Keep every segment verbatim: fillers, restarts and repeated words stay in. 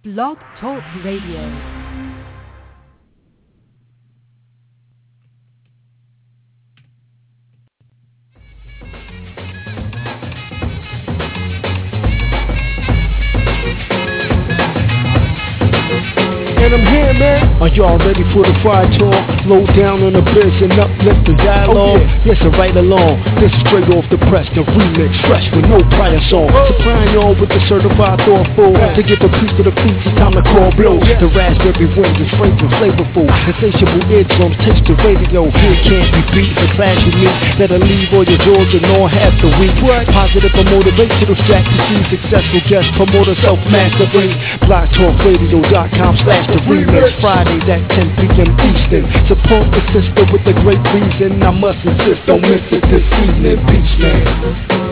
Blog Talk Radio. And I'm here, man. Are y'all ready for the fire talk? Low down on the biz and uplift the dialogue. Oh, yeah. Yes, I right along. This is straight off the press, the remix, fresh with no prior song. Oh. Supplying y'all with the certified thoughtful. Yeah. To get the piece to the piece, it's time to call blow. Yeah. The raspberry wind is fragrant, flavorful. Insatiable eardrums, taste the radio. Here can't be beat. The clash unique that'll leave all your jaws and all half the week. What? Positive or motivational strategy. Successful guest promoter, self-mastery. blog talk radio dot com slash the remix. Fridays at ten p.m. Eastern. Support the sister with a great reason. I must insist, don't miss it this evening. Peace, man.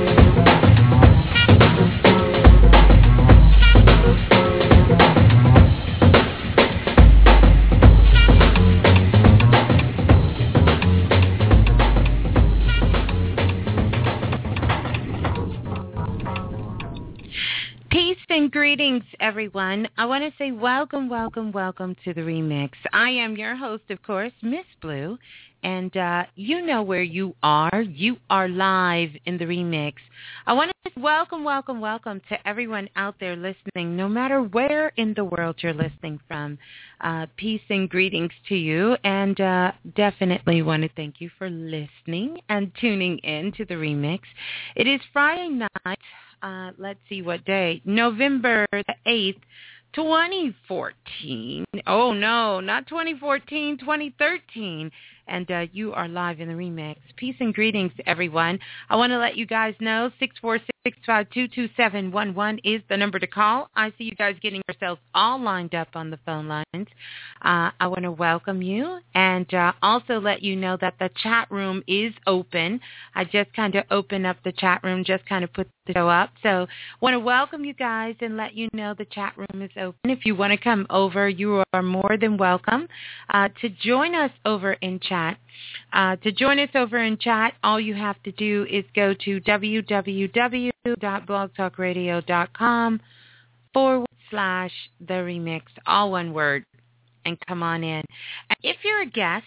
Greetings, everyone. I want to say welcome, welcome, welcome to the remix. I am your host, of course, Miss Blue, and uh, you know where you are. You are live in the remix. I want to say welcome, welcome, welcome to everyone out there listening, no matter where in the world you're listening from. Uh, peace and greetings to you, and uh, definitely want to thank you for listening and tuning in to the remix. It is Friday night. Uh, let's see what day. November the eighth, twenty fourteen. Oh, no, not twenty fourteen, twenty thirteen. And uh, you are live in the remix. Peace and greetings, everyone. I want to let you guys know six four six, five two two seven one one is the number to call. I see you guys getting yourselves all lined up on the phone lines. Uh, I want to welcome you and uh, also let you know that the chat room is open. I just kind of opened up the chat room, just kind of put the show up. So want to welcome you guys and let you know the chat room is open. If you want to come over, you are more than welcome uh, to join us over in chat. Uh, to join us over in chat, all you have to do is go to w w w dot blog talk radio dot com forward slash the remix, all one word, and come on in. And if you're a guest,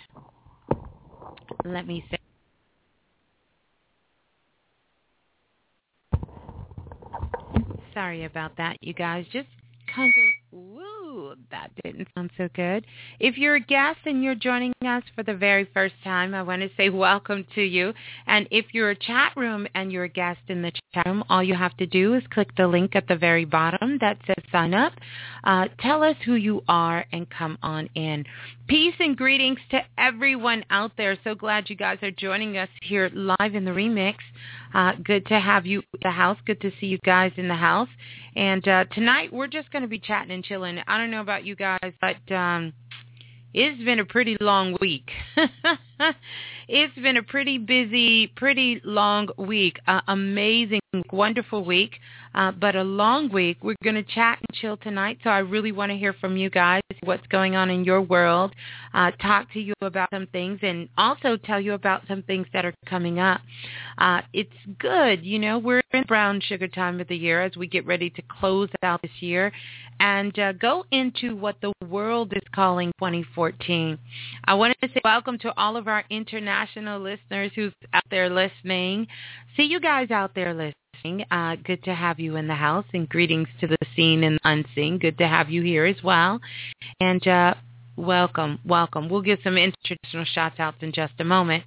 let me say, sorry about that, you guys. Just kind of, woo, that didn't sound so good. If you're a guest and you're joining us for the very first time, I want to say welcome to you. And if you're a chat room and you're a guest in the chat room, all you have to do is click the link at the very bottom that says sign up. Uh, tell us who you are and come on in. Peace and greetings to everyone out there. So glad you guys are joining us here live in the remix. Uh, good to have you in the house. Good to see you guys in the house. And uh, tonight we're just going to be chatting and chilling. I don't know about you guys, but um, it's been a pretty long week. It's been a pretty busy, pretty long week. Uh, amazing, wonderful week, uh, but a long week. We're going to chat and chill tonight, so I really want to hear from you guys, what's going on in your world, uh, talk to you about some things, and also tell you about some things that are coming up. Uh, it's good, you know, we're in brown sugar time of the year as we get ready to close out this year and uh, go into what the world is calling twenty fourteen. I wanted to say welcome to all of our international listeners who's out there listening. See you guys out there listening. Uh, good to have you in the house, and greetings to the seen and unseen. Good to have you here as well. And uh, welcome, welcome. We'll get some international shout outs in just a moment.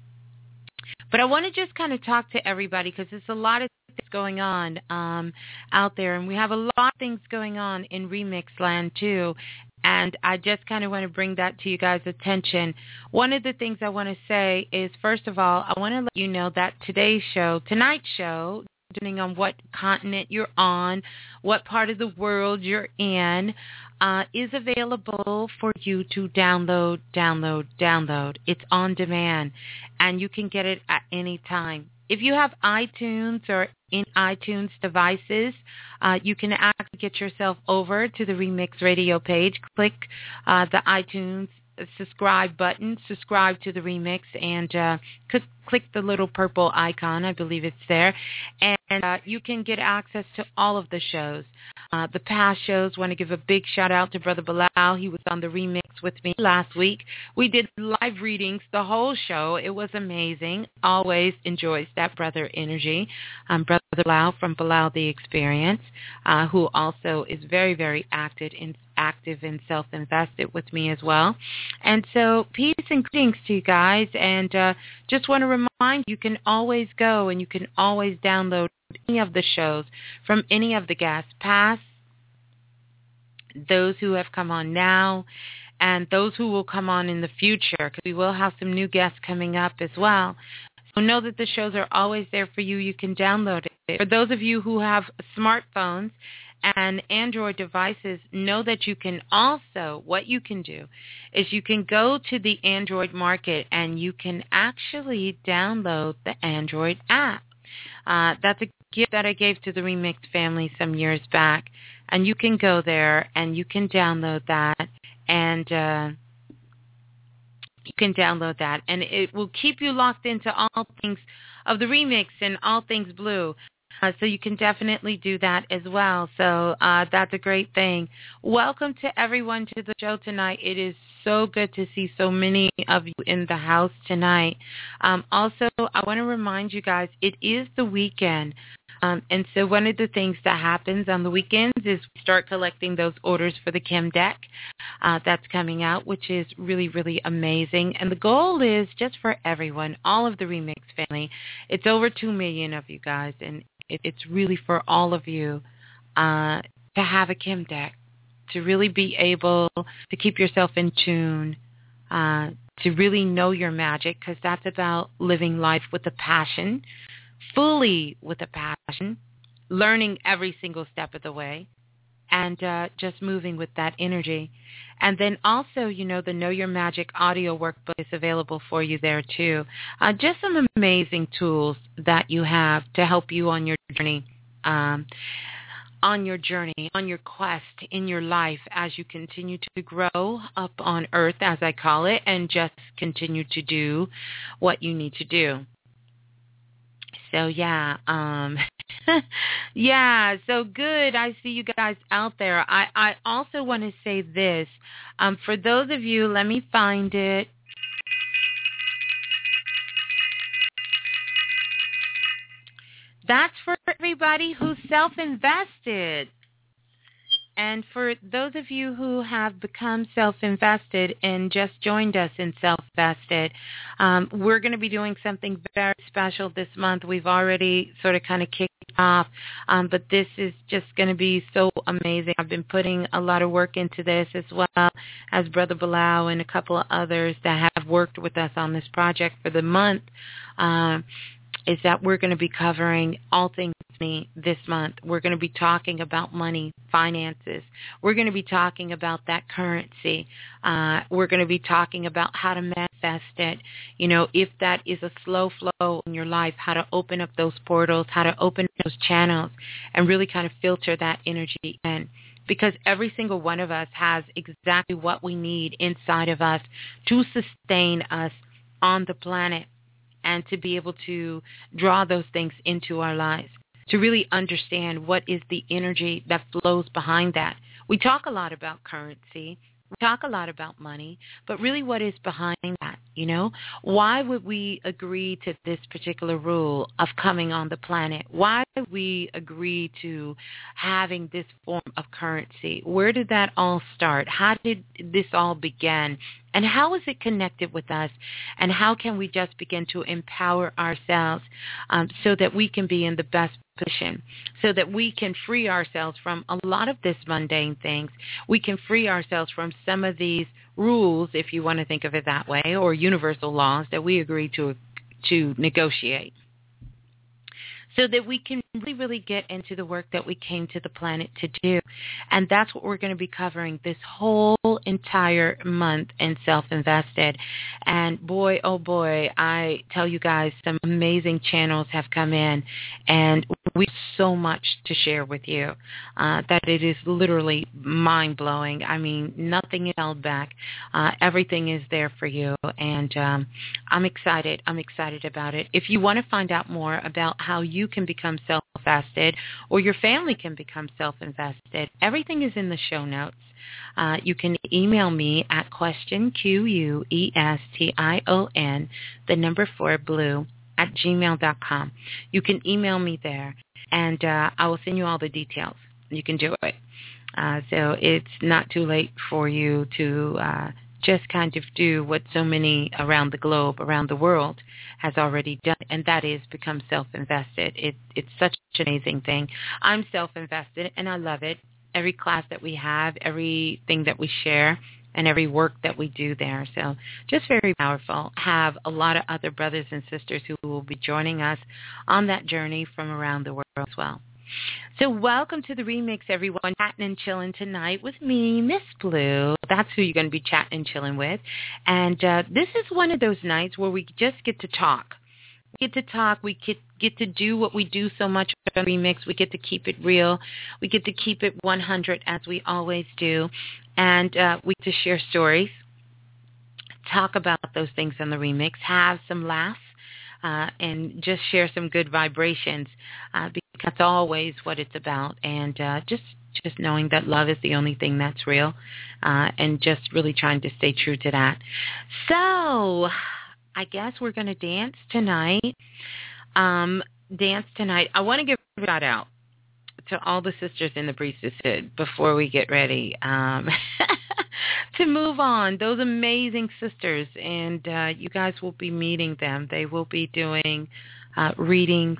But I want to just kind of talk to everybody because there's a lot of things going on um, out there, and we have a lot of things going on in Remix Land too. And I just kind of want to bring that to you guys' attention. One of the things I want to say is, first of all, I want to let you know that today's show, tonight's show, depending on what continent you're on, what part of the world you're in, uh, is available for you to download, download, download. It's on demand, and you can get it at any time. If you have iTunes or in iTunes devices, uh, you can actually get yourself over to the Remix Radio page. Click uh, the iTunes subscribe button, subscribe to the remix, and uh, click, click the little purple icon. I believe it's there. And uh, you can get access to all of the shows. uh, the past shows. Want to give a big shout out to Brother Bilal. He was on the remix with me last week. We did live readings the whole show. It was amazing. Always enjoys that brother energy. Um, Brother Bilal from Bilal the Experience, uh, who also is very, very active in active and self-invested with me as well. And so peace and greetings to you guys. And uh, just want to remind you, you can always go and you can always download any of the shows from any of the guests, past, those who have come on now, and those who will come on in the future, because we will have some new guests coming up as well. So know that the shows are always there for you. You can download it. For those of you who have smartphones and Android devices, know that you can also, what you can do is you can go to the Android market and you can actually download the Android app. Uh, that's a gift that I gave to the Remix family some years back. And you can go there and you can download that and uh, you can download that. And it will keep you locked into all things of the Remix and all things blue. Uh, so you can definitely do that as well. So uh, that's a great thing. Welcome to everyone to the show tonight. It is so good to see so many of you in the house tonight. Um, also, I want to remind you guys, it is the weekend. Um, and so one of the things that happens on the weekends is we start collecting those orders for the Kim deck uh, that's coming out, which is really, really amazing. And the goal is just for everyone, all of the Remix family. It's over two million of you guys, and it, it's really for all of you uh, to have a Kim deck, to really be able to keep yourself in tune, uh, to really know your magic, because that's about living life with a passion, fully with a passion, learning every single step of the way, and uh, just moving with that energy. And then also, you know, the Know Your Magic audio workbook is available for you there too. Uh, just some amazing tools that you have to help you on your journey, um, on your journey, on your quest in your life as you continue to grow up on earth, as I call it, and just continue to do what you need to do. So, yeah, um, yeah, so good. I see you guys out there. I, I also want to say this. Um, for those of you, let me find it. That's for everybody who's self-invested. And for those of you who have become self-invested and just joined us in self-invested, um, we're going to be doing something very special this month. We've already sort of kind of kicked off, um, but this is just going to be so amazing. I've been putting a lot of work into this, as well as Brother Bilal and a couple of others that have worked with us on this project for the month. Um, is that we're going to be covering all things me this month. We're going to be talking about money, finances. We're going to be talking about that currency. Uh, we're going to be talking about how to manifest it. You know, if that is a slow flow in your life, how to open up those portals, how to open those channels and really kind of filter that energy in. Because every single one of us has exactly what we need inside of us to sustain us on the planet and to be able to draw those things into our lives, to really understand what is the energy that flows behind that. We talk a lot about currency. We talk a lot about money, but really what is behind that, you know? Why would we agree to this particular rule of coming on the planet? Why would we agree to having this form of currency? Where did that all start? How did this all begin? And how is it connected with us? And how can we just begin to empower ourselves um, so that we can be in the best position, so that we can free ourselves from a lot of this mundane things. We can free ourselves from some of these rules, if you want to think of it that way, or universal laws that we agree to to negotiate, so that we can really, really get into the work that we came to the planet to do. And that's what we're going to be covering this whole entire month in Self-Invested. And boy, oh boy, I tell you guys, some amazing channels have come in, and we have so much to share with you uh, that it is literally mind-blowing. I mean, nothing is held back. Uh, everything is there for you, and um, I'm excited. I'm excited about it. If you want to find out more about how you can become self self-invested, or your family can become self-invested. Everything is in the show notes. Uh, you can email me at question, Q U E S T I O N, the number four, blue, at gmail dot com. You can email me there, and uh, I will send you all the details. You can do it. Uh, so it's not too late for you to uh, just kind of do what so many around the globe, around the world, has already done, and that is become self-invested. It, it's such an amazing thing. I'm self-invested, and I love it. Every class that we have, everything that we share, and every work that we do there. So just very powerful. Have a lot of other brothers and sisters who will be joining us on that journey from around the world as well. So welcome to the remix, everyone. Chatting and chilling tonight with me, Miss Blue. That's who you're going to be chatting and chilling with. And uh, this is one of those nights where we just get to talk. We get to talk. We get, get to do what we do so much on Remix. We get to keep it real. We get to keep it one hundred as we always do. And uh, we get to share stories, talk about those things on the Remix, have some laughs, uh, and just share some good vibrations uh, because that's always what it's about. And uh, just just knowing that love is the only thing that's real, uh, and just really trying to stay true to that. So I guess we're going to dance tonight. Um, dance tonight. I want to give a shout out to all the sisters in the priestesshood before we get ready um, to move on. Those amazing sisters, and uh, you guys will be meeting them. They will be doing uh, readings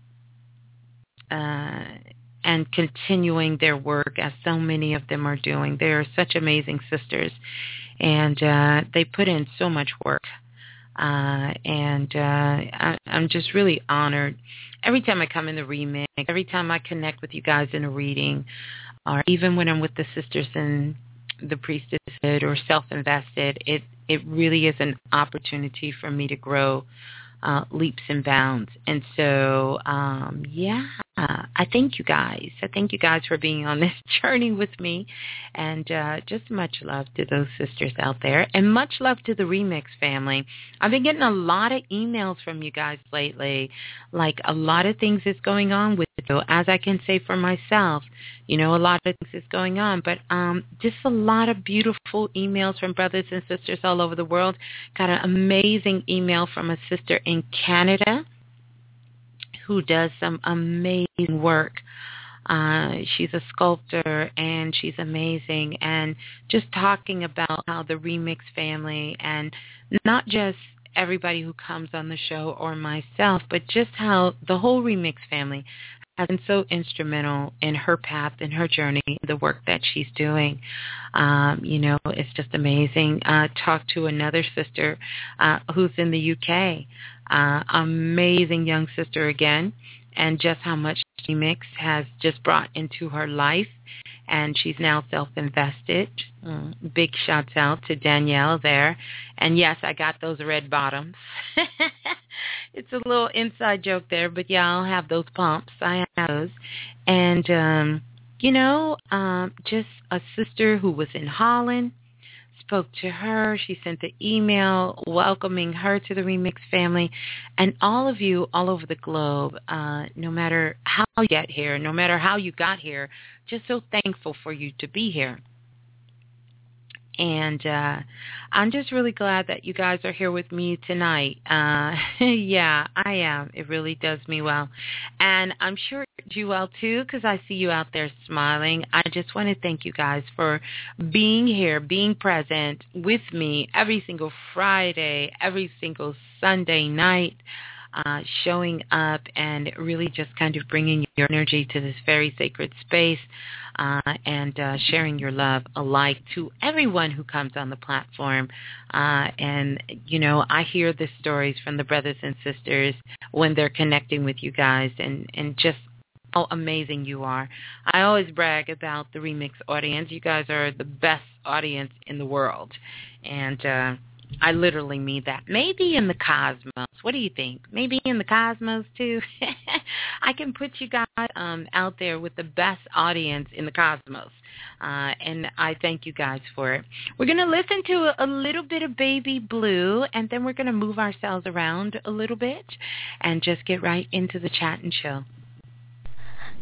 uh, and continuing their work, as so many of them are doing. They are such amazing sisters, and uh, they put in so much work. Uh, and uh, I, I'm just really honored. Every time I come in the remix, every time I connect with you guys in a reading, or even when I'm with the sisters in the priestesshood or self-invested, it, it really is an opportunity for me to grow uh, leaps and bounds. And so, um, yeah, I thank you guys. I thank you guys for being on this journey with me. And uh, just much love to those sisters out there. And much love to the Remix family. I've been getting a lot of emails from you guys lately. Like a lot of things is going on with it. As I can say for myself, you know, a lot of things is going on. But um, just a lot of beautiful emails from brothers and sisters all over the world. Got an amazing email from a sister in Canada who does some amazing work. Uh, she's a sculptor, and she's amazing. And just talking about how the Remix family, and not just everybody who comes on the show or myself, but just how the whole Remix family has been so instrumental in her path, in her journey, the work that she's doing. Um, you know, it's just amazing. Uh, talked to another sister uh, who's in the U K, uh, amazing young sister again, and just how much Remix has just brought into her life. And she's now self-invested. Mm, big shouts out to Danielle there. And yes, I got those red bottoms. It's a little inside joke there, but yeah, I'll have those pumps. I have those. And, um, you know, um, just a sister who was in Holland, spoke to her. She sent the email welcoming her to the Remix family. And all of you all over the globe, uh, no matter how you get here, no matter how you got here, just so thankful for you to be here. And uh, I'm just really glad that you guys are here with me tonight. Uh, yeah, I am. It really does me well. And I'm sure it does you well, too, because I see you out there smiling. I just want to thank you guys for being here, being present with me every single Friday, every single Sunday night. Uh, showing up and really just kind of bringing your energy to this very sacred space, uh, and uh, sharing your love alike to everyone who comes on the platform. Uh, and, you know, I hear the stories from the brothers and sisters when they're connecting with you guys, and, and just how amazing you are. I always brag about the Remix audience. You guys are the best audience in the world. And, uh, I literally mean that. Maybe in the cosmos. What do you think? Maybe in the cosmos, too? I can put you guys um, out there with the best audience in the cosmos. Uh, and I thank you guys for it. We're going to listen to a, a little bit of Baby Blue, and then we're going to move ourselves around a little bit and just get right into the chat and chill.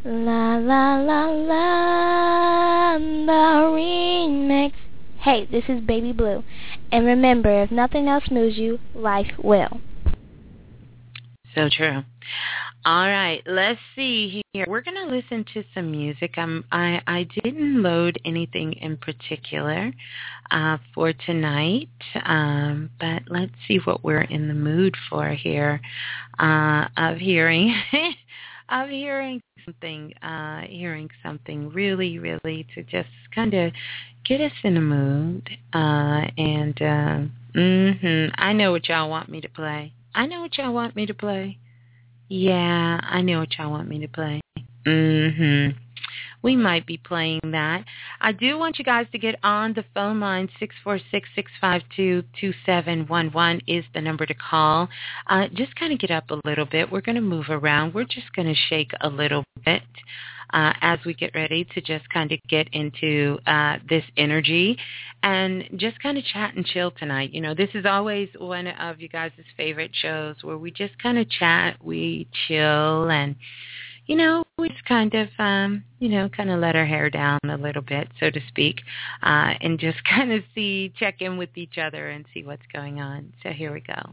La la la la, the remix. Hey, this is Baby Blue. And remember, if nothing else moves you, life will. So true. All right, let's see here. We're going to listen to some music. Um, I, I didn't load anything in particular uh, for tonight, um, but let's see what we're in the mood for here uh, of hearing. of hearing something, uh, hearing something really, really to just kind of get us in the mood. Uh, and uh, mm-hmm, I know what y'all want me to play. I know what y'all want me to play. Yeah, I know what y'all want me to play. Mm-hmm. We might be playing that. I do want you guys to get on the phone line. six four six, six five two, two seven one one is the number to call. Uh, just kind of get up a little bit. We're going to move around. We're just going to shake a little bit uh, as we get ready to just kind of get into uh, this energy and just kind of chat and chill tonight. You know, this is always one of you guys' favorite shows where we just kind of chat, we chill, and you know, we just kind of, um, you know, kind of let our hair down a little bit, so to speak, uh, and just kind of see, check in with each other and see what's going on. So here we go.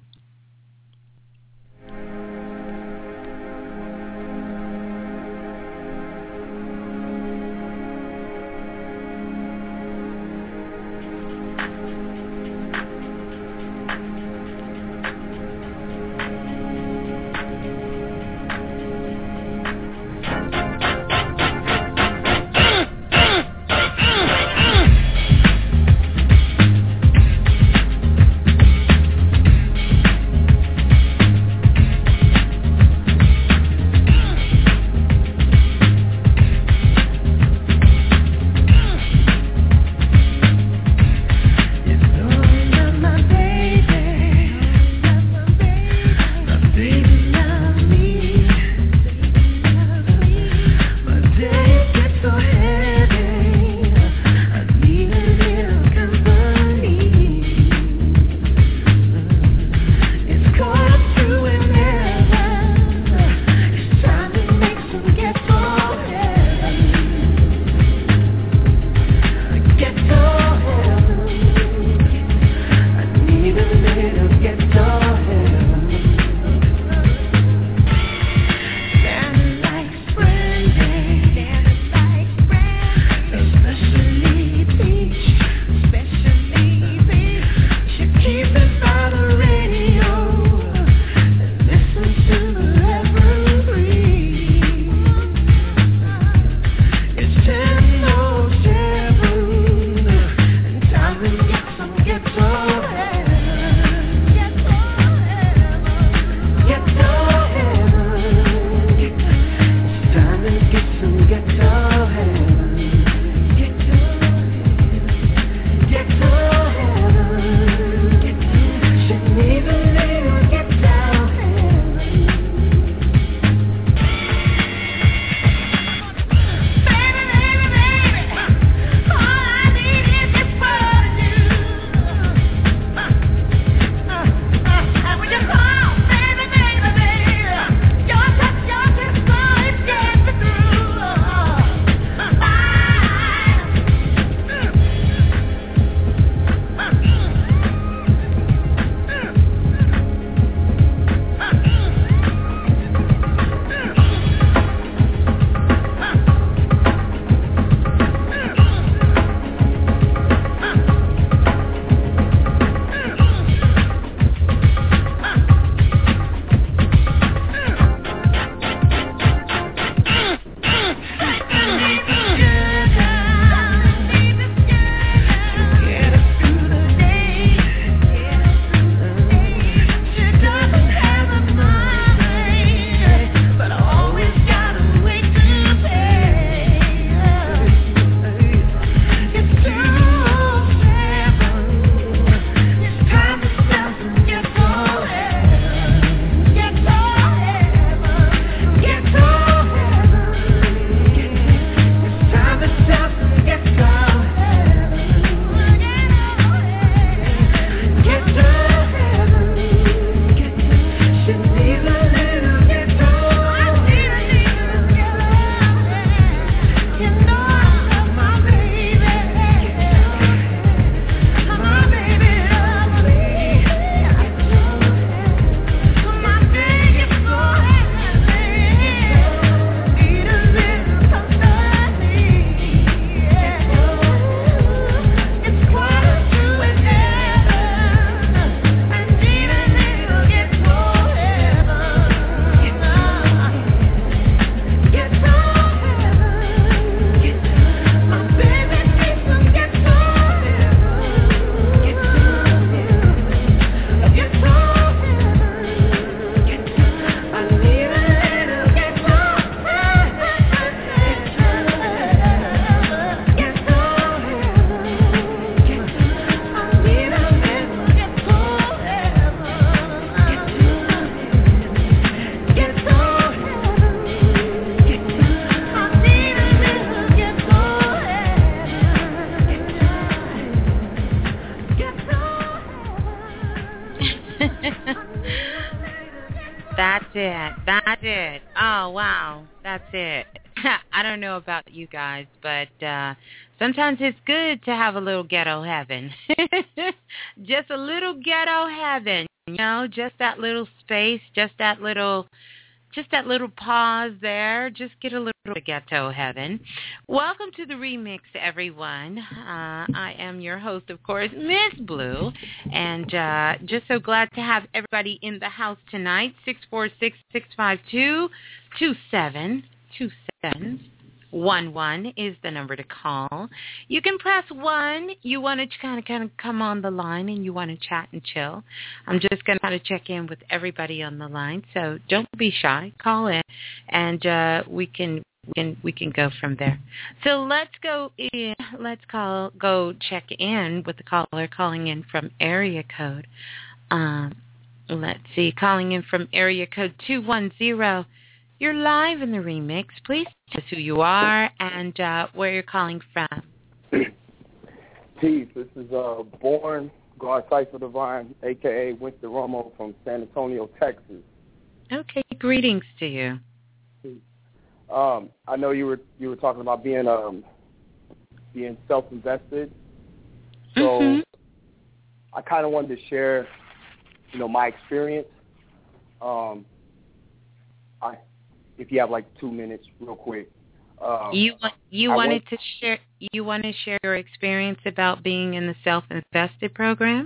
That's it. That's it. Oh, wow. That's it. I don't know about you guys, but uh, sometimes it's good to have a little ghetto heaven. Just a little ghetto heaven, you know, just that little space, just that little, just that little pause there. Just get a little ghetto heaven. Welcome to the remix, everyone. Uh, I am your host, of course, Miss Blue, and uh, just so glad to have everybody in the house tonight. six four six, six five two, two seven two seven one one is the number to call. You can press one. You want to kind of kind of come on the line and you want to chat and chill. I'm just going to kind of check in with everybody on the line, so don't be shy. Call in, and uh, we can we can we can go from there. So let's go in. Let's call go check in with the caller calling in from area code. Um, let's see, calling in from area code two one zero. You're live in the remix. Please tell us who you are and uh, where you're calling from. Peace. This is uh, Born God Cypher Divine, a k a. Winston Romo from San Antonio, Texas. Okay. Greetings to you. Um, I know you were you were talking about being um being self-invested. So mm-hmm. I kind of wanted to share, you know, my experience. Um, I. If you have like two minutes, real quick. Um, you you I wanted went, to share you want to share your experience about being in the self-invested program?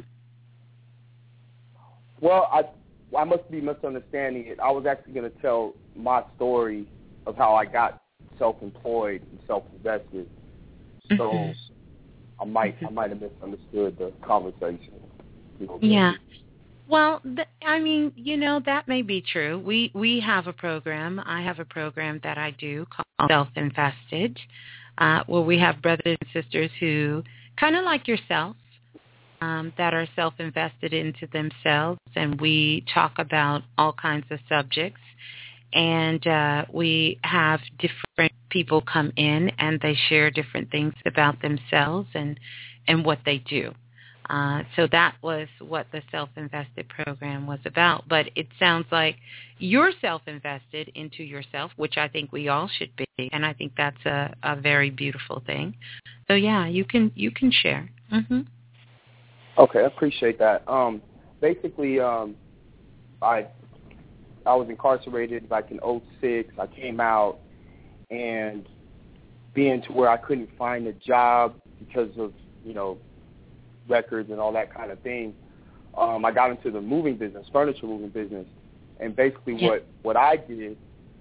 Well, I I must be misunderstanding it. I was actually going to tell my story of how I got self-employed and self-invested. So mm-hmm. I might I might have misunderstood the conversation. Yeah. Well, th- I mean, you know, that may be true. We we have a program. I have a program that I do called Self-Invested, uh, where we have brothers and sisters who, kind of like yourself, um, that are self-invested into themselves, and we talk about all kinds of subjects. And uh, we have different people come in, and they share different things about themselves and, and what they do. Uh, so that was what the self-invested program was about. But it sounds like you're self-invested into yourself, which I think we all should be, and I think that's a, a very beautiful thing. So yeah, you can you can share. Mm-hmm. Okay, I appreciate that. Um, basically, um, I I was incarcerated back in oh six. I came out, and being to where I couldn't find a job because of, you know, records and all that kind of thing, um, I got into the moving business, furniture moving business, and basically yeah. what, what I did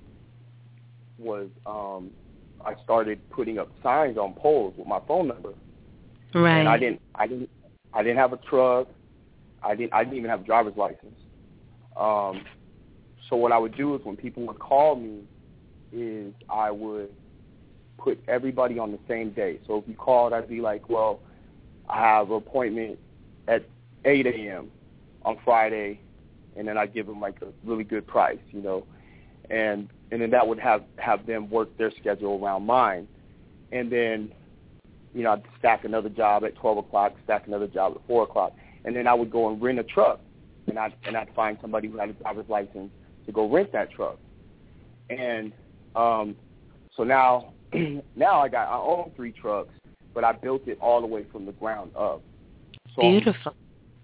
was um, I started putting up signs on poles with my phone number. Right. And I didn't, I didn't, I didn't have a truck. I didn't, I didn't even have a driver's license. Um, so what I would do is when people would call me, is I would put everybody on the same day. So if you called, I'd be like, well, I have an appointment at eight a.m. on Friday, and then I give them like a really good price, you know, and and then that would have, have them work their schedule around mine. And then, you know, I'd stack another job at twelve o'clock, stack another job at four o'clock, and then I would go and rent a truck, and I'd, and I'd find somebody who had a driver's license to go rent that truck. And um, so now, now I got, I own three trucks, but I built it all the way from the ground up. So, Beautiful.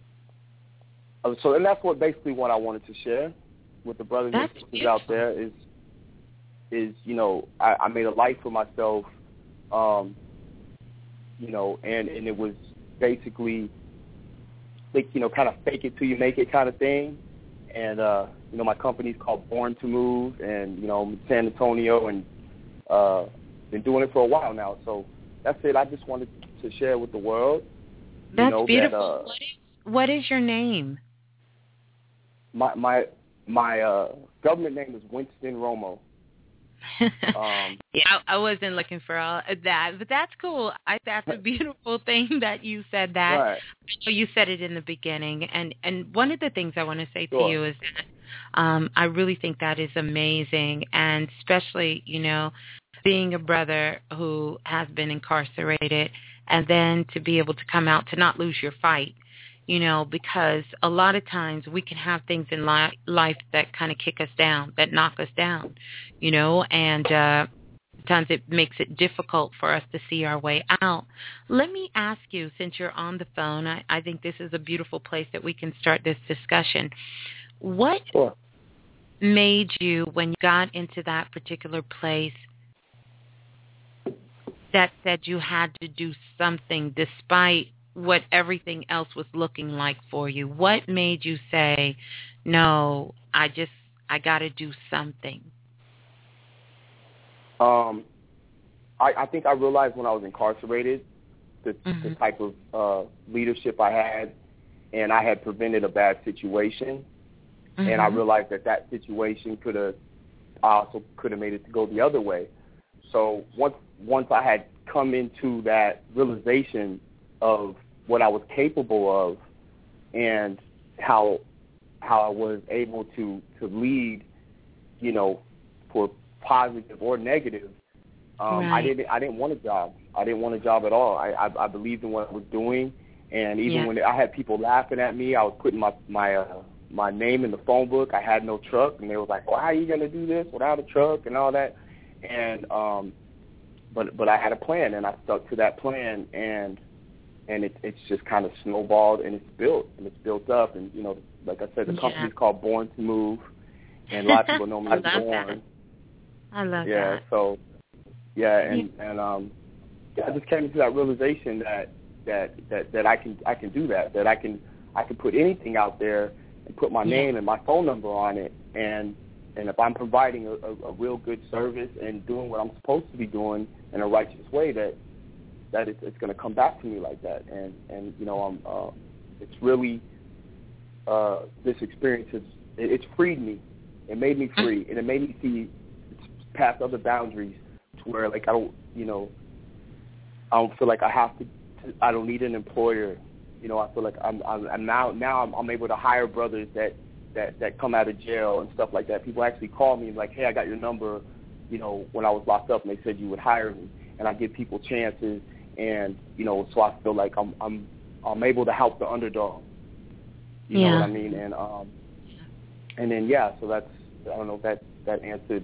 Uh, so, and that's what basically what I wanted to share with the brothers that's and sisters beautiful. out there is, is you know, I, I made a life for myself, um, you know, and, and it was basically, like, you know, kind of fake it till you make it kind of thing. And, uh, you know, my company's called Born to Move, and, you know, I'm in San Antonio, and uh, been doing it for a while now. So that's it. I just wanted to share with the world. You That's know, beautiful. That, uh, what, is, what is your name? My my my uh, government name is Winston Romo. um, yeah, I, I wasn't looking for all of that, but that's cool. I that's a beautiful thing that you said that. Right. So you said it in the beginning, and and one of the things I want to say Sure. to you is that um, I really think that is amazing, and especially, you know, being a brother who has been incarcerated, and then to be able to come out to not lose your fight. you know, because a lot of times we can have things in li- life that kind of kick us down, that knock us down, you know, and uh, sometimes it makes it difficult for us to see our way out. Let me ask you, since you're on the phone, I, I think this is a beautiful place that we can start this discussion. What Sure. made you, when you got into that particular place, that said you had to do something despite what everything else was looking like for you? What made you say, no, I just, I got to do something? Um, I, I think I realized when I was incarcerated the, mm-hmm. the type of uh, leadership I had, and I had prevented a bad situation. Mm-hmm. And I realized that that situation could have, I also could have made it to go the other way. So once once I had come into that realization of what I was capable of and how how I was able to, to lead, you know, for positive or negative, um, right. I didn't I didn't want a job. I didn't want a job at all. I I, I believed in what I was doing, and even yeah. when I had people laughing at me, I was putting my my uh, my name in the phone book. I had no truck, and they was like, "Well, how are you gonna do this without a truck and all that?" And um, but but I had a plan, and I stuck to that plan, and and it, it's just kind of snowballed, and it's built, and it's built up, and you know, like I said, the yeah. company's called Born to Move, and a lot of people know me as Born. That. I love yeah, that. so yeah, and yeah. and um, I just came to that realization that that that that I can I can do that, that I can I can put anything out there and put my yeah. name and my phone number on it, and and if I'm providing a, a, a real good service and doing what I'm supposed to be doing in a righteous way, that that it's, it's going to come back to me like that. And and you know, I'm uh, it's really uh, this experience has it, it's freed me. It made me free, and it made me see past other boundaries to where, like, I don't, you know, I don't feel like I have to. to I don't need an employer. You know, I feel like I'm, I'm, I'm now now I'm, I'm able to hire brothers that, that, that come out of jail and stuff like that. People actually call me and like, hey, I got your number, you know, when I was locked up, and they said you would hire me, and I give people chances, and you know, so I feel like I'm I'm I'm able to help the underdog. You yeah. know what I mean? And um, and then yeah, so that's I don't know if that that answered.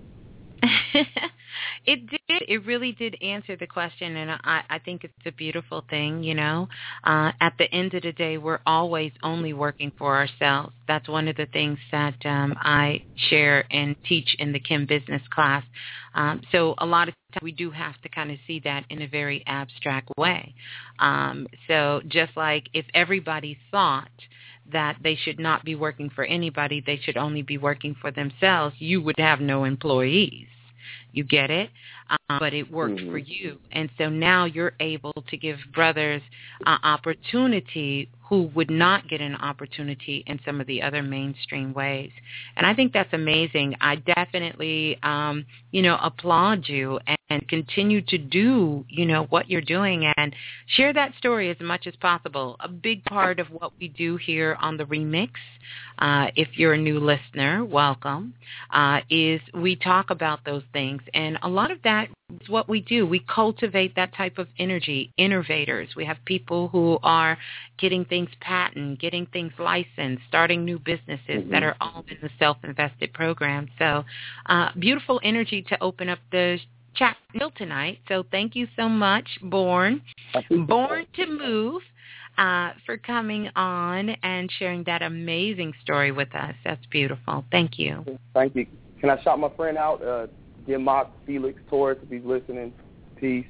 It did. It really did answer the question, and I, I think it's a beautiful thing, you know. Uh, at the end of the day, we're always only working for ourselves. That's one of the things that um, I share and teach in the Kim Business class. Um, so a lot of times we do have to kind of see that in a very abstract way. Um, so just like if everybody thought that they should not be working for anybody, they should only be working for themselves, you would have no employees. You get it? Um, but it worked mm-hmm. for you. And so now you're able to give brothers uh, opportunity who would not get an opportunity in some of the other mainstream ways. And I think that's amazing. I definitely, um, you know, applaud you and, and continue to do, you know, what you're doing and share that story as much as possible. A big part of what we do here on the Remix, uh, if you're a new listener, welcome, uh, is we talk about those things. And a lot of that is what we do. We cultivate that type of energy, innovators. We have people who are getting things patented, getting things licensed, starting new businesses mm-hmm. that are all in the self-invested program. So uh, beautiful energy to open up the chat tonight. So thank you so much, Born, Born to Move, uh, for coming on and sharing that amazing story with us. That's beautiful. Thank you. Thank you. Can I shout my friend out, uh, Democ Felix Torres, if he's listening? Peace.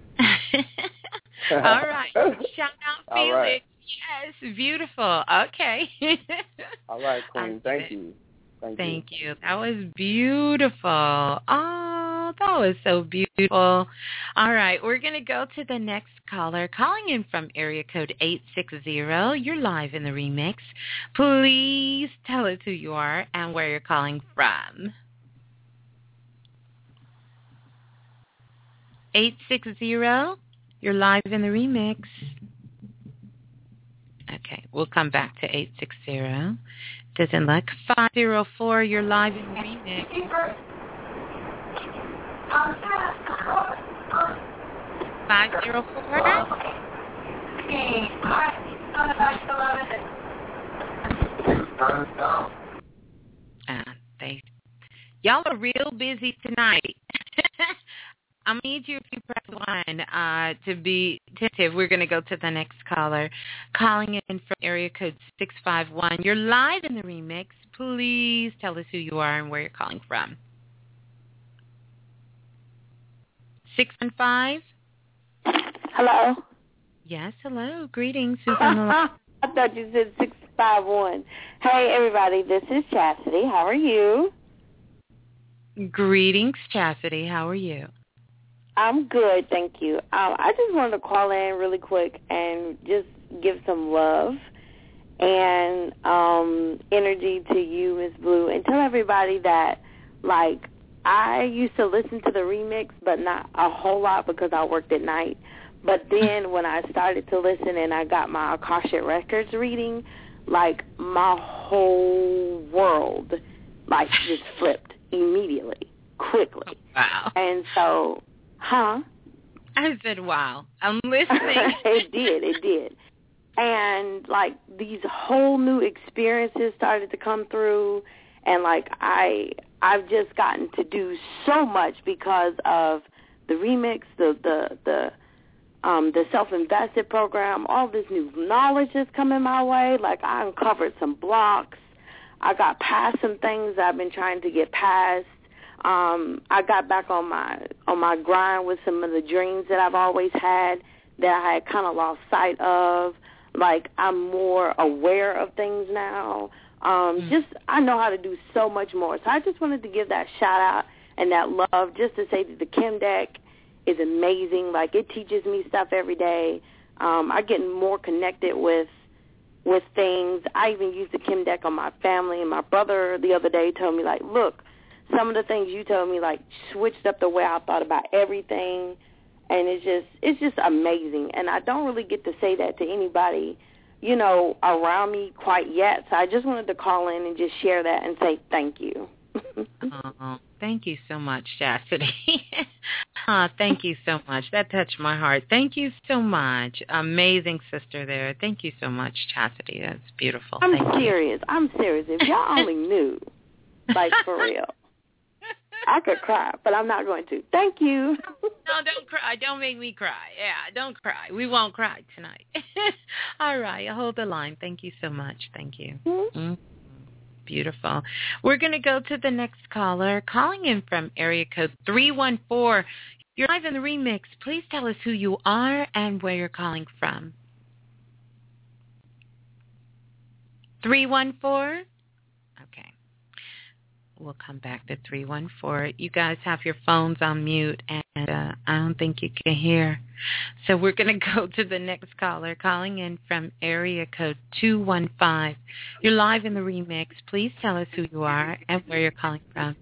All right. Shout out, Felix. All right. Yes, beautiful. Okay. All right, Queen. Thank you. Thank, Thank you. you. That was beautiful. Oh, that was so beautiful. All right, we're going to go to the next caller. Calling in from area code eight six zero. You're live in the Remix. Please tell us who you are and where you're calling from. eight six zero. You're live in the Remix. Okay, we'll come back to eight six zero. Doesn't look. five zero four, you're live in the Remix. five zero four? Uh, they, y'all are real busy tonight. I'll need you if you press one uh, to be attentive. We're going to go to the next caller. Calling in from area code six five one. You're live in the remix. Please tell us who you are and where you're calling from. six one five? Hello? Yes, hello. Greetings. Who's on the line? I thought you said six five one. Hey, everybody. This is Chastity. How are you? Greetings, Chastity. How are you? I'm good, thank you. Um, I just wanted to call in really quick and just give some love and um, energy to you, Miss Blue, and tell everybody that, like, I used to listen to the remix, but not a whole lot because I worked at night. But then when I started to listen and I got my Akashic Records reading, like, my whole world, like, just flipped immediately, quickly. Wow. And so... Huh? I said, wow. I'm listening. It did. It did. And, like, these whole new experiences started to come through. And, like, I, I've just gotten to do so much because of the remix, the, the, the, um, the self-invested program, all this new knowledge that's coming my way. Like, I uncovered some blocks. I got past some things I've been trying to get past. Um, I got back on my on my grind with some of the dreams that I've always had that I had kind of lost sight of. Like, I'm more aware of things now. Um, mm. Just I know how to do so much more. So I just wanted to give that shout out and that love just to say that the Kim Deck is amazing. Like, it teaches me stuff every day. Um, I get more connected with with things. I even use the Kim Deck on my family. And my brother the other day told me, like, look, some of the things you told me, like, switched up the way I thought about everything, and it's just it's just amazing. And I don't really get to say that to anybody, you know, around me quite yet. So I just wanted to call in and just share that and say thank you. Oh, thank you so much, Chastity. oh, thank you so much. That touched my heart. Thank you so much. Amazing sister there. Thank you so much, Chastity. That's beautiful. I'm thank serious. You. I'm serious. If y'all only knew, like, for real. I could cry, but I'm not going to. Thank you. No, don't cry. Don't make me cry. Yeah, don't cry. We won't cry tonight. All right. I'll hold the line. Thank you so much. Thank you. Mm-hmm. Mm-hmm. Beautiful. We're going to go to the next caller. Calling in from area code three one four. You're live in the remix. Please tell us who you are and where you're calling from. three one four? Okay. We'll come back to three one four. You guys have your phones on mute, and uh, I don't think you can hear. So we're going to go to the next caller, calling in from area code two one five. You're live in the remix. Please tell us who you are and where you're calling from.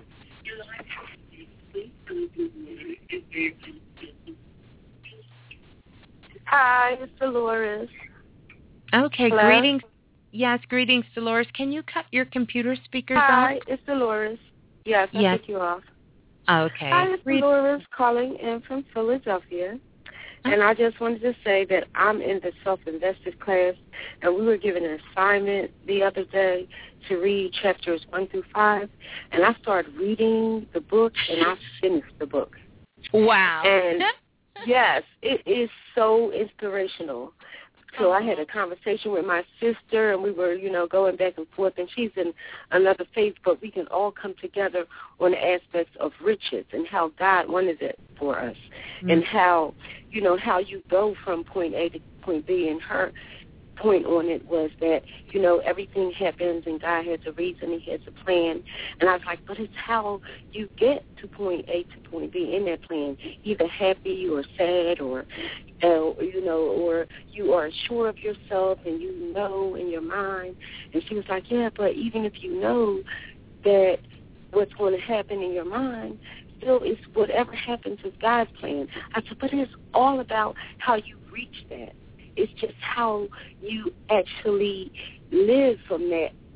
Hi, it's Dolores. Okay, Hello? greetings. Yes, greetings, Dolores. Can you cut your computer speakers off? Hi, it's Dolores. Yes, I yes. took you off. Okay. Hi, it's Dolores calling in from Philadelphia. And I just wanted to say that I'm in the self-invested class, and we were given an assignment the other day to read chapters one through five, and I started reading the book, and I finished the book. Wow. And, yes, it is so inspirational. So I had a conversation with my sister, and we were, you know, going back and forth, and she's in another faith, but we can all come together on the aspects of riches and how God wanted it for us, mm-hmm. and how, you know, how you go from point A to point B. And her point on it was that, you know, everything happens and God has a reason, he has a plan. And I was like, but it's how you get to point A to point B in that plan, either happy or sad or, uh, you know, or you are sure of yourself and you know in your mind. And she was like, yeah, but even if you know that what's going to happen in your mind, still it's whatever happens is God's plan. I said, but it's all about how you reach that. It's just how you actually live from that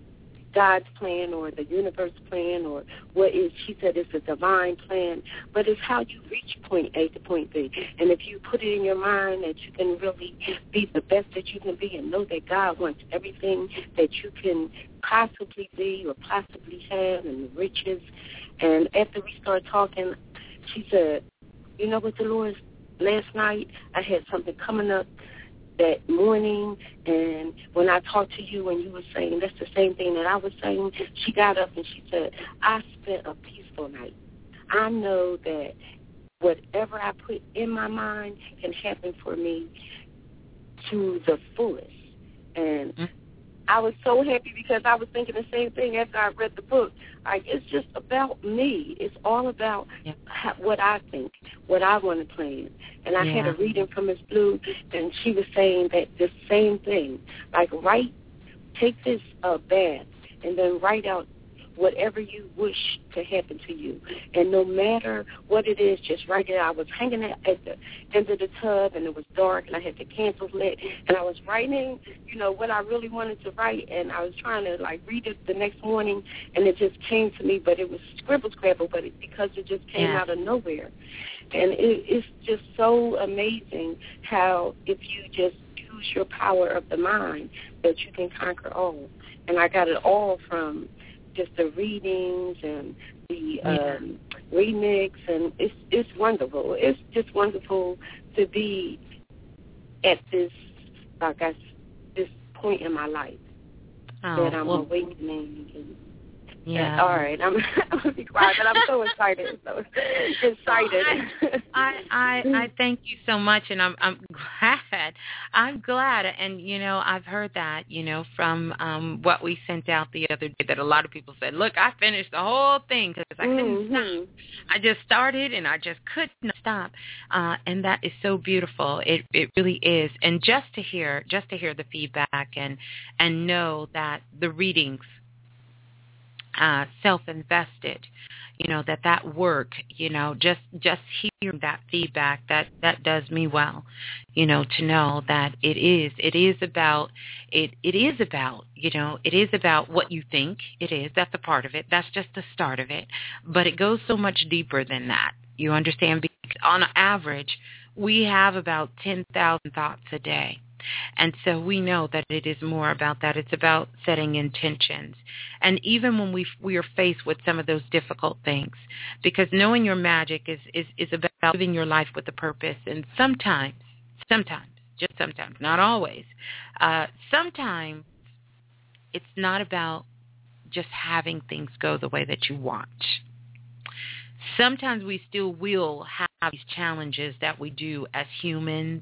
God's plan or the universe plan or what is, she said it's a divine plan, but it's how you reach point A to point B. And if you put it in your mind that you can really be the best that you can be and know that God wants everything that you can possibly be or possibly have and the riches. And after we started talking, she said, you know what, Dolores, last night I had something coming up that morning, and when I talked to you and you were saying that's the same thing that I was saying, she got up and she said, I spent a peaceful night. I know that whatever I put in my mind can happen for me to the fullest. And mm-hmm. I was so happy because I was thinking the same thing after I read the book. Like, it's just about me. It's all about yeah. how, what I think, what I want to plan. And I yeah. had a reading from Miss Blue, and she was saying that the same thing. Like, write, take this uh, bath, and then write out whatever you wish to happen to you. And no matter what it is, just write it out. I was hanging at the end of the tub, and it was dark, and I had the candles lit, and I was writing, you know, what I really wanted to write, and I was trying to, like, read it the next morning, and it just came to me, but it was scribble-scrabble, but it, because it just came yeah. out of nowhere. And it, it's just so amazing how if you just use your power of the mind that you can conquer all. And I got it all from just the readings and the yeah. um, remix, and it's it's wonderful. It's just wonderful to be at this, I guess, this point in my life oh, that I'm well, awakening. And, yeah. Uh, all right, I'm, I'm gonna be quiet, but I'm so excited, so excited. Well, I, I, I, I thank you so much, and I'm, I'm glad. I'm glad, and you know, I've heard that, you know, from um, what we sent out the other day, that a lot of people said, "Look, I finished the whole thing because I couldn't mm-hmm. stop. I just started, and I just couldn't stop." Uh, and that is so beautiful. It, it really is. And just to hear, just to hear the feedback, and and know that the readings. Uh, self-invested, you know, that that work, you know, just just hearing that feedback, that, that does me well, you know, to know that it is, it is about, it, it is about, you know, it is about what you think it is. That's a part of it. That's just the start of it. But it goes so much deeper than that. You understand? Because on average, we have about ten thousand thoughts a day. And so we know that it is more about that. It's about setting intentions. And even when we we are faced with some of those difficult things, because knowing your magic is, is, is about living your life with a purpose. And sometimes, sometimes, just sometimes, not always, uh, sometimes it's not about just having things go the way that you want. Sometimes we still will have these challenges that we do as humans.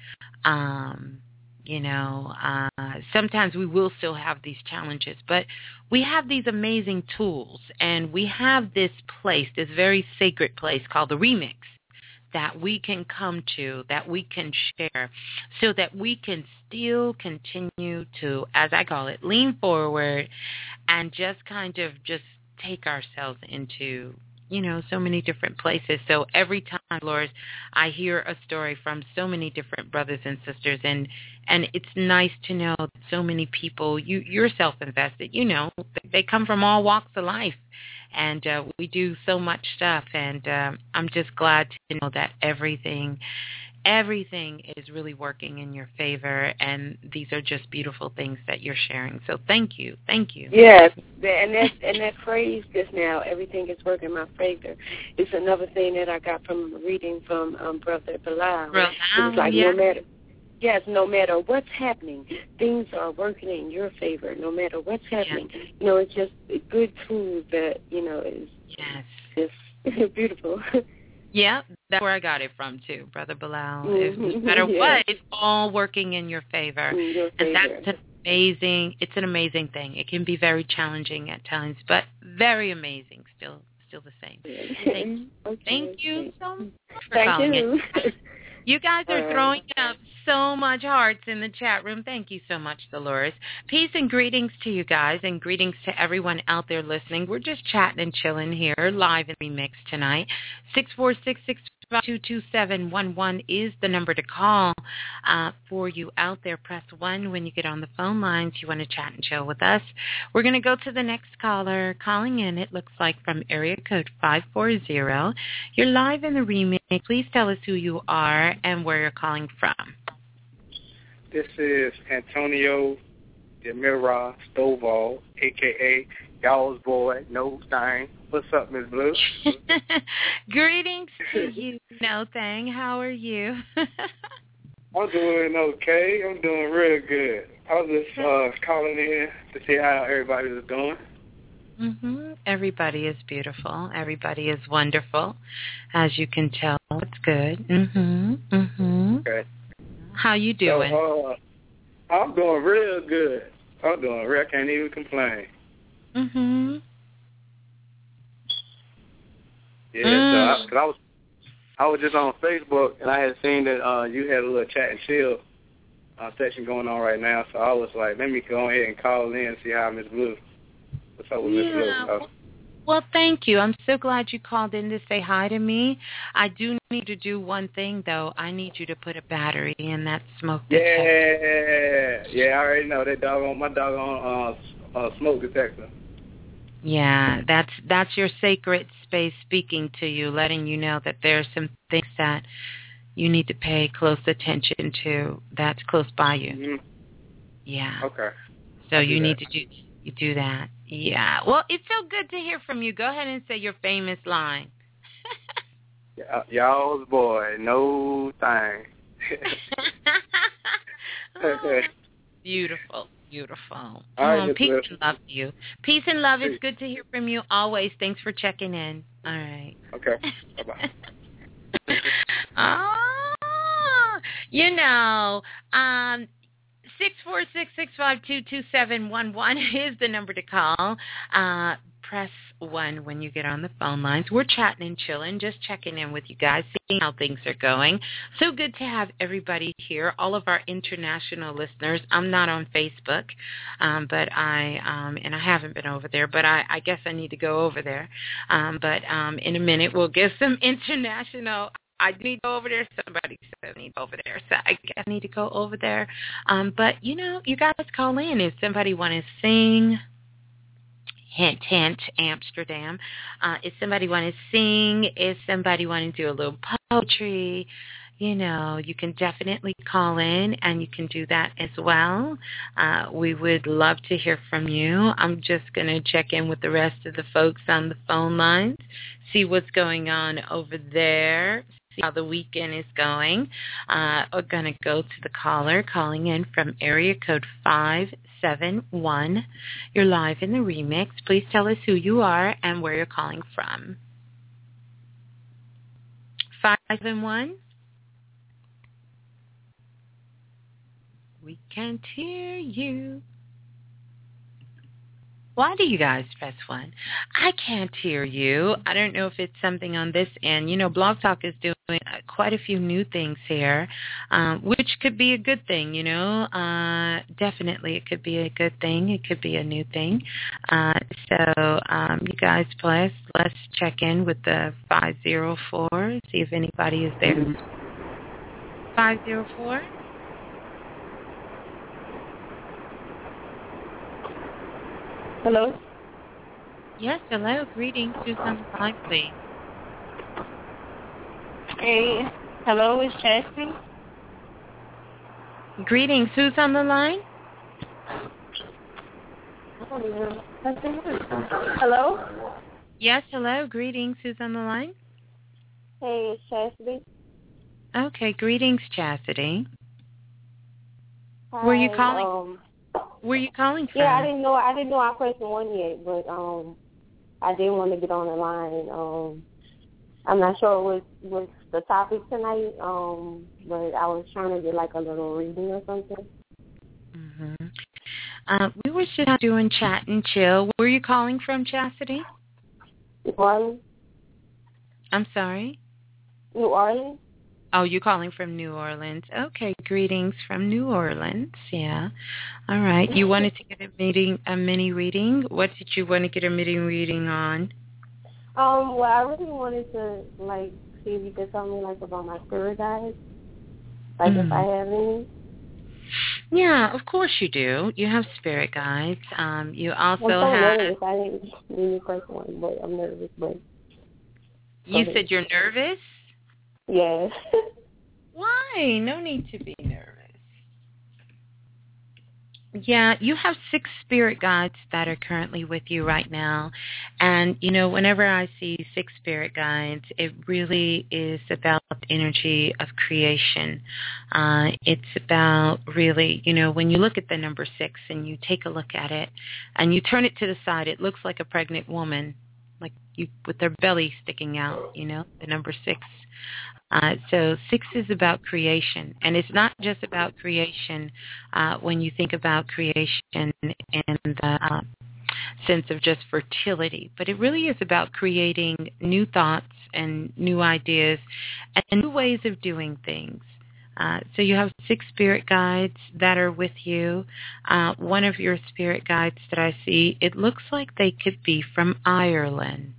Um, you know, uh, sometimes we will still have these challenges, but we have these amazing tools, and we have this place, this very sacred place called the Remix, that we can come to, that we can share, so that we can still continue to, as I call it, lean forward and just kind of just take ourselves into, you know, so many different places. So every time, Dolores, I hear a story from so many different brothers and sisters, and and it's nice to know that so many people, you, you're self-invested, you know, they come from all walks of life, and uh, we do so much stuff, and uh, I'm just glad to know that everything Everything is really working in your favor, and these are just beautiful things that you're sharing. So thank you. Thank you. Yes, and that, and that phrase just now, everything is working in my favor, is another thing that I got from reading from um, Brother Bilal. Bilal, it's like yeah. no matter, yes, no matter what's happening, things are working in your favor, no matter what's happening. Yeah. You know, it's just a good tool that, you know, is yes. just beautiful. Yeah, that's where I got it from, too, Brother Bilal. Mm-hmm. No matter yeah. what, it's all working in your favor. In your and favor. that's amazing. It's an amazing thing. It can be very challenging at times, but very amazing still still the same. Thank you. Okay. Thank you so much for Thank calling you. in. You guys are right. throwing up so much hearts in the chat room. Thank you so much, Dolores. Peace and greetings to you guys, and greetings to everyone out there listening. We're just chatting and chilling here, live in Remix tonight. six four six, six two two seven one one is the number to call uh, for you out there. Press one when you get on the phone lines. You want to chat and chill with us. We're going to go to the next caller calling in. It looks like from area code five four zero. You're live in the remix. Please tell us who you are and where you're calling from. This is Antonio Demira Stovall, a k a. Y'all's boy, No Thing. What's up, Miss Blue? Greetings to you, No Thing. How are you? I'm doing okay. I'm doing real good. I was just uh, calling in to see how everybody is doing. Mm-hmm. Everybody is beautiful. Everybody is wonderful, as you can tell. It's good. Mm-hmm. Mm-hmm. Okay. How you doing? So, uh, I'm doing real good. I'm doing real. I can't even complain. Mm-hmm. Yeah, mm. so I, cause I was I was just on Facebook and I had seen that uh, you had a little chat and chill uh, section going on right now. So I was like, let me go ahead and call in and see how Miss Blue. What's up with Miss yeah. Blue? Uh, Well, thank you. I'm so glad you called in to say hi to me. I do need to do one thing, though. I need you to put a battery in that smoke detector. Yeah, yeah, I already know that doggone my doggone uh, uh, smoke detector. Yeah, that's that's your sacred space speaking to you, letting you know that there's some things that you need to pay close attention to. That's close by you. Mm-hmm. Yeah. Okay. So I'll you do need that. to do you do that. Yeah. Well, it's so good to hear from you. Go ahead and say your famous line. y- y'all's boy, No Thing. Oh, beautiful. Beautiful. All right, Oh, peace Miss and love to you. Peace and love. Peace. It's good to hear from you always. Thanks for checking in. All right. Okay. Bye-bye. Oh, you know, um, six four six, six five two, two seven one one is the number to call. Uh, press one when you get on the phone lines. We're chatting and chilling, just checking in with you guys, seeing how things are going. So good to have everybody here, all of our international listeners. I'm not on Facebook, um, but I, um, and I haven't been over there, but I, I guess I need to go over there. Um, but um, in a minute, we'll get some international. I need to go over there. Somebody said I need to go over there, so I guess I need to go over there. Um, but, you know, you guys call in if somebody want to sing. Hint, hint, Amsterdam. Uh, if somebody want to sing, if somebody want to do a little poetry, you know, you can definitely call in, and you can do that as well. Uh, we would love to hear from you. I'm just going to check in with the rest of the folks on the phone lines, see what's going on over there, see how the weekend is going. Uh, we're going to go to the caller calling in from area code five seven one. You're live in the remix. Please tell us who you are and where you're calling from. five seven one. We can't hear you. Why do you guys press one? I can't hear you. I don't know if it's something on this end. You know, Blog Talk is doing quite a few new things here, um, which could be a good thing, you know. Uh, definitely it could be a good thing. It could be a new thing. Uh, so um, you guys, please, let's check in with the five zero four, see if anybody is there. five zero four? Hello? Yes, hello. Greetings. Who's on the line, please? Hey, hello, it's Chastity. Greetings. Who's on the line? Hello? Yes, hello. Greetings. Who's on the line? Hey, it's Chastity. Okay, greetings, Chastity. Hi, Were you calling? Um, Where are you calling from? yeah, I didn't know. I didn't know I pressed one yet, but um, I did want to get on the line. Um, I'm not sure what what's the topic tonight. Um, but I was trying to get like a little reading or something. Mm-hmm. Uh, we were just doing chat and chill. Where are you calling from, Chastity? New Orleans. I'm sorry? New Orleans. Oh, you're calling from New Orleans. Okay, greetings from New Orleans. Yeah. All right. You wanted to get a meeting, a mini reading. What did you want to get a mini reading on? Um, well, I really wanted to like see if you could tell me like about my spirit guides, like mm. if I have any. Yeah, of course you do. You have spirit guides. Um, you also I'm so have. nervous. I didn't really press one, but I'm nervous. But you said you're nervous? Yes. Why? No need to be nervous. Yeah, you have six spirit guides that are currently with you right now. And, you know, whenever I see six spirit guides, it really is about energy of creation. Uh, it's about really, you know, when you look at the number six and you take a look at it and you turn it to the side, it looks like a pregnant woman, like you with their belly sticking out, you know, the number six. Uh, so six is about creation, and it's not just about creation uh, when you think about creation in the uh, sense of just fertility, but it really is about creating new thoughts and new ideas and new ways of doing things. Uh, so you have six spirit guides that are with you. Uh, one of your spirit guides that I see, it looks like they could be from Ireland.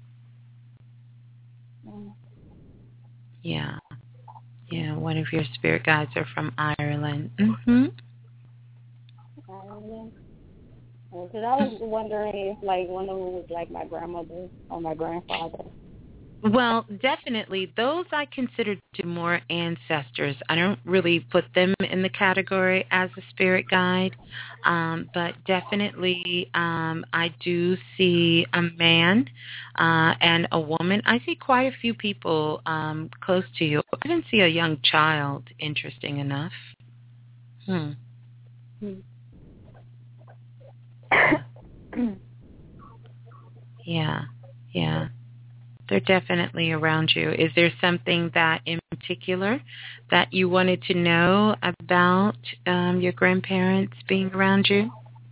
Yeah. Yeah, one of your spirit guides are from Ireland. Mm-hmm. Ireland. Because I was wondering if, like, one of them was, like, my grandmother or my grandfather. Well, definitely. Those I consider to be more ancestors. I don't really put them in the category as a spirit guide, um, but definitely um, I do see a man uh, and a woman. I see quite a few people um, close to you. I even see a young child, interesting enough. Hmm. Yeah, yeah. They're definitely around you. Is there something that in particular that you wanted to know about um, your grandparents being around you?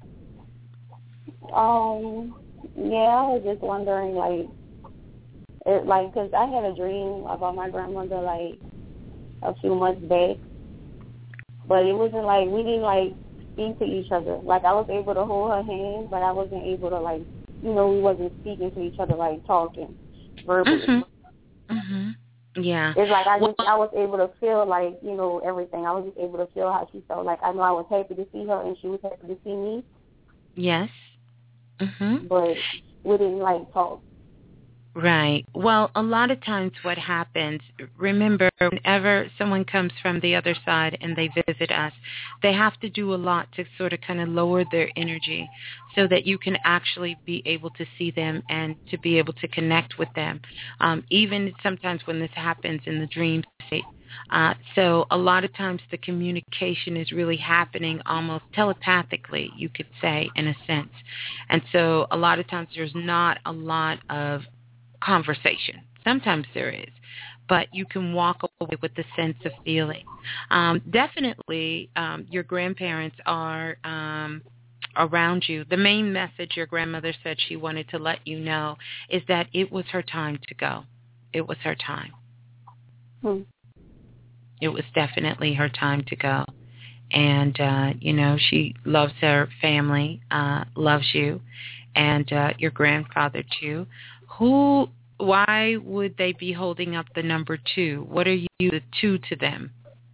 Um, yeah, I was just wondering, like, it, like, because I had a dream about my grandmother, like, a few months back. But it wasn't, like, we didn't, like, speak to each other. Like, I was able to hold her hand, but I wasn't able to, like, you know, we wasn't speaking to each other, like, talking. Verbally. Mm-hmm. Mm-hmm. Yeah. It's like I just well, I was able to feel like, you know, everything. I was just able to feel how she felt. Like I know I was happy to see her and she was happy to see me. Yes. Mhm. But we didn't like talk. Right. Well, a lot of times what happens, remember, whenever someone comes from the other side and they visit us, they have to do a lot to sort of kind of lower their energy so that you can actually be able to see them and to be able to connect with them. Um, even sometimes when this happens in the dream state. Uh, so a lot of times the communication is really happening almost telepathically, you could say, in a sense. And so a lot of times there's not a lot of conversation. Sometimes there is, but you can walk away with the sense of feeling. Um, definitely, um, your grandparents are um, around you. The main message your grandmother said she wanted to let you know is that it was her time to go. It was her time. Hmm. It was definitely her time to go. And, uh, you know, she loves her family, uh, loves you, and uh, your grandfather, too. Who, why would they be holding up the number two? What are you, the two to them?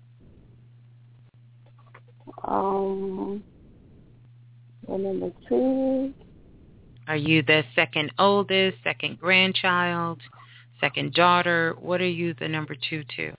Um, the number two. Are you the second oldest, second grandchild, second daughter? What are you the number two to?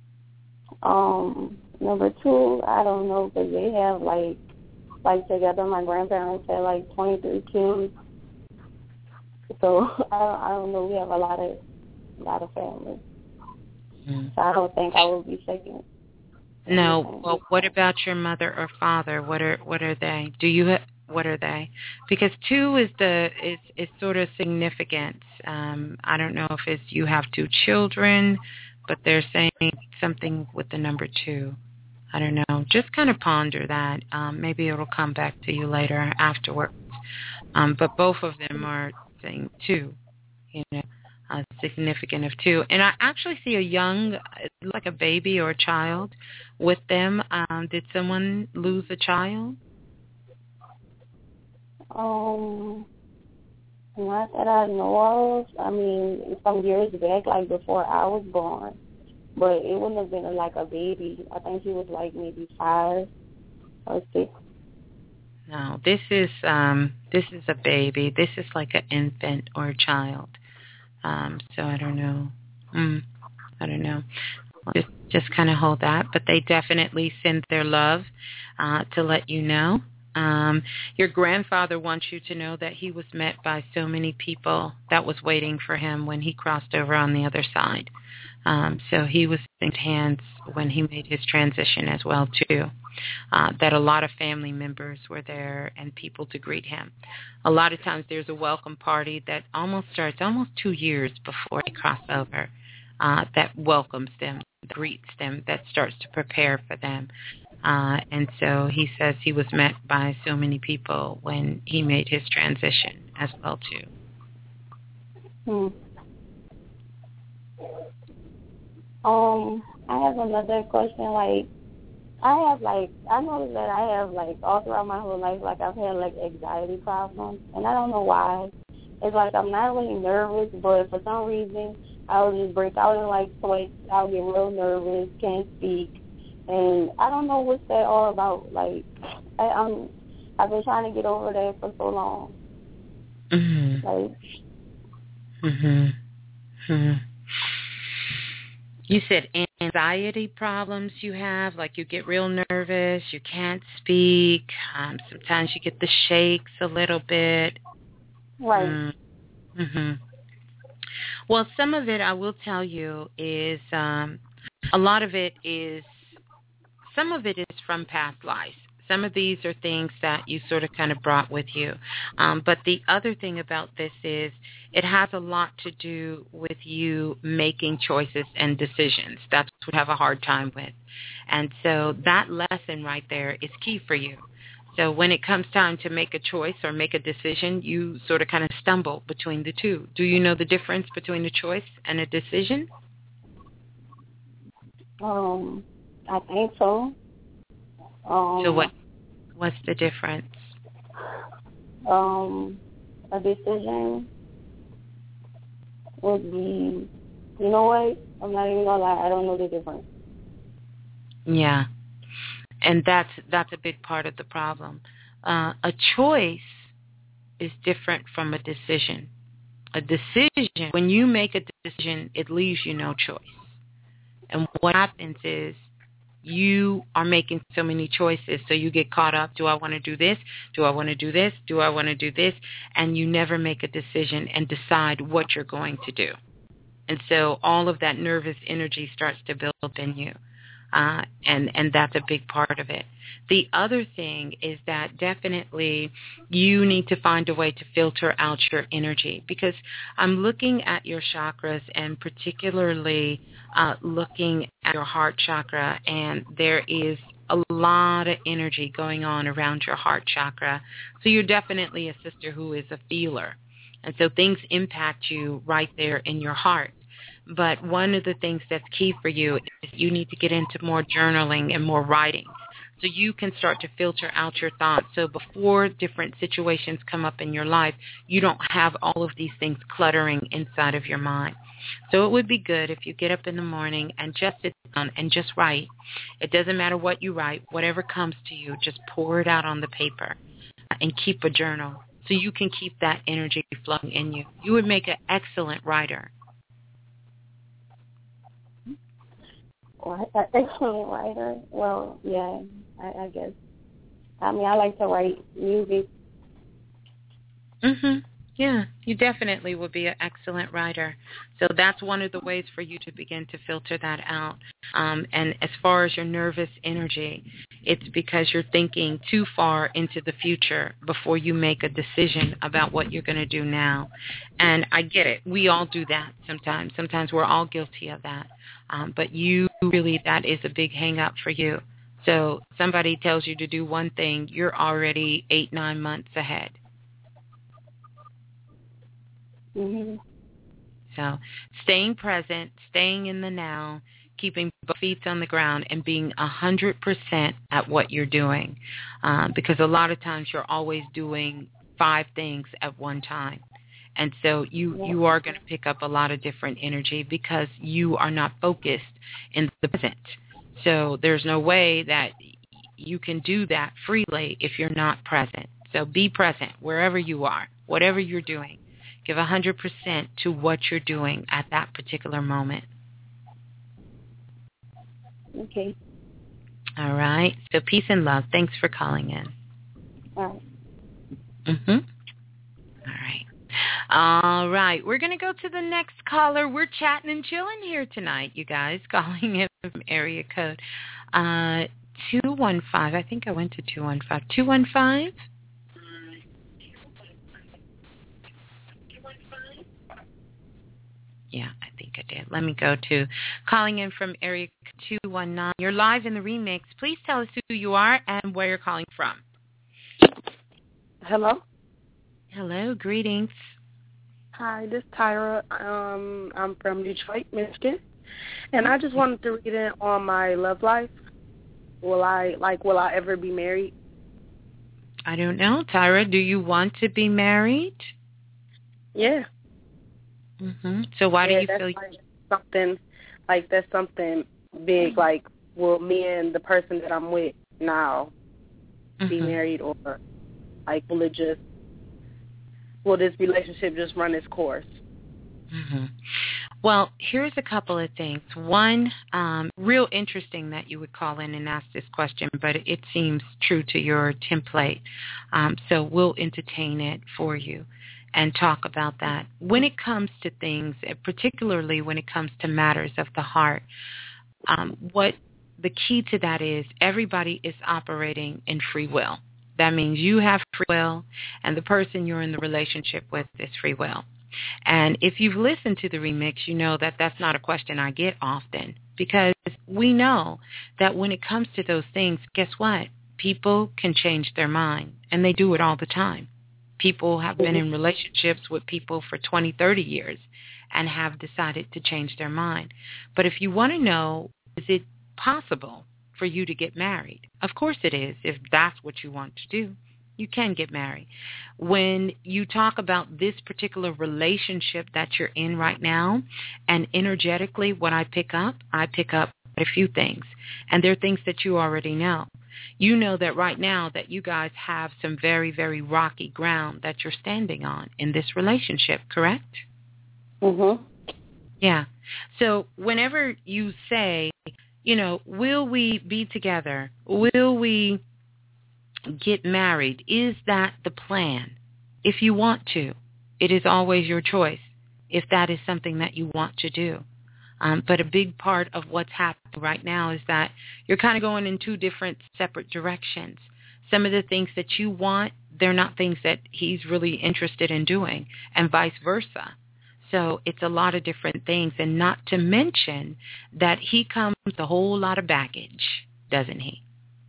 Um, number two, I don't know, because they have, like, like together, my grandparents had, like, twenty-three kids. So I don't, I don't know. We have a lot of, a lot of family. Mm. So I don't think I will be second. No. Well, what about your mother or father? What are what are they? Do you ha- what are they? Because two is the is is sort of significant. Um, I don't know if it's you have two children, but they're saying something with the number two. I don't know. Just kind of ponder that. Um, maybe it'll come back to you later afterwards. Um, but both of them are saying two, you know, uh, significant of two. And I actually see a young, like a baby or a child with them. Um, did someone lose a child? Um, Not that I know of. I mean, some years back, like before I was born. But it wouldn't have been like a baby. I think he was like maybe five or six. No, this is um, this is a baby. This is like an infant or a child. Um, so I don't know. Mm, I don't know. Just just kind of hold that. But they definitely send their love uh, to let you know. Um, your grandfather wants you to know that he was met by so many people that was waiting for him when he crossed over on the other side. Um, so he was in hands when he made his transition as well, too. Uh, that a lot of family members were there and people to greet him. A lot of times there's a welcome party that almost starts almost two years before they cross over, uh, that welcomes them, greets them, that starts to prepare for them. Uh, and so he says he was met by so many people when he made his transition as well, too. Hmm. Um, I have another question. Like, I have, like, I noticed that I have, like, all throughout my whole life, like, I've had, like, anxiety problems, and I don't know why. It's like I'm not really nervous, but for some reason, I'll just break out in, like, sweats. I'll get real nervous, can't speak, and I don't know what's that all about. Like, I, I'm, I've been trying to get over that for so long. Mm-hmm. Like, mm-hmm. Mm-hmm. You said anxiety problems you have, like you get real nervous, you can't speak, um, sometimes you get the shakes a little bit. Right. Mm-hmm. Well, some of it, I will tell you, is um, a lot of it is, some of it is from past lives. Some of these are things that you sort of kind of brought with you. Um, but the other thing about this is it has a lot to do with you making choices and decisions. That's what we have a hard time with. And so that lesson right there is key for you. So when it comes time to make a choice or make a decision, you sort of kind of stumble between the two. Do you know the difference between a choice and a decision? Um, I think so. Um, so what? What's the difference? Um, a decision would be, you know what? I'm not even gonna lie. I don't know the difference. Yeah, and that's that's a big part of the problem. Uh, a choice is different from a decision. A decision, when you make a decision, it leaves you no choice. And what happens is, you are making so many choices, so you get caught up. Do I want to do this? Do I want to do this? Do I want to do this? And you never make a decision and decide what you're going to do. And so all of that nervous energy starts to build up in you, uh, and, and that's a big part of it. The other thing is that definitely you need to find a way to filter out your energy, because I'm looking at your chakras and particularly uh, looking at your heart chakra, and there is a lot of energy going on around your heart chakra. So you're definitely a sister who is a feeler. And so things impact you right there in your heart. But one of the things that's key for you is you need to get into more journaling and more writing, so you can start to filter out your thoughts. So before different situations come up in your life, you don't have all of these things cluttering inside of your mind. So it would be good if you get up in the morning and just sit down and just write. It doesn't matter what you write. Whatever comes to you, just pour it out on the paper and keep a journal so you can keep that energy flowing in you. You would make an excellent writer. Well, an excellent writer. Well, yeah, I, I guess. I mean, I like to write music. Mhm. Yeah, you definitely would be an excellent writer. So that's one of the ways for you to begin to filter that out. Um, and as far as your nervous energy, it's because you're thinking too far into the future before you make a decision about what you're going to do now. And I get it. We all do that sometimes. Sometimes we're all guilty of that. Um, but you really, that is a big hang up for you. So somebody tells you to do one thing, you're already eight, nine months ahead. Mm-hmm. So staying present, staying in the now, keeping both feet on the ground, and being one hundred percent at what you're doing. Um, because a lot of times you're always doing five things at one time. And so you, you are going to pick up a lot of different energy because you are not focused in the present. So there's no way that you can do that freely if you're not present. So be present wherever you are, whatever you're doing. Give one hundred percent to what you're doing at that particular moment. Okay. All right. So peace and love. Thanks for calling in. All right. Mm-hmm. All right. All right. We're going to go to the next caller. We're chatting and chilling here tonight, you guys, calling in from area code uh, two one five. I think I went to two one five. two one five? Yeah, I think I did. Let me go to calling in from area two one nine. You're live in the remix. Please tell us who you are and where you're calling from. Hello? Hello, greetings. Hi, this is Tyra. Um, I'm from Detroit, Michigan. And I just wanted to read in on my love life. Will I, like, will I ever be married? I don't know. Tyra, do you want to be married? Yeah. Mm-hmm. So why yeah, do you that's feel... Like something, like, that's something big, like, will me and the person that I'm with now mm-hmm. be married, or, like, will it just, will this relationship just run its course? Mm-hmm. Well, here's a couple of things. One, um, real interesting that you would call in and ask this question, but it seems true to your template. Um, so we'll entertain it for you and talk about that. When it comes to things, particularly when it comes to matters of the heart, um, what the key to that is everybody is operating in free will. That means you have free will, and the person you're in the relationship with is free will. And if you've listened to the remix, you know that that's not a question I get often, because we know that when it comes to those things, guess what? People can change their mind, and they do it all the time. People have been in relationships with people for twenty, thirty years and have decided to change their mind. But if you want to know, is it possible for you to get married? Of course it is. If that's what you want to do, you can get married. When you talk about this particular relationship that you're in right now, and energetically what I pick up, I pick up a few things. And they're things that you already know. You know that right now that you guys have some very, very rocky ground that you're standing on in this relationship, correct? Mm-hmm. Yeah. So whenever you say, you know, will we be together? Will we get married? Is that the plan? If you want to, it is always your choice if that is something that you want to do. Um, but a big part of what's happening right now is that you're kind of going in two different separate directions. Some of the things that you want, they're not things that he's really interested in doing, and vice versa. So it's a lot of different things, and not to mention that he comes with a whole lot of baggage, doesn't he?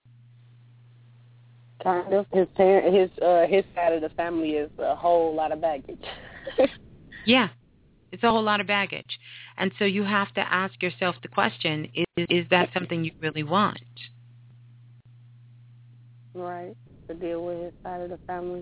Kind of. His parent, his uh, his side of the family is a whole lot of baggage. Yeah. It's a whole lot of baggage. And so you have to ask yourself the question, is, is that something you really want? Right. To deal with his side of the family.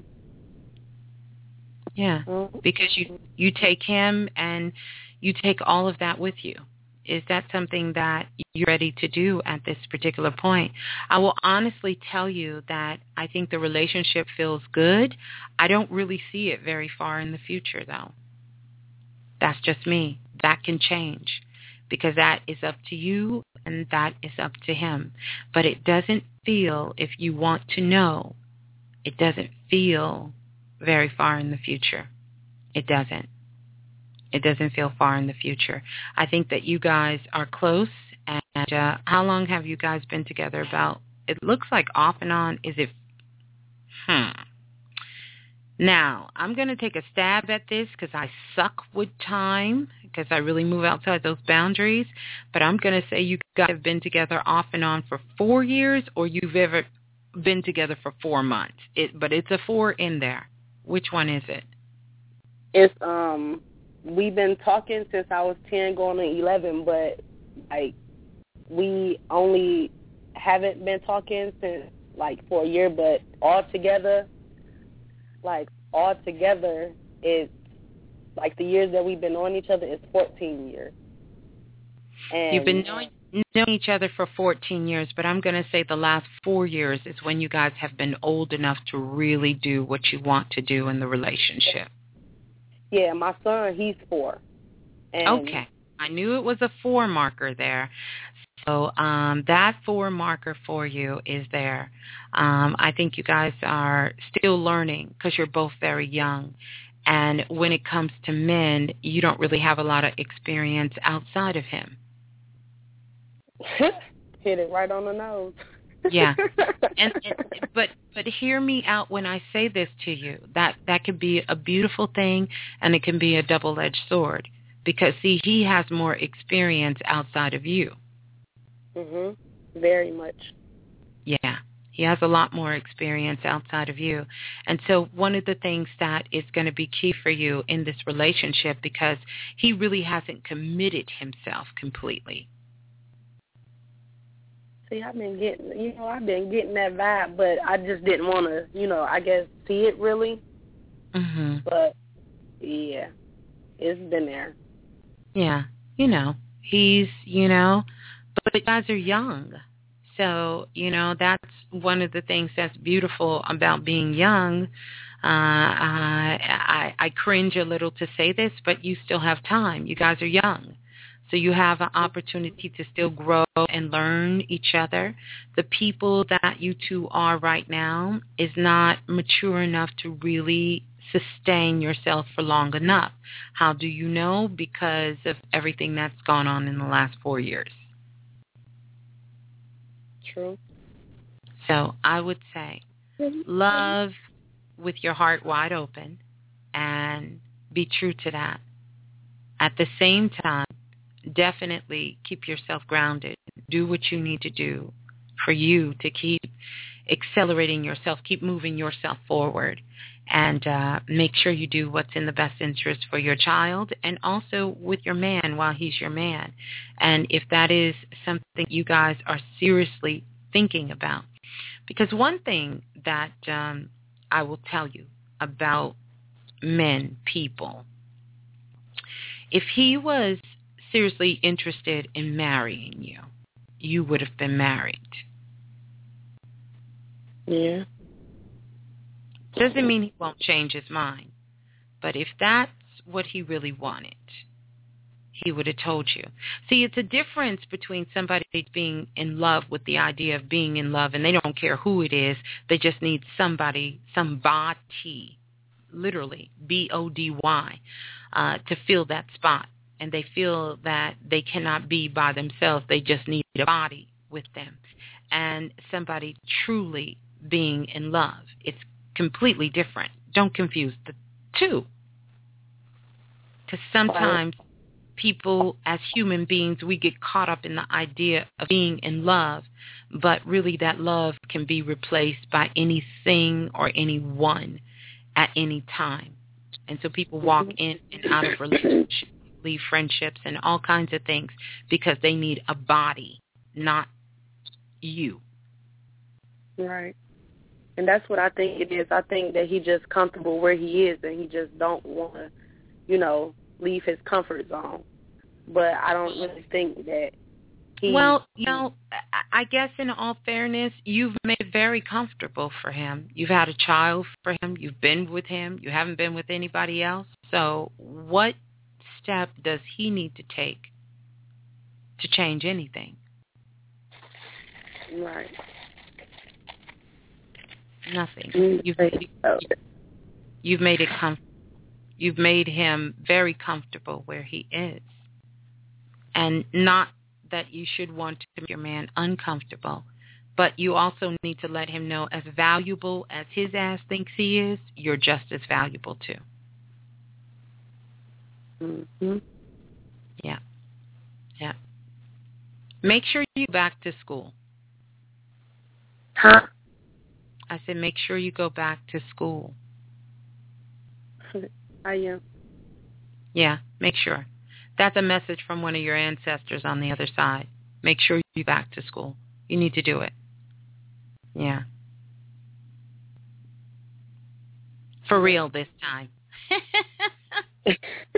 Yeah. Mm-hmm. Because you, you take him and you take all of that with you. Is that something that you're ready to do at this particular point? I will honestly tell you that I think the relationship feels good. I don't really see it very far in the future, though. That's just me. That can change because that is up to you and that is up to him. But it doesn't feel, if you want to know, it doesn't feel very far in the future. It doesn't. It doesn't feel far in the future. I think that you guys are close. And uh, how long have you guys been together? About, it looks like off and on. Is it, hmm. Now, I'm going to take a stab at this because I suck with time, because I really move outside those boundaries. But I'm going to say you guys have been together off and on for four years, or you've ever been together for four months. It, but it's a four in there. Which one is it? It's, um, we've been talking since I was ten going on eleven, but, like, we only haven't been talking since, like, for a year, but all together, like, all together, it's like the years that we've been knowing each other is fourteen years. And you've been knowing, knowing each other for fourteen years, but I'm going to say the last four years is when you guys have been old enough to really do what you want to do in the relationship. Yeah, my son, he's four. And okay. I knew it was a four marker there. So um, that four marker for you is there. Um, I think you guys are still learning because you're both very young. And when it comes to men, you don't really have a lot of experience outside of him. Hit it right on the nose. Yeah. And, and but but hear me out when I say this to you. That that could be a beautiful thing, and it can be a double-edged sword. Because, see, he has more experience outside of you. Mhm. Very much. Yeah. He has a lot more experience outside of you. And so one of the things that is going to be key for you in this relationship, because he really hasn't committed himself completely. See, I've been getting, you know, I've been getting that vibe, but I just didn't want to, you know, I guess see it really. Mhm. But, yeah, it's been there. Yeah. You know, he's, you know, but you guys are young. So, you know, that's one of the things that's beautiful about being young. Uh, I, I, I cringe a little to say this, but you still have time. You guys are young. So you have an opportunity to still grow and learn each other. The people that you two are right now is not mature enough to really sustain yourself for long enough. How do you know? Because of everything that's gone on in the last four years. True. So I would say love with your heart wide open and be true to that. At the same time, definitely keep yourself grounded. Do what you need to do for you to keep accelerating yourself, keep moving yourself forward, and uh, make sure you do what's in the best interest for your child and also with your man while he's your man. And if that is something you guys are seriously thinking about, because one thing that um, I will tell you about men, people, if he was seriously interested in marrying you, you would have been married. Yeah. Doesn't mean he won't change his mind. But if that's what he really wanted, he would have told you. See, it's a difference between somebody being in love with the idea of being in love, and they don't care who it is. They just need somebody, somebody, literally, B O D Y, uh, to fill that spot. And they feel that they cannot be by themselves. They just need a body with them. And somebody truly being in love. It's completely different. Don't confuse the two. Because sometimes people, as human beings, we get caught up in the idea of being in love, but really that love can be replaced by anything or anyone at any time. And so people walk in and out of relationships, leave friendships and all kinds of things because they need a body, not you. Right. And that's what I think it is. I think that he's just comfortable where he is and he just don't want to, you know, leave his comfort zone. But I don't really think that he... Well, you know, I guess in all fairness, you've made it very comfortable for him. You've had a child for him. You've been with him. You haven't been with anybody else. So what step does he need to take to change anything? Right. Nothing. You've made, you've made it com- You've made him very comfortable where he is. And not that you should want to make your man uncomfortable, but you also need to let him know as valuable as his ass thinks he is, you're just as valuable too. Mm-hmm. Yeah. Yeah. Make sure you go back to school. Huh? I said make sure you go back to school. I am. Yeah, make sure. That's a message from one of your ancestors on the other side. Make sure you go back to school. You need to do it. Yeah. For real this time.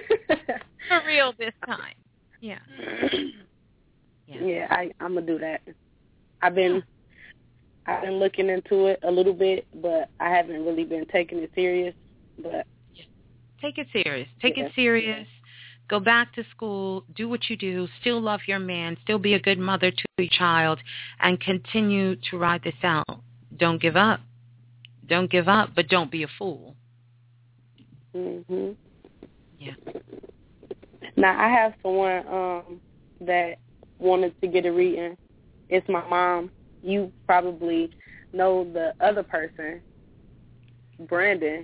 real this time. Yeah. Yeah, yeah I, I'm gonna do that. I've been, I've been looking into it a little bit, but I haven't really been taking it serious. But take it serious. Take yeah. it serious. Go back to school. Do what you do. Still love your man. Still be a good mother to your child, and continue to ride this out. Don't give up. Don't give up, but don't be a fool. Mhm. Yeah. Now I have someone um, that wanted to get a reading. It's my mom. You probably know the other person, Brandon.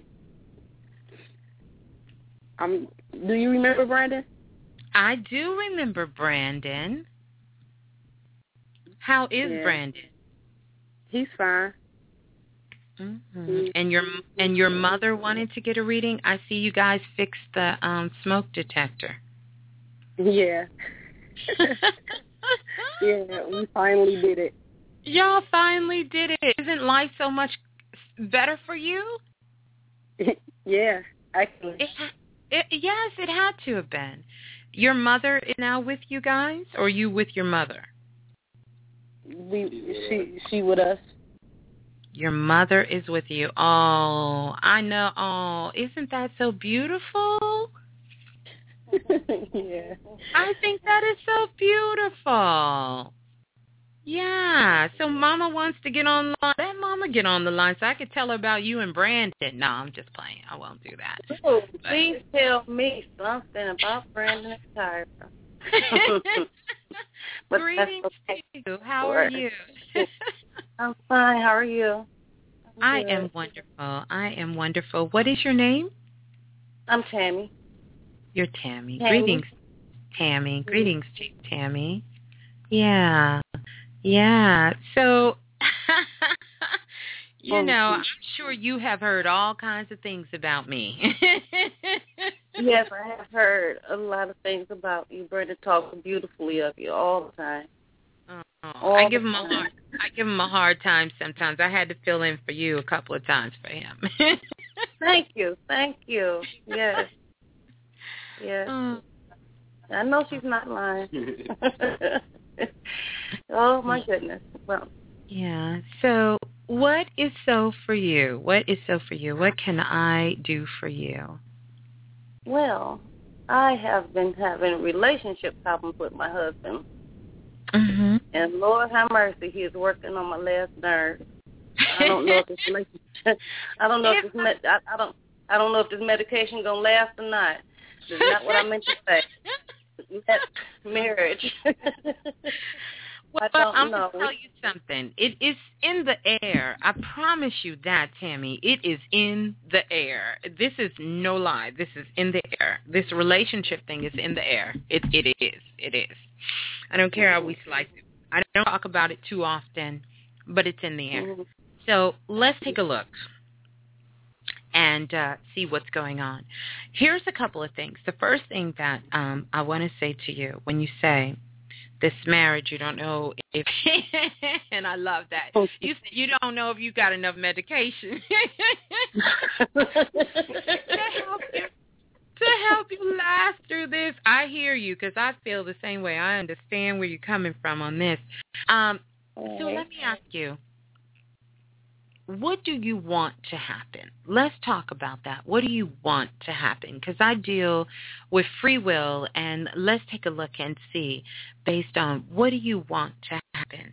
Um, do you remember Brandon? I do remember Brandon. How is yeah. Brandon? He's fine. Mm-hmm. He's, and your and your mother wanted to get a reading. I see you guys fixed the um, smoke detector. Yeah. Yeah, we finally did it. Y'all finally did it. Isn't life so much better for you? Yeah, actually. It, it, yes, it had to have been. Your mother is now with you guys, or you with your mother? We she she with us. Your mother is with you. Oh, I know. Oh, isn't that so beautiful? Yeah. I think that is so beautiful. Yeah. So Mama wants to get on the line. Let Mama get on the line so I could tell her about you and Brandon. No, I'm just playing. I won't do that. Oh, please tell me something about Brandon and Tyra. Greetings okay. to you. How are you? I'm fine. How are you? I'm I good. am wonderful. I am wonderful. What is your name? I'm Tammy. You're Tammy. Tammy. Greetings, Tammy. Mm-hmm. Greetings to you, Tammy. Yeah. Yeah. So, you know, I'm sure you have heard all kinds of things about me. Yes, I have heard a lot of things about you. Brenda talks beautifully of you all the time. Oh, all I give him a hard. I give him a hard time sometimes. I had to fill in for you a couple of times for him. Thank you. Thank you. Yes. Yes. Oh. I know she's not lying. Oh, my goodness. Well. Yeah. So what is so for you? What is so for you? What can I do for you? Well, I have been having relationship problems with my husband. Mm-hmm. And Lord have mercy, he is working on my last nerve. I don't know if this relationship, I don't know if this med, I, I don't I don't know if this medication gonna last or not. That's not what I meant to say. That marriage. Well, I don't I'm know. going to tell you something. It is in the air. I promise you that, Tammy. It is in the air. This is no lie. This is in the air. This relationship thing is in the air. It It is. It is. I don't care how we slice it. I don't talk about it too often, but it's in the air. Mm-hmm. So let's take a look and uh, see what's going on. Here's a couple of things. The first thing that um, I want to say to you when you say, this marriage, you don't know if, and I love that. You you don't know if you got enough medication to help you to help you last through this. I hear you because I feel the same way. I understand where you're coming from on this. Um, so let me ask you, what do you want to happen? Let's talk about that. What do you want to happen? Because I deal with free will, and let's take a look and see based on what do you want to happen?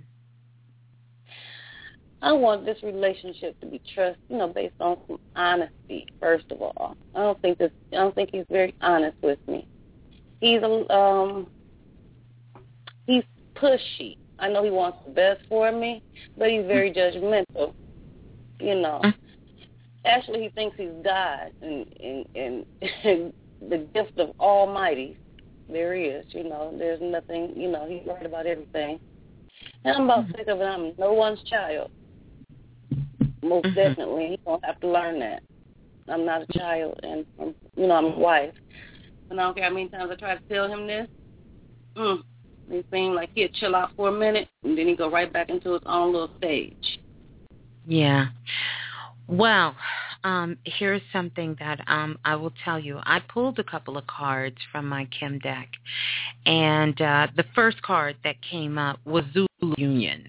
I want this relationship to be trust, you know, based on some honesty. First of all, I don't think this. I don't think he's very honest with me. He's a um, he's pushy. I know he wants the best for me, but he's very judgmental. You know, actually, he thinks he's God and, and, and, and the gift of Almighty. There he is. You know, there's nothing. You know, he's right about everything. And I'm about sick of it. I'm no one's child. Most mm-hmm. definitely, he's gonna have to learn that. I'm not a child, and I'm, you know, I'm a wife. And I don't care how many times I try to tell him this. Mm, it seems like he'd chill out for a minute, and then he'd go right back into his own little stage. Yeah. Well, um, here's something that um, I will tell you. I pulled a couple of cards from my Kim deck, and uh, the first card that came up was Zulu Union.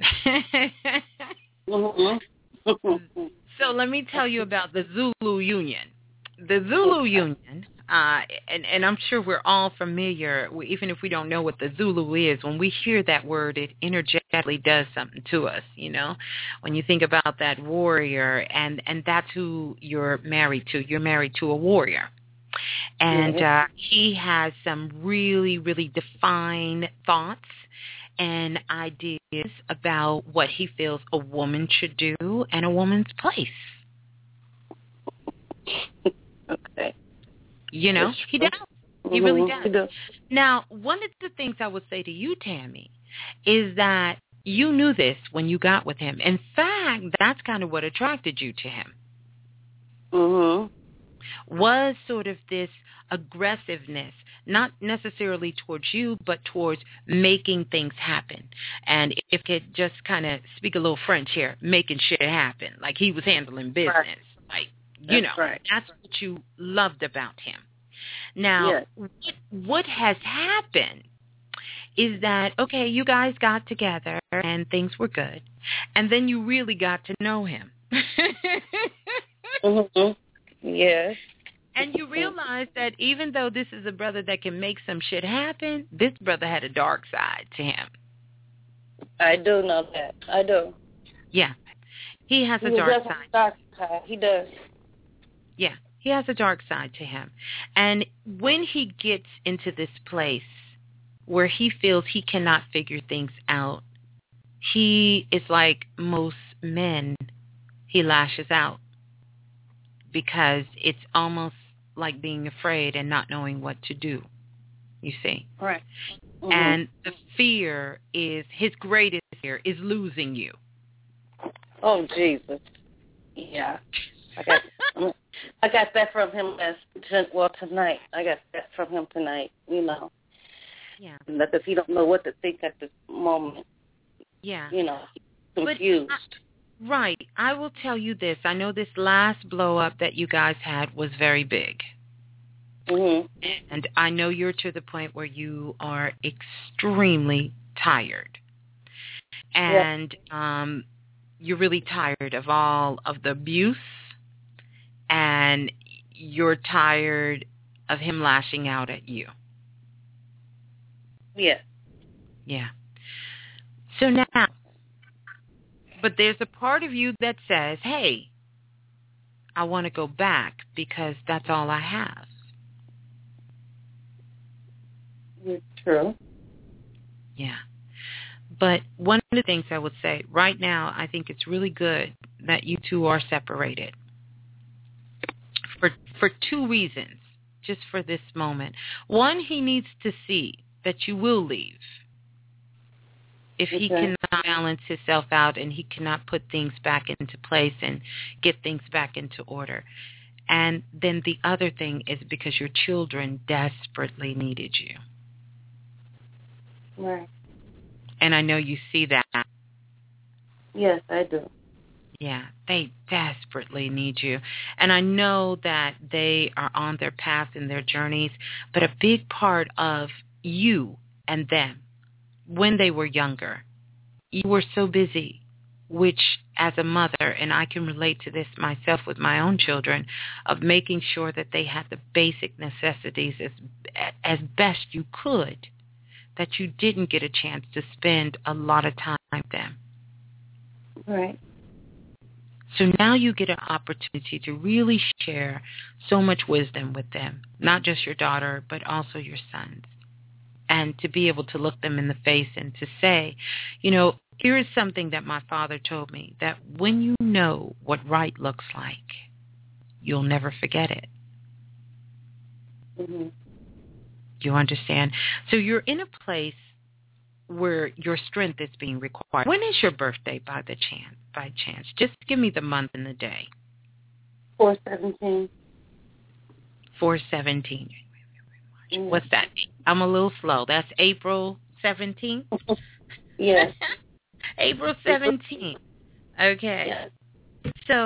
So let me tell you about the Zulu Union. The Zulu Union, uh, and, and I'm sure we're all familiar, even if we don't know what the Zulu is, when we hear that word, it energetically does something to us, you know. When you think about that warrior, and, and that's who you're married to. You're married to a warrior. And uh, he has some really, really defined thoughts and ideas about what he feels a woman should do and a woman's place. Okay. You know, he does. He mm-hmm. really does. He does. Now, one of the things I would say to you, Tammy, is that you knew this when you got with him. In fact, that's kind of what attracted you to him. Mm-hmm. Was sort of this aggressiveness, not necessarily towards you, but towards making things happen. And if I could just kind of speak a little French here, making shit happen, like he was handling business. Right. Like, you that's know, right. that's what you loved about him. Now, yes. what, what has happened is that, okay, you guys got together and things were good, and then you really got to know him. mm-hmm. Yes. And you realize that even though this is a brother that can make some shit happen, this brother had a dark side to him. I do know that. I do. Yeah. He has he a dark side. dark side. He does. Yeah. He has a dark side to him. And when he gets into this place where he feels he cannot figure things out, he is like most men. He lashes out because it's almost like being afraid and not knowing what to do, you see. Right. Mm-hmm. And the fear is, his greatest fear is losing you. Oh, Jesus. Yeah. I got I got that from him last, well, tonight. I got that from him tonight, you know. Yeah. Because he don't know what to think at this moment. Yeah. You know, confused. But I, right. I will tell you this. I know this last blow-up that you guys had was very big. Mm-hmm. And I know you're to the point where you are extremely tired. And yeah. um, you're really tired of all of the abuse, and you're tired of him lashing out at you. Yeah. Yeah. So now, but there's a part of you that says, hey, I want to go back because that's all I have. True. Yeah. But one of the things I would say, right now, I think it's really good that you two are separated. For for two reasons, just for this moment. One, he needs to see that you will leave. If he okay. cannot balance himself out and he cannot put things back into place and get things back into order. And then the other thing is because your children desperately needed you. Right. And I know you see that. Yes, I do. Yeah, they desperately need you. And I know that they are on their path and their journeys, but a big part of you and them, when they were younger, you were so busy, which as a mother, and I can relate to this myself with my own children, of making sure that they had the basic necessities as as best you could, that you didn't get a chance to spend a lot of time with them. Right. So now you get an opportunity to really share so much wisdom with them, not just your daughter, but also your sons. And to be able to look them in the face and to say, you know, here is something that my father told me, that when you know what right looks like, you'll never forget it. Mm-hmm. You understand? So you're in a place where your strength is being required. When is your birthday by the chance? By chance, just give me the month and the day. Four seventeen. Four seventeen. Mm-hmm. What's that? I'm a little slow. That's April seventeenth. Yes. April seventeenth. Okay. Yes. So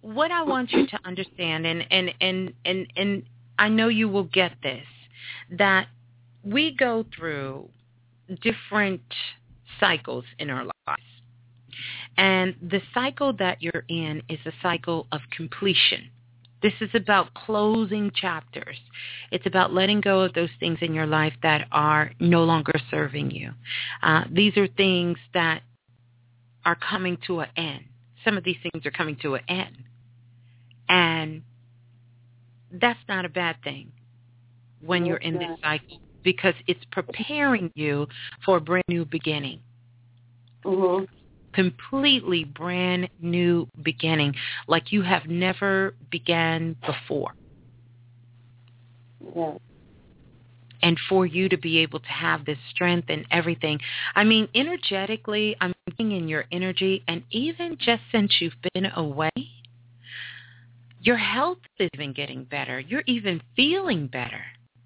what I want you to understand, and, and, and, and, and I know you will get this, that we go through different cycles in our lives. And the cycle that you're in is a cycle of completion. This is about closing chapters. It's about letting go of those things in your life that are no longer serving you. Uh, these are things that are coming to an end. Some of these things are coming to an end. And that's not a bad thing when you're in this cycle, because it's preparing you for a brand new beginning. Mm-hmm. Completely brand new beginning, like you have never began before. Yeah. And for you to be able to have this strength and everything. I mean, energetically, I'm looking in your energy, and even just since you've been away, your health is even getting better. You're even feeling better.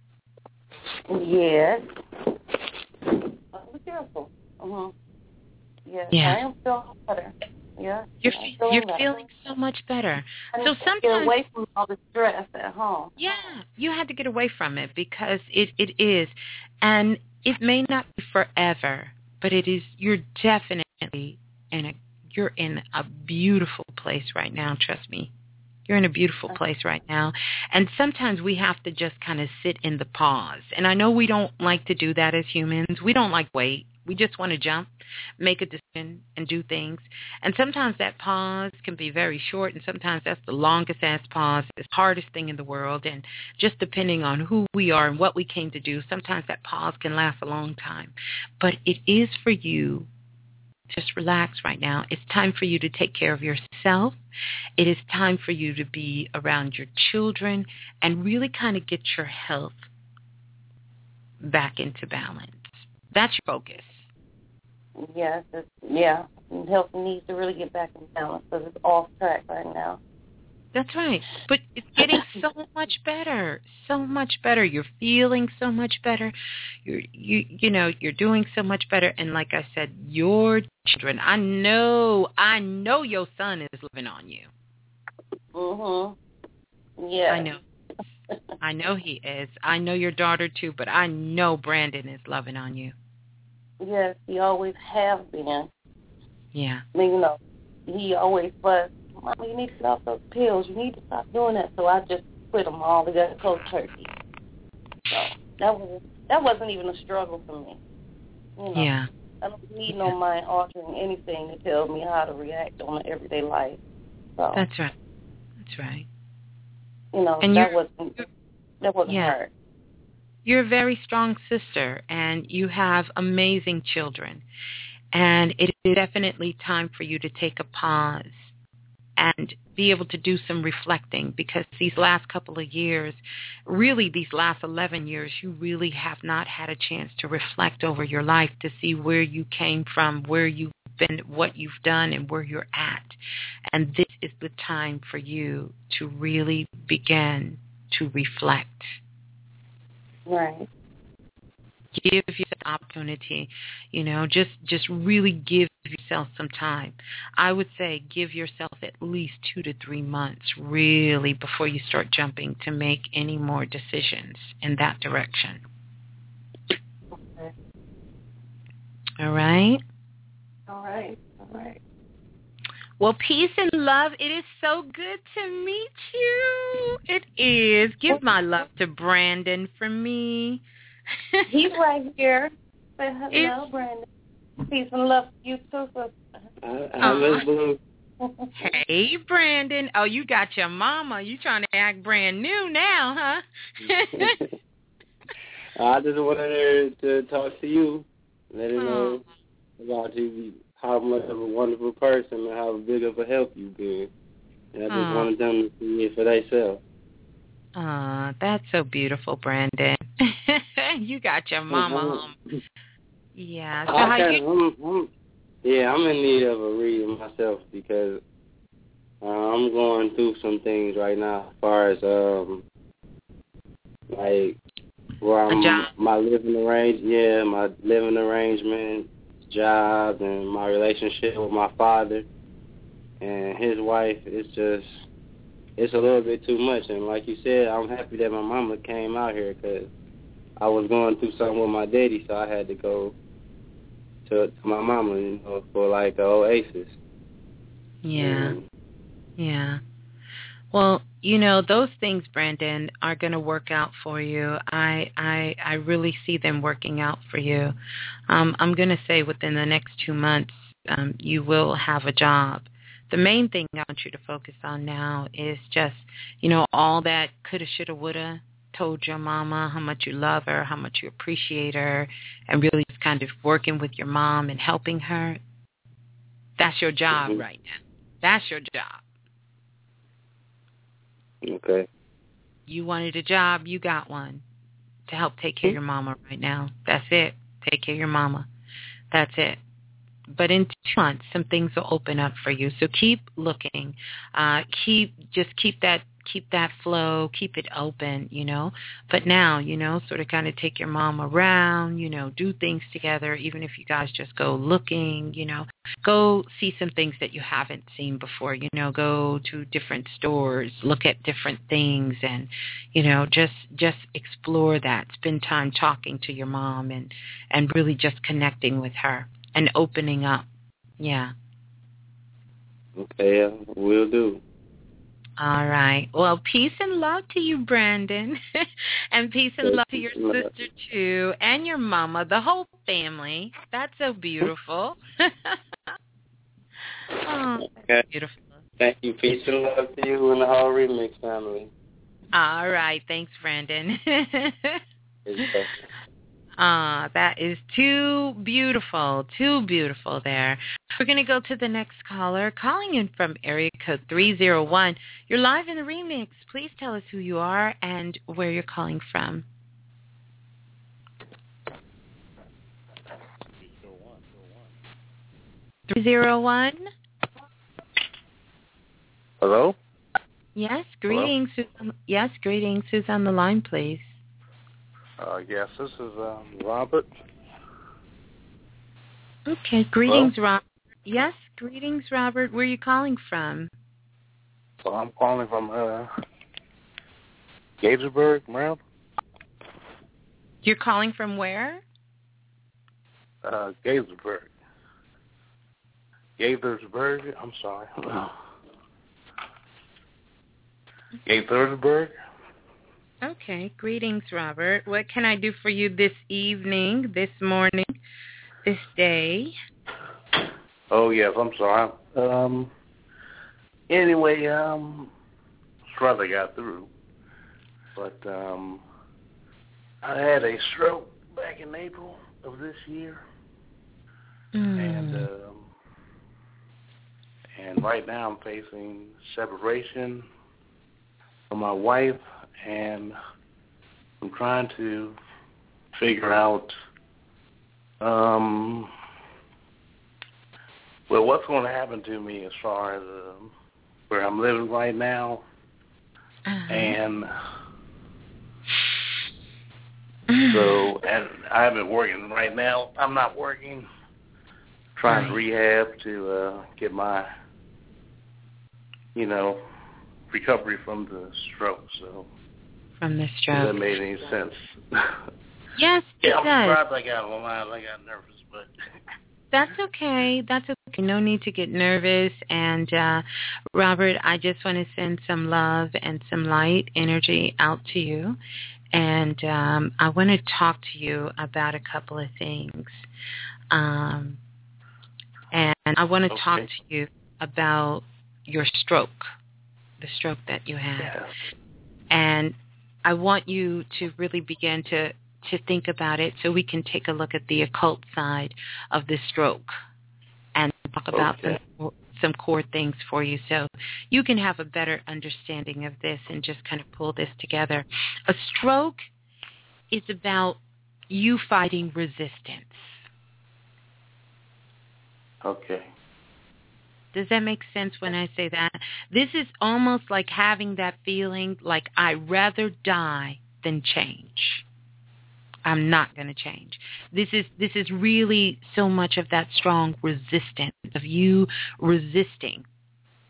Yes. Be careful. Uh-huh. Yes, yeah. I am feeling better. Yeah. You're, fe- feeling, you're better. feeling so much better. I so need to sometimes get away from all the stress at home. Yeah, you had to get away from it because it, it is. And it may not be forever, but it is. You're definitely in a you're in a beautiful place right now, trust me. You're in a beautiful place right now. And sometimes we have to just kind of sit in the pause. And I know we don't like to do that as humans. We don't like wait. We just want to jump, make a decision, and do things. And sometimes that pause can be very short, and sometimes that's the longest-ass pause, the hardest thing in the world. And just depending on who we are and what we came to do, sometimes that pause can last a long time. But it is for you. Just relax right now. It's time for you to take care of yourself. It is time for you to be around your children and really kind of get your health back into balance. That's your focus. Yes, it's, yeah. Health needs to really get back in balance because it's off track right now. That's right. But it's getting so much better, so much better. You're feeling so much better. You're, you, you know, you're doing so much better. And like I said, your children, I know, I know your son is living on you. Mm-hmm. Yeah. I know. I know he is. I know your daughter too, but I know Brandon is loving on you. Yes, he always have been. Yeah. I mean, you know, he always was, Mom, you need to get off those pills. You need to stop doing that. So I just quit them all together, cold turkey. So that was that wasn't even a struggle for me. You know, yeah. I don't need no mind altering anything to tell me how to react on everyday life. So that's right. That's right. You know, and that wasn't that wasn't yeah. hard. You're a very strong sister, and you have amazing children. And it is definitely time for you to take a pause and be able to do some reflecting, because these last couple of years, really these last eleven years, you really have not had a chance to reflect over your life to see where you came from, where you've been, what you've done, and where you're at. And this is the time for you to really begin to reflect. Right. Give yourself an opportunity, you know, just just really give yourself some time. I would say give yourself at least two to three months, really, before you start jumping to make any more decisions in that direction. Okay. All right? All right. All right. Well, peace and love. It is so good to meet you. It is. Give my love to Brandon from me. He's right here. Say hello, it's, Brandon. Peace and love to you too, sister. I miss Blue. Hey, Brandon. Oh, you got your mama. You trying to act brand new now, huh? I just wanted her to talk to you, let her know oh. about you, how much of a wonderful person and how big of a help you've been. And I just oh. wanted them to see it for themselves. Aw, that's so beautiful, Brandon. You got your mama mm-hmm. home. Yeah. So I how kinda, you? I'm, I'm, yeah, I'm in need of a reading myself because uh, I'm going through some things right now as far as um, like where I'm, job. my living arrangement, yeah, my living arrangement, job, and my relationship with my father. and his wife is just, it's a little bit too much. And like you said, I'm happy that my mama came out here because I was going through something with my daddy, so I had to go to, to my mama, you know, for like an oasis. Yeah. And, yeah. Well, you know, those things, Brandon, are going to work out for you. I I I really see them working out for you. Um, I'm going to say within the next two months, um, you will have a job. The main thing I want you to focus on now is just, you know, all that coulda, shoulda, woulda, told your mama how much you love her, how much you appreciate her, and really just kind of working with your mom and helping her. That's your job mm-hmm. right now. That's your job. Okay. You wanted a job, you got one to help take care of your mama right now. That's it. Take care of your mama. That's it. But in two months, some things will open up for you. So keep looking. Uh, keep just keep that keep that flow. Keep it open, you know. But now, you know, sort of kind of take your mom around, you know, do things together. Even if you guys just go looking, you know, go see some things that you haven't seen before. You know, go to different stores, look at different things, and you know, just just explore that. Spend time talking to your mom and and really just connecting with her. And opening up. Yeah. Okay, uh, will do. All right. Well, peace and love to you, Brandon. And peace and love to your sister, too, and your mama, the whole family. That's so beautiful. Oh, okay. Beautiful. Thank you. Peace and love to you and the whole Remix family. All right. Thanks, Brandon. It's Ah, that is too beautiful, too beautiful there. We're going to go to the next caller, calling in from area code three zero one. You're live in the remix. Please tell us who you are and where you're calling from. three zero one. Hello? Yes, greetings. Hello? Who's, yes, greetings. Who's on the line, please? Uh, yes, this is um, Robert. Okay, greetings, Hello? Robert. Yes, greetings, Robert. Where are you calling from? So I'm calling from uh, Gaithersburg, Maryland. You're calling from where? Uh, Gaithersburg. Gaithersburg, I'm sorry. Gaithersburg. Okay, greetings, Robert. What can I do for you this evening, this morning, this day? Oh, yes, I'm sorry. Um, anyway, um, brother got through, but um, I had a stroke back in April of this year, mm. and um, and right now I'm facing separation from my wife. And I'm trying to figure out, um, well, what's going to happen to me as far as uh, where I'm living right now. Uh-huh. And so, and I've been working right now. I'm not working, trying right. to rehab to uh, get my, you know, recovery from the stroke, so. From the stroke. Does that make any sense? Yes, it yeah, I'm does. surprised I got a line. I got nervous, but. That's okay. That's okay. No need to get nervous. And, uh, Robert, I just want to send some love and some light energy out to you. And um, I want to talk to you about a couple of things. Um, and I want to okay. talk to you about your stroke, the stroke that you had. Yeah. And I want you to really begin to, to think about it so we can take a look at the occult side of this stroke and talk about okay. some, some core things for you so you can have a better understanding of this and just kind of pull this together. A stroke is about you fighting resistance. Okay. Does that make sense when I say that? This is almost like having that feeling like I'd rather die than change. I'm not going to change. This is this is really so much of that strong resistance, of you resisting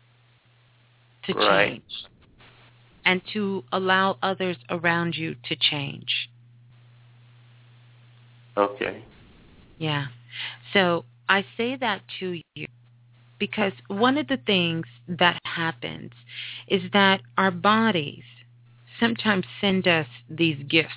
to right. change and to allow others around you to change. Okay. Yeah. So I say that to you because one of the things that happens is that our bodies sometimes send us these gifts.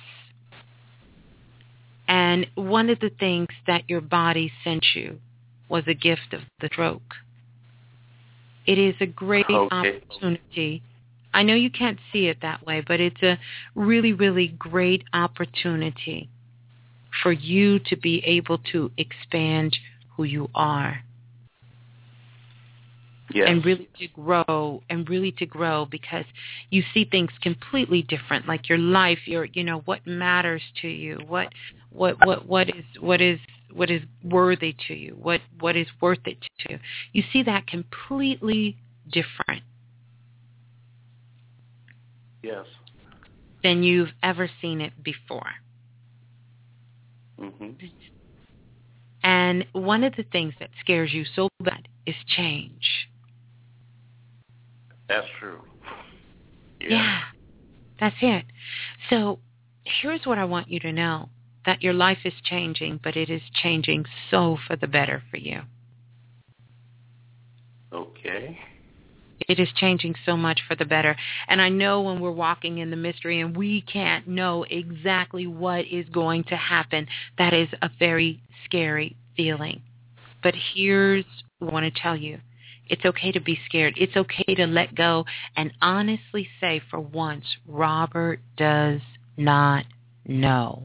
And one of the things that your body sent you was a gift of the stroke. It is a great okay. opportunity. I know you can't see it that way, but it's a really, really great opportunity for you to be able to expand who you are. Yes. And really to grow, and really to grow because you see things completely different, like your life, your, you know, what matters to you, what, what, what, what is, what is, what is worthy to you, what, what is worth it to you. You see that completely different. Yes. Than you've ever seen it before. Mm-hmm. And one of the things that scares you so bad is change. That's true. Yeah. yeah, that's it. So here's what I want you to know, that your life is changing, but it is changing so for the better for you. Okay. It is changing so much for the better. And I know when we're walking in the mystery and we can't know exactly what is going to happen, that is a very scary feeling. But here's what I want to tell you. It's okay to be scared. It's okay to let go and honestly say for once, Robert does not know.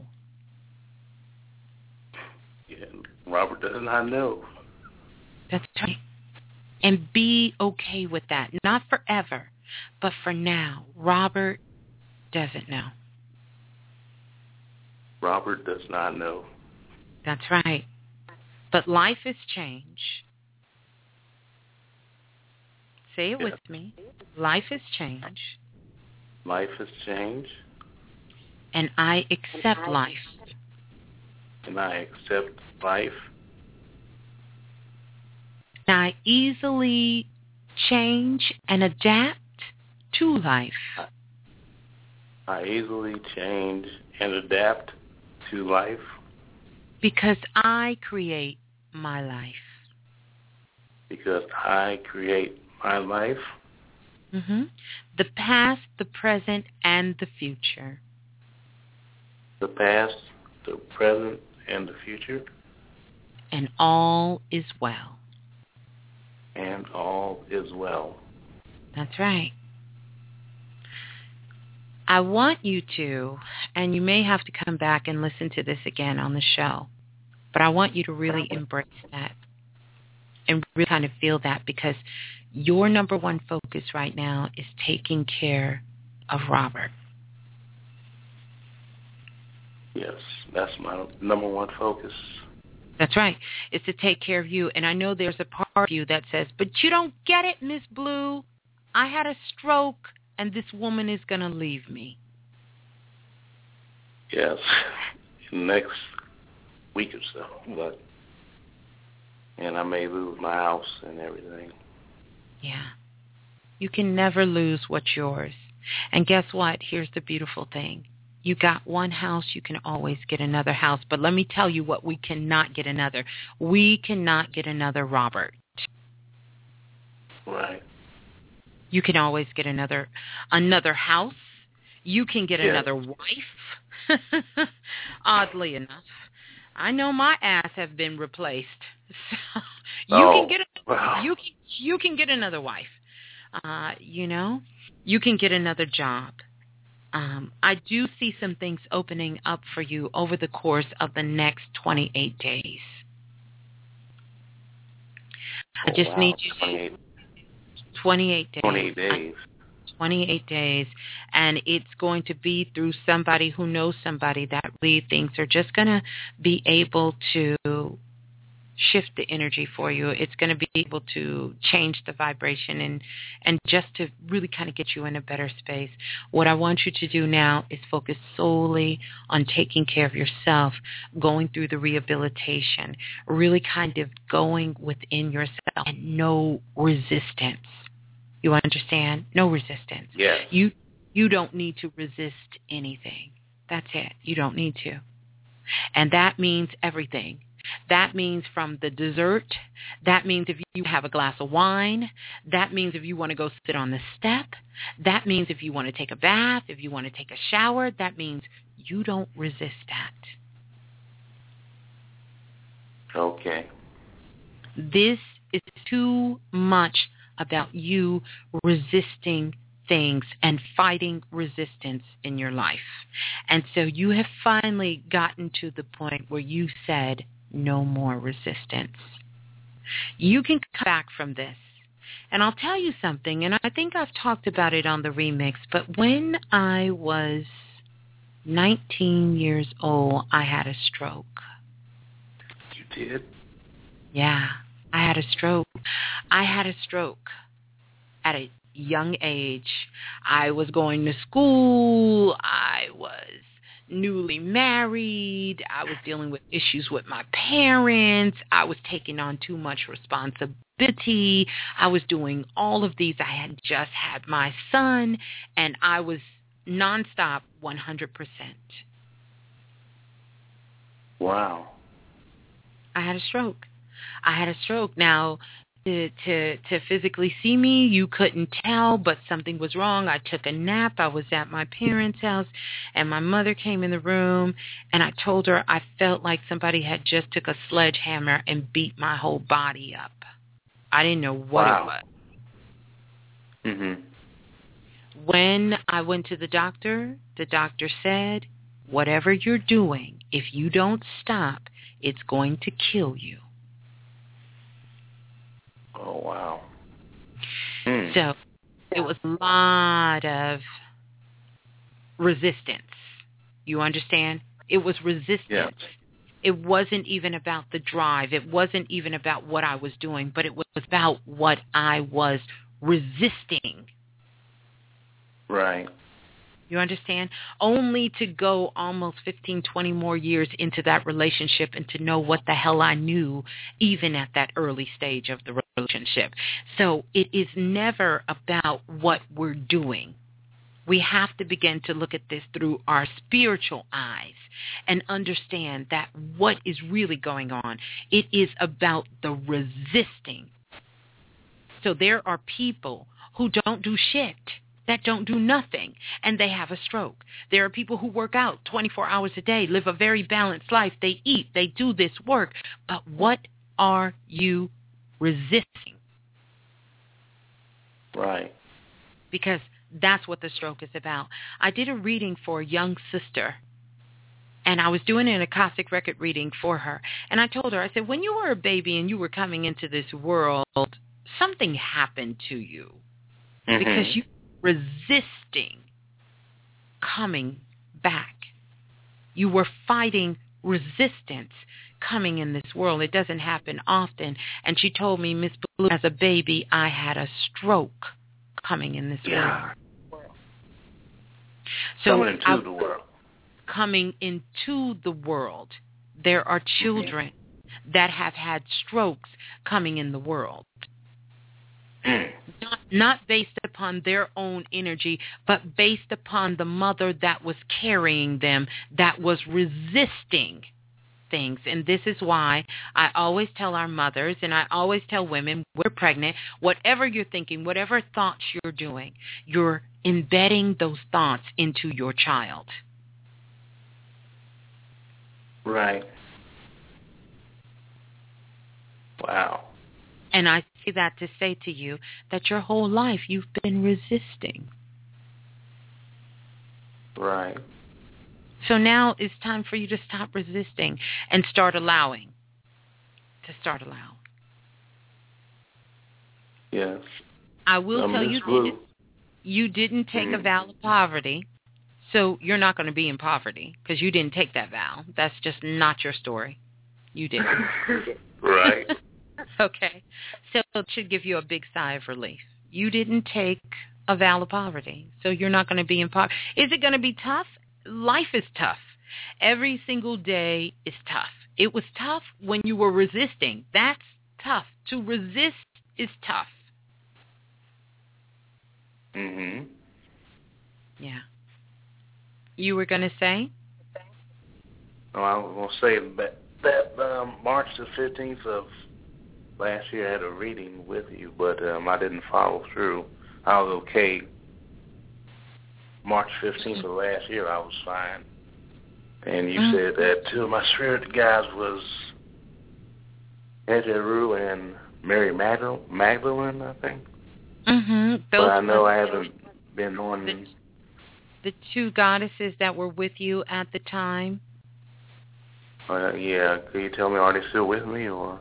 Yeah, Robert does not know. That's right. And be okay with that. Not forever, but for now. Robert doesn't know. Robert does not know. That's right. But life is change. Say it yeah. with me. Life is change. Life is change. And I accept life. And I accept life. And I easily change and adapt to life. I easily change and adapt to life. Because I create my life. Because I create my life. Mm-hmm. The past, the present, and the future. The past, the present, and the future. And all is well. And all is well. That's right. I want you to, and you may have to come back and listen to this again on the show, but I want you to really embrace that and really kind of feel that, because your number one focus right now is taking care of Robert. Yes, that's my number one focus. That's right. It's to take care of you. And I know there's a part of you that says, but you don't get it, Miss Blue. I had a stroke, and this woman is going to leave me. Yes, next week or so. But, and I may lose my house and everything. Yeah. You can never lose what's yours. And guess what? Here's the beautiful thing. You got one house, you can always get another house. But let me tell you what we cannot get another. We cannot get another Robert. Right. You can always get another another house. You can get yes. another wife. Oddly enough. I know my ass have been replaced. So you oh, can get a, wow. you can you can get another wife. Uh, you know, you can get another job. Um, I do see some things opening up for you over the course of the next twenty-eight days. I just oh, wow. need you twenty-eight, twenty-eight days. twenty-eight days. twenty-eight days, and it's going to be through somebody who knows somebody that really things are just going to be able to shift the energy for you. It's going to be able to change the vibration and, and just to really kind of get you in a better space. What I want you to do now is focus solely on taking care of yourself, going through the rehabilitation, really kind of going within yourself and no resistance. You understand? No resistance. Yes. You you don't need to resist anything. That's it. You don't need to. And that means everything. That means from the dessert. That means if you have a glass of wine. That means if you want to go sit on the step. That means if you want to take a bath, if you want to take a shower. That means you don't resist that. Okay. This is too much about you resisting things and fighting resistance in your life. And so you have finally gotten to the point where you said, no more resistance. You can come back from this. And I'll tell you something, and I think I've talked about it on the remix, but when I was nineteen years old, I had a stroke. You did? Yeah, I had a stroke. I had a stroke at a young age. I was going to school. I was newly married. I was dealing with issues with my parents. I was taking on too much responsibility. I was doing all of these. I had just had my son, and I was nonstop one hundred percent. Wow. I had a stroke. I had a stroke. Now, to, to to physically see me, you couldn't tell, but something was wrong. I took a nap. I was at my parents' house, and my mother came in the room, and I told her I felt like somebody had just took a sledgehammer and beat my whole body up. I didn't know what wow. it was. Mhm. When I went to the doctor, the doctor said, whatever you're doing, if you don't stop, it's going to kill you. Oh, wow. Mm. So it was a lot of resistance. You understand? It was resistance. Yeah. It wasn't even about the drive. It wasn't even about what I was doing, but it was about what I was resisting. Right. You understand? Only to go almost fifteen, twenty more years into that relationship and to know what the hell I knew even at that early stage of the relationship. So it is never about what we're doing. We have to begin to look at this through our spiritual eyes and understand that what is really going on. It is about the resisting. So there are people who don't do shit, that don't do nothing, and they have a stroke. There are people who work out twenty-four hours a day, live a very balanced life. They eat, they do this work. But what are you resisting? Right. Because that's what the stroke is about. I did a reading for a young sister, and I was doing an Akashic record reading for her. And I told her, I said, when you were a baby and you were coming into this world, something happened to you. Mm-hmm. Because you were resisting coming back. You were fighting resistance coming in this world. It doesn't happen often. And she told me, Miss Blue, as a baby, I had a stroke coming in this yeah. world. So coming into I, the world. Coming into the world. There are children mm-hmm. that have had strokes coming in the world. Not, not based upon their own energy, but based upon the mother that was carrying them, that was resisting things. And this is why I always tell our mothers, and I always tell women, we're pregnant, whatever you're thinking, whatever thoughts you're doing, you're embedding those thoughts into your child. Right. Wow. And I say that to say to you that your whole life you've been resisting. Right. So now it's time for you to stop resisting and start allowing. To start allowing. Yes. I will I'm tell you this. You didn't take mm-hmm. a vow of poverty, so you're not going to be in poverty because you didn't take that vow. That's just not your story. You didn't. Right. Okay. So it should give you a big sigh of relief. You didn't take a vow of poverty, so you're not going to be in poverty. Is it going to be tough? Life is tough. Every single day is tough. It was tough when you were resisting. That's tough. To resist is tough. Mhm. Yeah. You were going to say? Oh, I was going to say that, that um, March the fifteenth of last year I had a reading with you, but um, I didn't follow through. I was okay. March fifteenth of last year I was fine. And you mm-hmm. said that two of my spirit guides was Ed Rue and Mary Magdal- Magdalene, I think. Mm-hmm. But I know I haven't been on... The, the two goddesses that were with you at the time? Uh, yeah, can you tell me, are they still with me, or?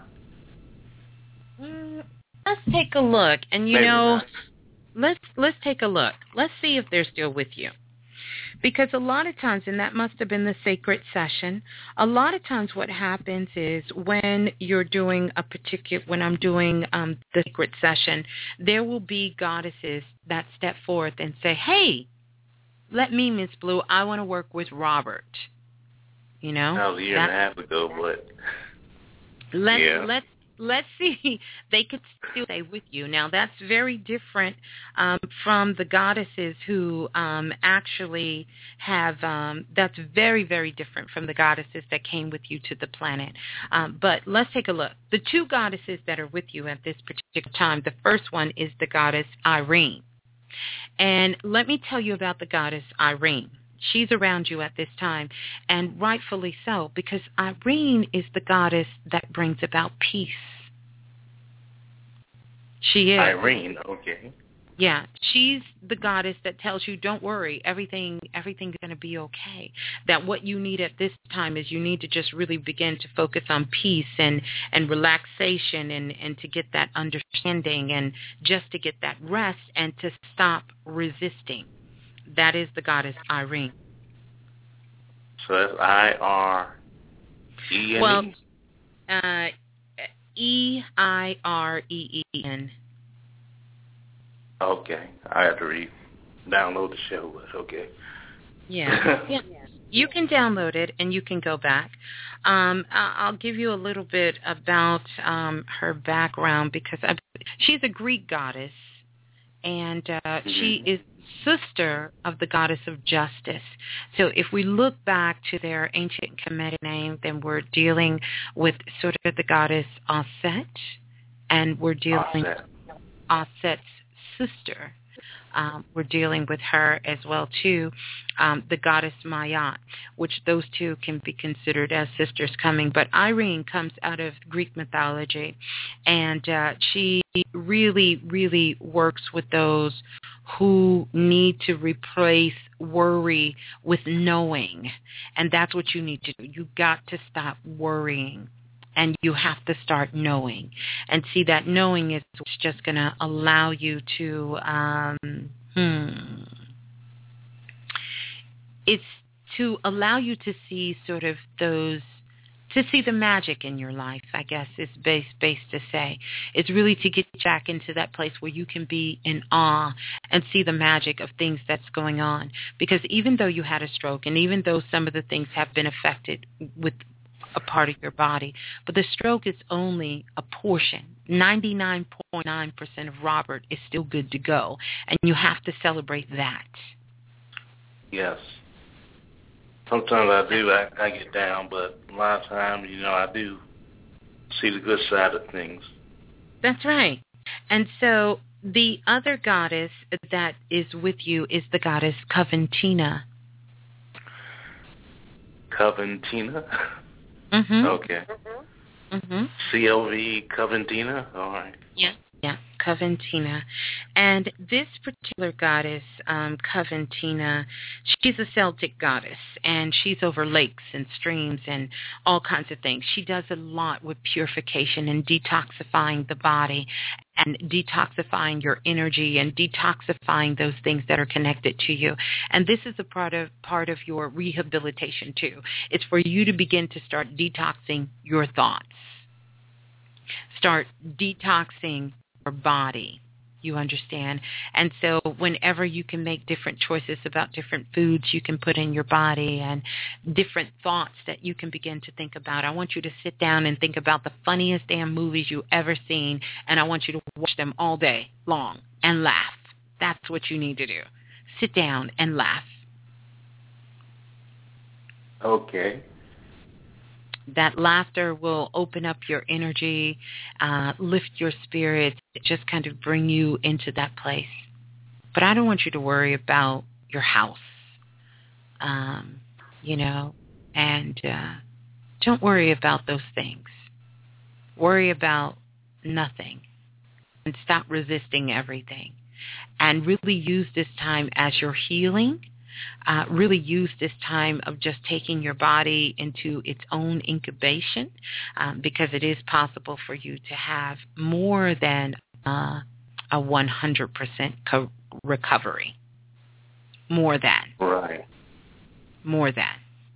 Mm, let's take a look, and you Maybe know, not. let's let's take a look. Let's see if they're still with you, because a lot of times, and that must have been the sacred session. A lot of times, what happens is when you're doing a particular, when I'm doing um, the sacred session, there will be goddesses that step forth and say, "Hey, let me, Miss Blue, I want to work with Robert." You know, that was a year and a half ago, but let's yeah. let's let's see. They could still stay with you. Now that's very different um, from the goddesses who um, actually have. Um, that's very very different from the goddesses that came with you to the planet. Um, but let's take a look. The two goddesses that are with you at this particular time. The first one is the goddess Irene, and let me tell you about the goddess Irene. She's around you at this time, and rightfully so, because Irene is the goddess that brings about peace. She is. Irene, okay. Yeah, she's the goddess that tells you, don't worry, everything everything's going to be okay. That what you need at this time is you need to just really begin to focus on peace and, and relaxation and, and to get that understanding and just to get that rest and to stop resisting. That is the goddess Irene. So that's I R E N E? Well, uh, E I R E E N. Okay. I have to re download the show, but okay. Yeah. yeah. You can download it and you can go back. Um, I'll give you a little bit about um, her background because I, she's a Greek goddess, and uh, mm-hmm. she is sister of the goddess of justice. So if we look back to their ancient Kemetic name, then we're dealing with sort of the goddess Aset, and we're dealing with Aset's sister. Um, we're dealing with her as well, too, um, the goddess Mayat, which those two can be considered as sisters coming. But Irene comes out of Greek mythology, and uh, she really, really works with those who need to replace worry with knowing. And that's what you need to do. You got to stop worrying. And you have to start knowing. And see, that knowing is what's just going to allow you to, um, hmm, it's to allow you to see sort of those, to see the magic in your life, I guess is base, base to say. It's really to get back into that place where you can be in awe and see the magic of things that's going on. Because even though you had a stroke, and even though some of the things have been affected with a part of your body, but the stroke is only a portion. ninety-nine point nine percent of Robert is still good to go, and you have to celebrate that. Yes. Sometimes I do, I, I get down, but a lot of times, you know, I do see the good side of things. That's right. And so the other goddess that is with you is the goddess Coventina. Coventina? Mm-hmm. Okay. Mm-hmm. C O V Coventina? All right. Yeah. Yeah, Coventina. And this particular goddess, um, Coventina, she's a Celtic goddess, and she's over lakes and streams and all kinds of things. She does a lot with purification and detoxifying the body and detoxifying your energy and detoxifying those things that are connected to you. And this is a part of, part of your rehabilitation, too. It's for you to begin to start detoxing your thoughts. Start detoxing your body, you understand? And so whenever you can make different choices about different foods you can put in your body and different thoughts that you can begin to think about, I want you to sit down and think about the funniest damn movies you've ever seen, and I want you to watch them all day long and laugh That's what you need to do. Sit down and laugh. Okay. That laughter will open up your energy, uh, lift your spirits, just kind of bring you into that place. But I don't want you to worry about your house, um, you know, and uh, don't worry about those things. Worry about nothing and stop resisting everything. And really use this time as your healing. Uh, really use this time of just taking your body into its own incubation, um, because it is possible for you to have more than uh, a one hundred percent co- recovery. More than. Right. More than.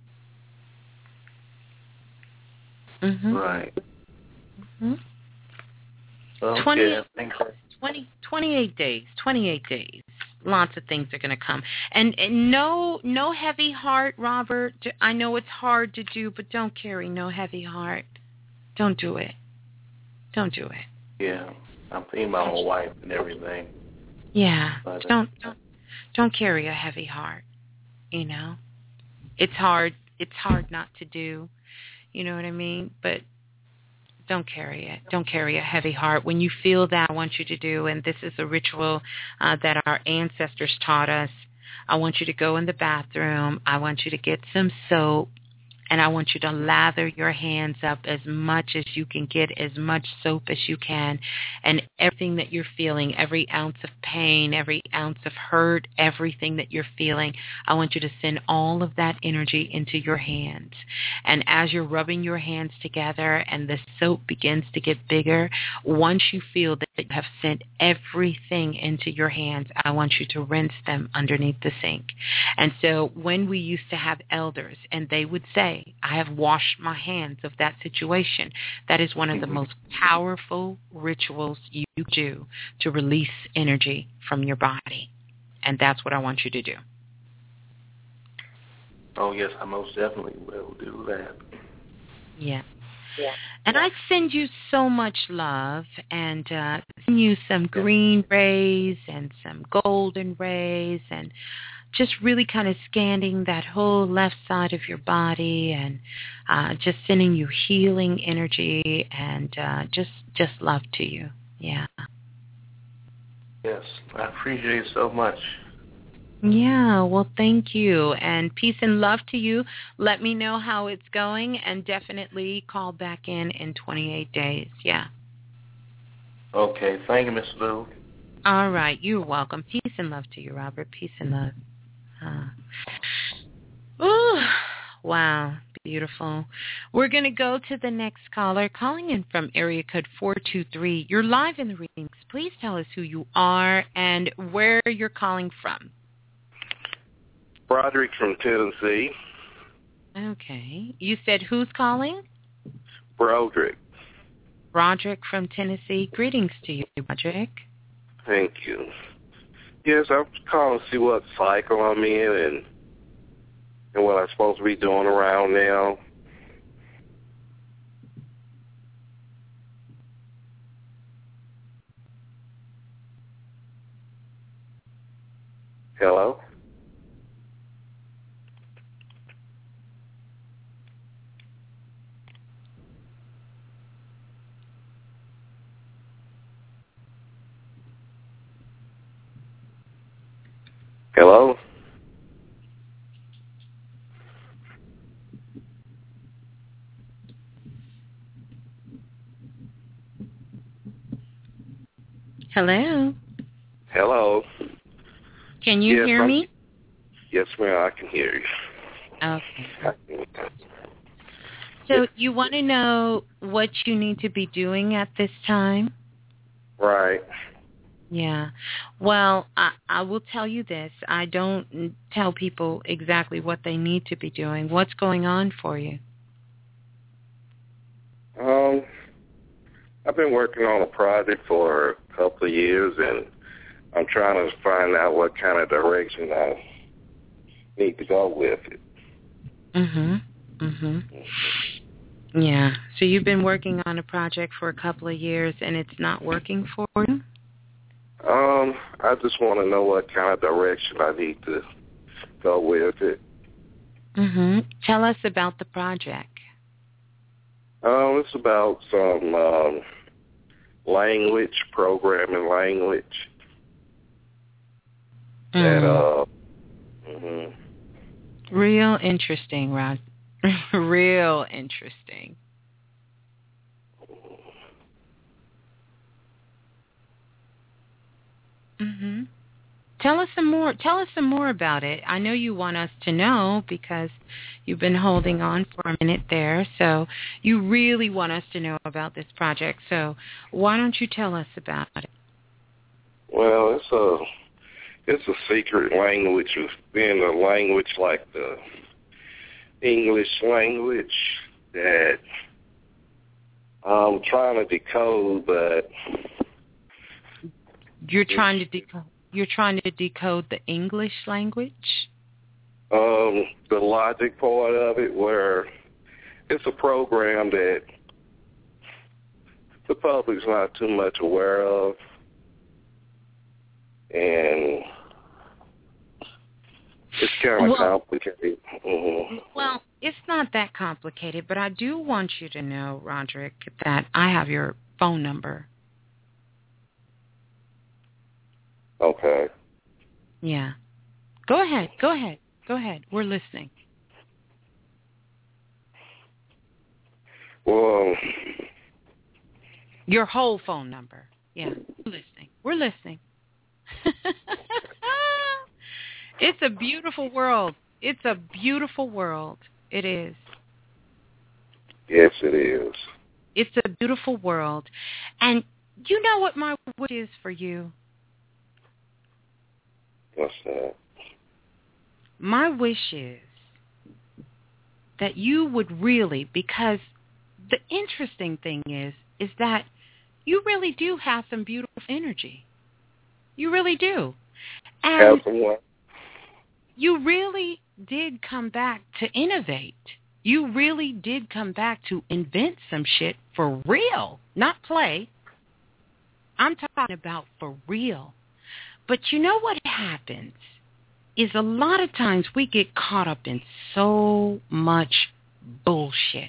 Mm-hmm. Right. Mm-hmm. Okay, twenty, I think so. twenty, twenty-eight days. twenty-eight days. Lots of things are going to come. And, and no no heavy heart, Robert. I know it's hard to do, but don't carry no heavy heart. Don't do it. Don't do it. Yeah. I'm thinking about my wife and everything. Yeah. But, uh, don't don't don't carry a heavy heart. You know? It's hard. It's hard not to do. You know what I mean? But don't carry it. Don't carry a heavy heart. When you feel that, I want you to do, and this is a ritual uh, that our ancestors taught us, I want you to go in the bathroom. I want you to get some soap, and I want you to lather your hands up as much as you can, get as much soap as you can, and everything that you're feeling, every ounce of pain, every ounce of hurt, everything that you're feeling, I want you to send all of that energy into your hands. And as you're rubbing your hands together and the soap begins to get bigger, once you feel that you have sent everything into your hands, I want you to rinse them underneath the sink. And so when we used to have elders, and they would say, I have washed my hands of that situation. That is one of the most powerful rituals you do to release energy from your body. And that's what I want you to do. Oh, yes, I most definitely will do that. Yeah. Yeah. And I send you so much love, and uh, send you some green rays and some golden rays, and just really kind of scanning that whole left side of your body, and uh, just sending you healing energy, and uh, just just love to you. Yeah. Yes, I appreciate it so much. Yeah, well, thank you, and peace and love to you. Let me know how it's going, and definitely call back in in twenty-eight days. Yeah. Okay, thank you, Miss Lou. All right, you're welcome. Peace and love to you, Robert. Peace and love. Uh, ooh, wow, beautiful. We're going to go to the next caller, calling in from area code four two three. You're live in the readings. Please tell us who you are and where you're calling from. Broderick from Tennessee. Okay. You said who's calling? Broderick. Broderick from Tennessee. Greetings to you, Broderick. Thank you. Yes, I'm calling to see what cycle I'm in and and what I'm supposed to be doing around now. Hello? Hello? Hello? Hello? Can you yes, hear I'm, me? Yes, ma'am, I can hear you. Okay. So you want to know what you need to be doing at this time? Right. Yeah. Well, I, I will tell you this. I don't tell people exactly what they need to be doing. What's going on for you? Um, I've been working on a project for a couple of years, and I'm trying to find out what kind of direction I need to go with it. Mhm. Mhm. Yeah. So you've been working on a project for a couple of years, and it's not working for you? Um, I just want to know what kind of direction I need to go with it. Mm-hmm. Tell us about the project. Um, it's about some um, language, programming language. Mm. That, uh, mm-hmm. Real interesting, Roz. Real interesting. Mm-hmm. Tell us some more. Tell us some more about it. I know you want us to know because you've been holding on for a minute there. So you really want us to know about this project. So why don't you tell us about it? Well, it's a it's a secret language. It's being a language like the English language that I'm trying to decode, but you're trying to decode. You're trying to decode the English language? Um, the logic part of it, where it's a program that the public's not too much aware of, and it's kind of well, complicated. Mm-hmm. Well, it's not that complicated, but I do want you to know, Roderick, that I have your phone number. Okay. Yeah. Go ahead. Go ahead. Go ahead. We're listening. Well, your whole phone number. Yeah. We're listening. We're listening. It's a beautiful world. It's a beautiful world. It is. Yes, it is. It's a beautiful world. And you know what my wish is for you? What's that? My wish is that you would really, because the interesting thing is, is that you really do have some beautiful energy. You really do. And have some what? You really did come back to innovate. You really did come back to invent some shit for real, not play. I'm talking about for real. But you know what happens is a lot of times we get caught up in so much bullshit.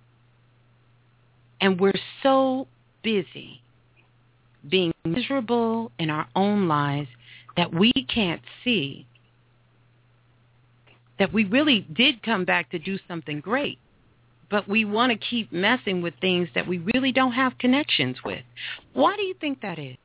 And we're so busy being miserable in our own lives that we can't see that we really did come back to do something great. But we want to keep messing with things that we really don't have connections with. Why do you think that is?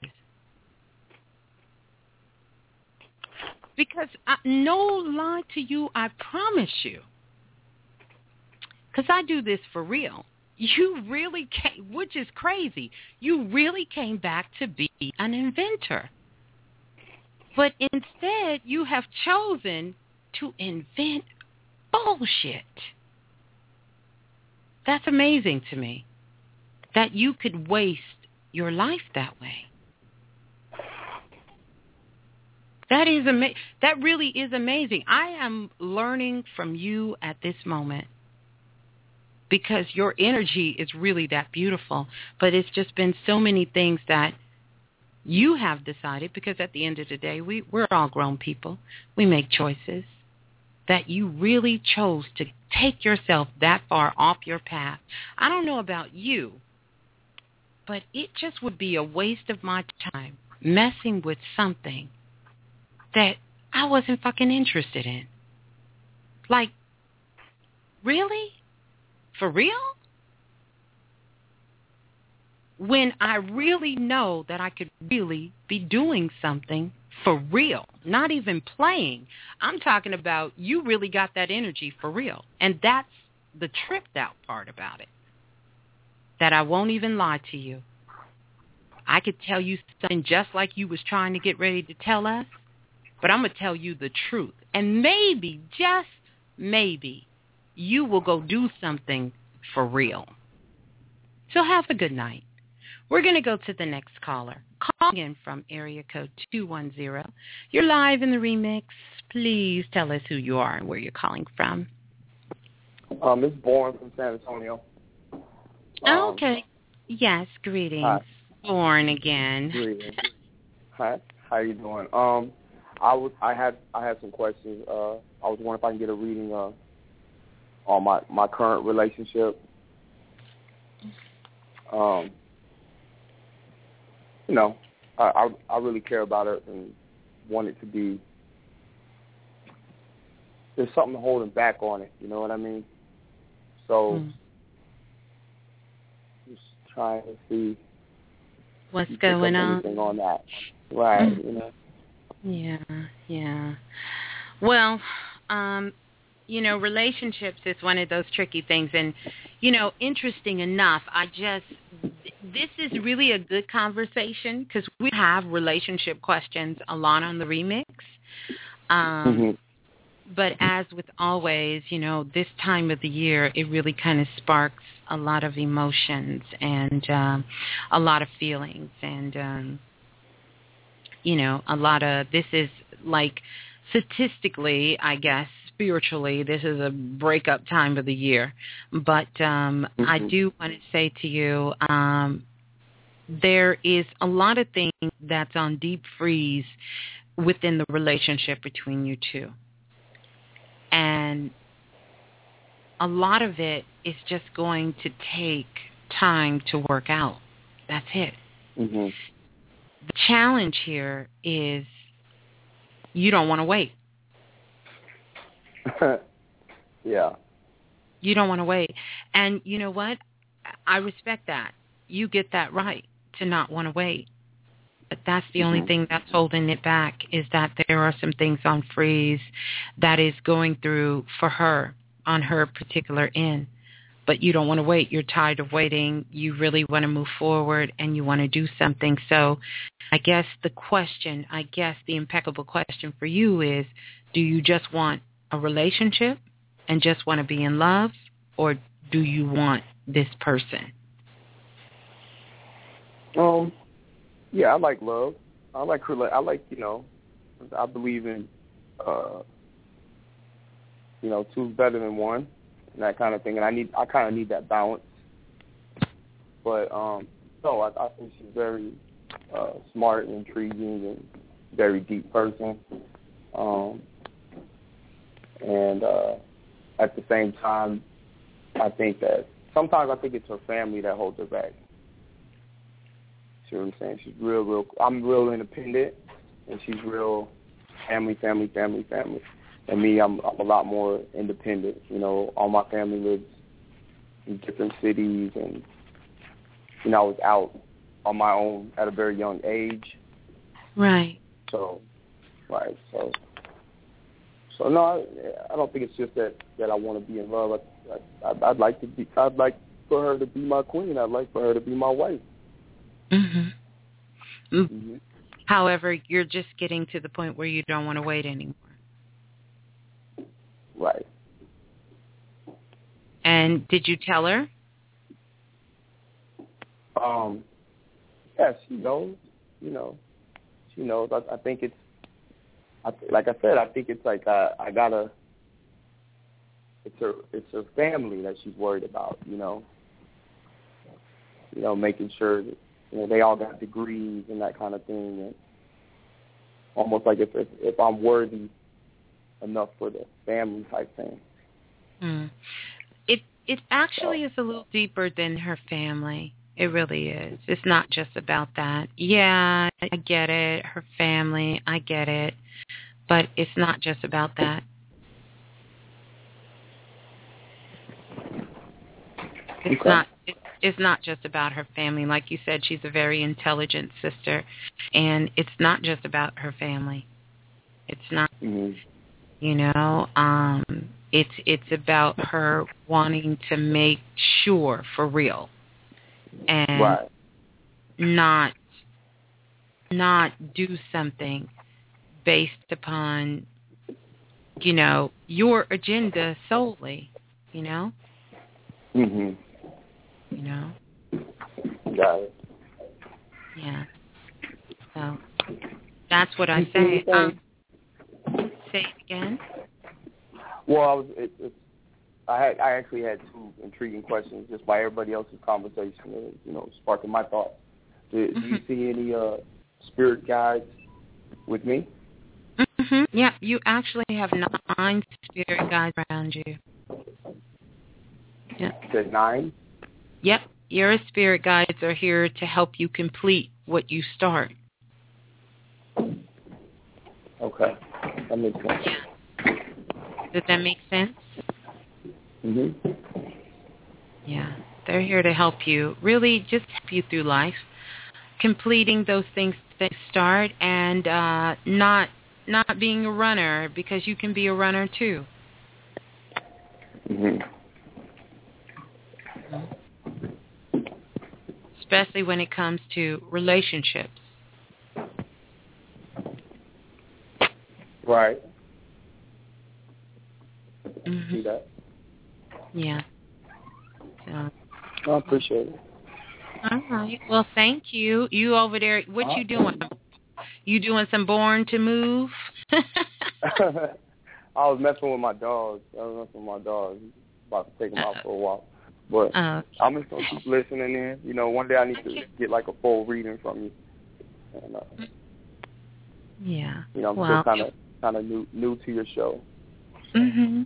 Because I, no lie to you, I promise you, because I do this for real. You really came, which is crazy, you really came back to be an inventor. But instead, you have chosen to invent bullshit. That's amazing to me, that you could waste your life that way. That is ama- That really is amazing. I am learning from you at this moment because your energy is really that beautiful. But it's just been so many things that you have decided, because at the end of the day, we, we're all grown people. We make choices, that you really chose to take yourself that far off your path. I don't know about you, but it just would be a waste of my time messing with something that I wasn't fucking interested in. Like, really? For real? When I really know that I could really be doing something for real, not even playing. I'm talking about you really got that energy for real. And that's the tripped out part about it, that I won't even lie to you. I could tell you something just like you was trying to get ready to tell us, but I'm going to tell you the truth. And maybe, just maybe, you will go do something for real. So have a good night. We're going to go to the next caller. Calling in from area code two one zero. You're live in the remix. Please tell us who you are and where you're calling from. Um, it's Born from San Antonio. Um, okay. Yes, greetings. Hi. Born again. Greetings. Hi, how you doing? Um, I was I had I had some questions. Uh, I was wondering if I can get a reading uh, on my, my current relationship. Um, you know, I, I I really care about it and want it to be. There's something holding back on it. You know what I mean? So, mm. just trying to see what's going on. on that, right? Mm. You know. Yeah, yeah. Well, um, you know, relationships is one of those tricky things, and you know, interesting enough, I just this is really a good conversation because we have relationship questions a lot on the remix. Um, mm-hmm. But as with always, you know, this time of the year, it really kind of sparks a lot of emotions and um, a lot of feelings. And, um, you know, a lot of this is like statistically, I guess, spiritually, this is a breakup time of the year. But um, mm-hmm. I do want to say to you, um, there is a lot of things that's on deep freeze within the relationship between you two. And a lot of it is just going to take time to work out. That's it. Mm-hmm. The challenge here is you don't want to wait. Yeah. You don't want to wait. And you know what? I respect that. You get that right to not want to wait. But that's the only thing that's holding it back is that there are some things on freeze that is going through for her on her particular end. But you don't want to wait. You're tired of waiting. You really want to move forward and you want to do something. So I guess the question, I guess the impeccable question for you is, do you just want a relationship and just want to be in love, or do you want this person? Um. Yeah, I like love. I like I like you know, I believe in, uh, you know, two's better than one, and that kind of thing. And I need I kind of need that balance. But um, no, I, I think she's very uh, smart and intriguing and very deep person. Um, and uh, at the same time, I think that sometimes I think it's her family that holds her back. You know what I'm saying? She's real, real. I'm real independent, and she's real family, family, family, family. And me, I'm, I'm a lot more independent. You know, all my family lives in different cities, and you know, I was out on my own at a very young age. Right. So, right. So, so no, I, I don't think it's just that, that I want to be in love. I, I, I'd, I'd like to be. I'd like for her to be my queen. I'd like for her to be my wife. Mm-hmm. Mm-hmm. However, you're just getting to the point where you don't want to wait anymore. Right. And did you tell her? Um. Yeah, she knows. You know, she knows. I, I think it's. I, like I said, I think it's like I, I gotta. It's her. It's her family that she's worried about. You know. You know, making sure that. You know, they all got degrees and that kind of thing, and almost like if if, if I'm worthy enough for the family type thing. Mm. It it actually is a little deeper than her family. It really is. It's not just about that. Yeah, I get it. Her family, I get it, but it's not just about that. It's okay. not. It, It's not just about her family. Like you said, she's a very intelligent sister, and it's not just about her family. It's not, mm-hmm. you know, um, it's it's about her wanting to make sure for real, and right. not not do something based upon, you know, your agenda solely, you know. Mhm. You know? Got it. Yeah. So that's what I say. Um, say it again. Well, I was. It, it's. I had. I actually had two intriguing questions just by everybody else's conversation. And, you know, sparking my thoughts. Do, do you see any uh spirit guides with me? Mm-hmm. Yeah, you actually have nine spirit guides around you. Yeah. You said nine? Yep, your spirit guides are here to help you complete what you start. Okay, that makes sense. Yeah. Does that make sense? Mm-hmm. Yeah, they're here to help you, really just help you through life, completing those things that start and uh, not not being a runner, because you can be a runner too. Mm-hmm. Especially when it comes to relationships. Right. Mm-hmm. See that? Yeah. So. I appreciate it. All right. Well, thank you. You over there, what uh, you doing? You doing some Born to Move? I was messing with my dog. I was messing with my dog. About to take him out for a walk. But uh, I'm just going to keep listening in. You know, one day I need to get like a full reading from you. And, uh, yeah. You know, I'm well, still kind of kind of new new to your show. Mm-hmm.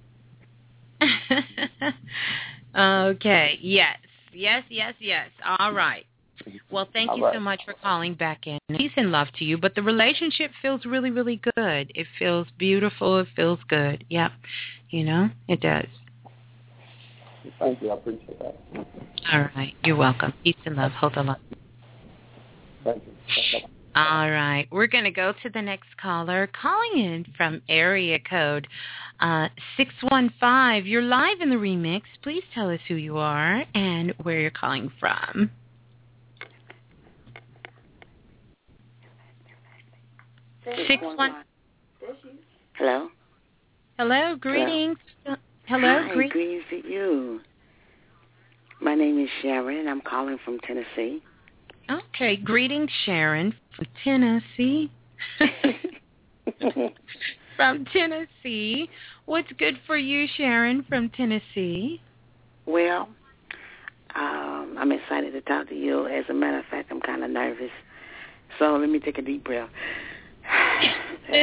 Okay. Yes. Yes, yes, yes. All right. Well, thank All you right. so much for calling back in. Peace and love to you. But the relationship feels really, really good. It feels beautiful. It feels good. Yep. You know, it does. Thank you. I appreciate that. All right. You're welcome. Peace and love. Hold on. Thank you. Bye-bye. All right. We're going to go to the next caller calling in from area code uh, six one five. You're live in the remix. Please tell us who you are and where you're calling from. Six one. Hello. Hello. Greetings. Hello. Hi, Greetings. greetings to you. My name is Sharon, and I'm calling from Tennessee. Okay. Greetings, Sharon from Tennessee. From Tennessee. What's good for you, Sharon from Tennessee? Well, um, I'm excited to talk to you. As a matter of fact, I'm kind of nervous. So let me take a deep breath. No,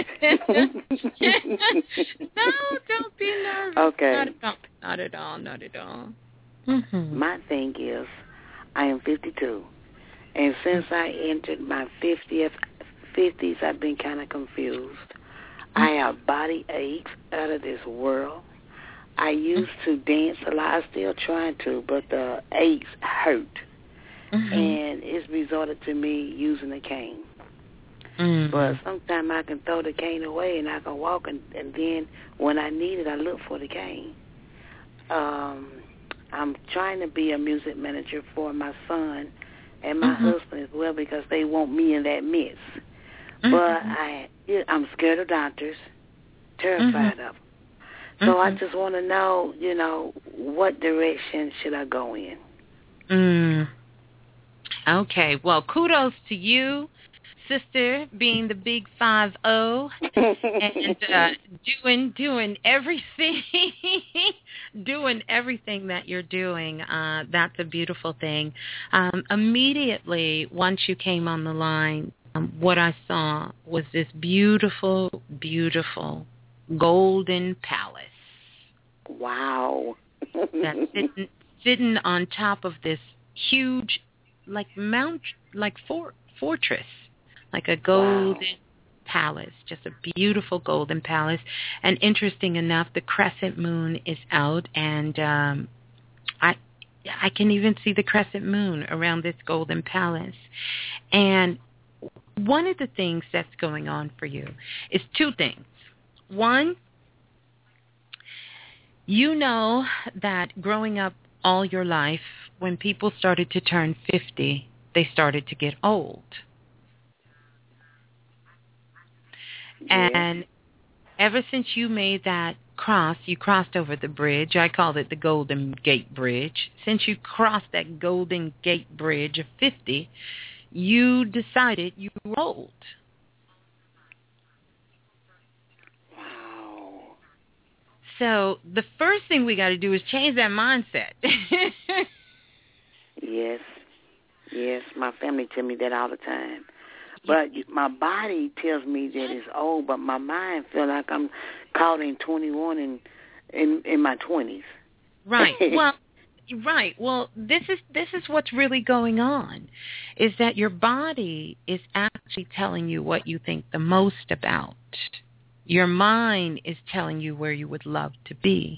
don't be nervous. Okay. Not at all. Not at all. Not at all. Mm-hmm. My thing is, I am fifty-two. And since I entered my fiftieth, fifties, I've been kind of confused. I have body aches out of this world. I used to dance a lot. I still trying to, but the aches hurt. Mm-hmm. And it's resorted to me using a cane. Mm-hmm. But sometimes I can throw the cane away and I can walk, and, and then when I need it, I look for the cane. Um, I'm trying to be a music manager for my son and my mm-hmm. husband as well, because they want me in that mix. Mm-hmm. But I, I'm scared of doctors, terrified mm-hmm. of them. So mm-hmm. I just want to know, you know, what direction should I go in? Mm. Okay. Well, kudos to you, sister, being the big five oh and uh, doing doing everything, doing everything that you're doing. Uh, that's a beautiful thing. Um, immediately, once you came on the line, um, what I saw was this beautiful, beautiful golden palace. Wow. That's sitting, sitting on top of this huge, like mount, like fort, fortress. Like a golden wow. palace, just a beautiful golden palace. And interesting enough, the crescent moon is out, and um, I I can even see the crescent moon around this golden palace. And one of the things that's going on for you is two things. One, you know that growing up all your life, when people started to turn fifty, they started to get old. And ever since you made that cross, you crossed over the bridge. I called it the Golden Gate Bridge. Since you crossed that Golden Gate Bridge of fifty, you decided you were old. Wow. So the first thing we got to do is change that mindset. Yes. Yes. My family tell me that all the time. But my body tells me that it's old, but my mind feel like I'm caught in twenty-one and in in my twenties. Right. Well, right. Well, this is this is what's really going on, is that your body is actually telling you what you think the most about. Your mind is telling you where you would love to be.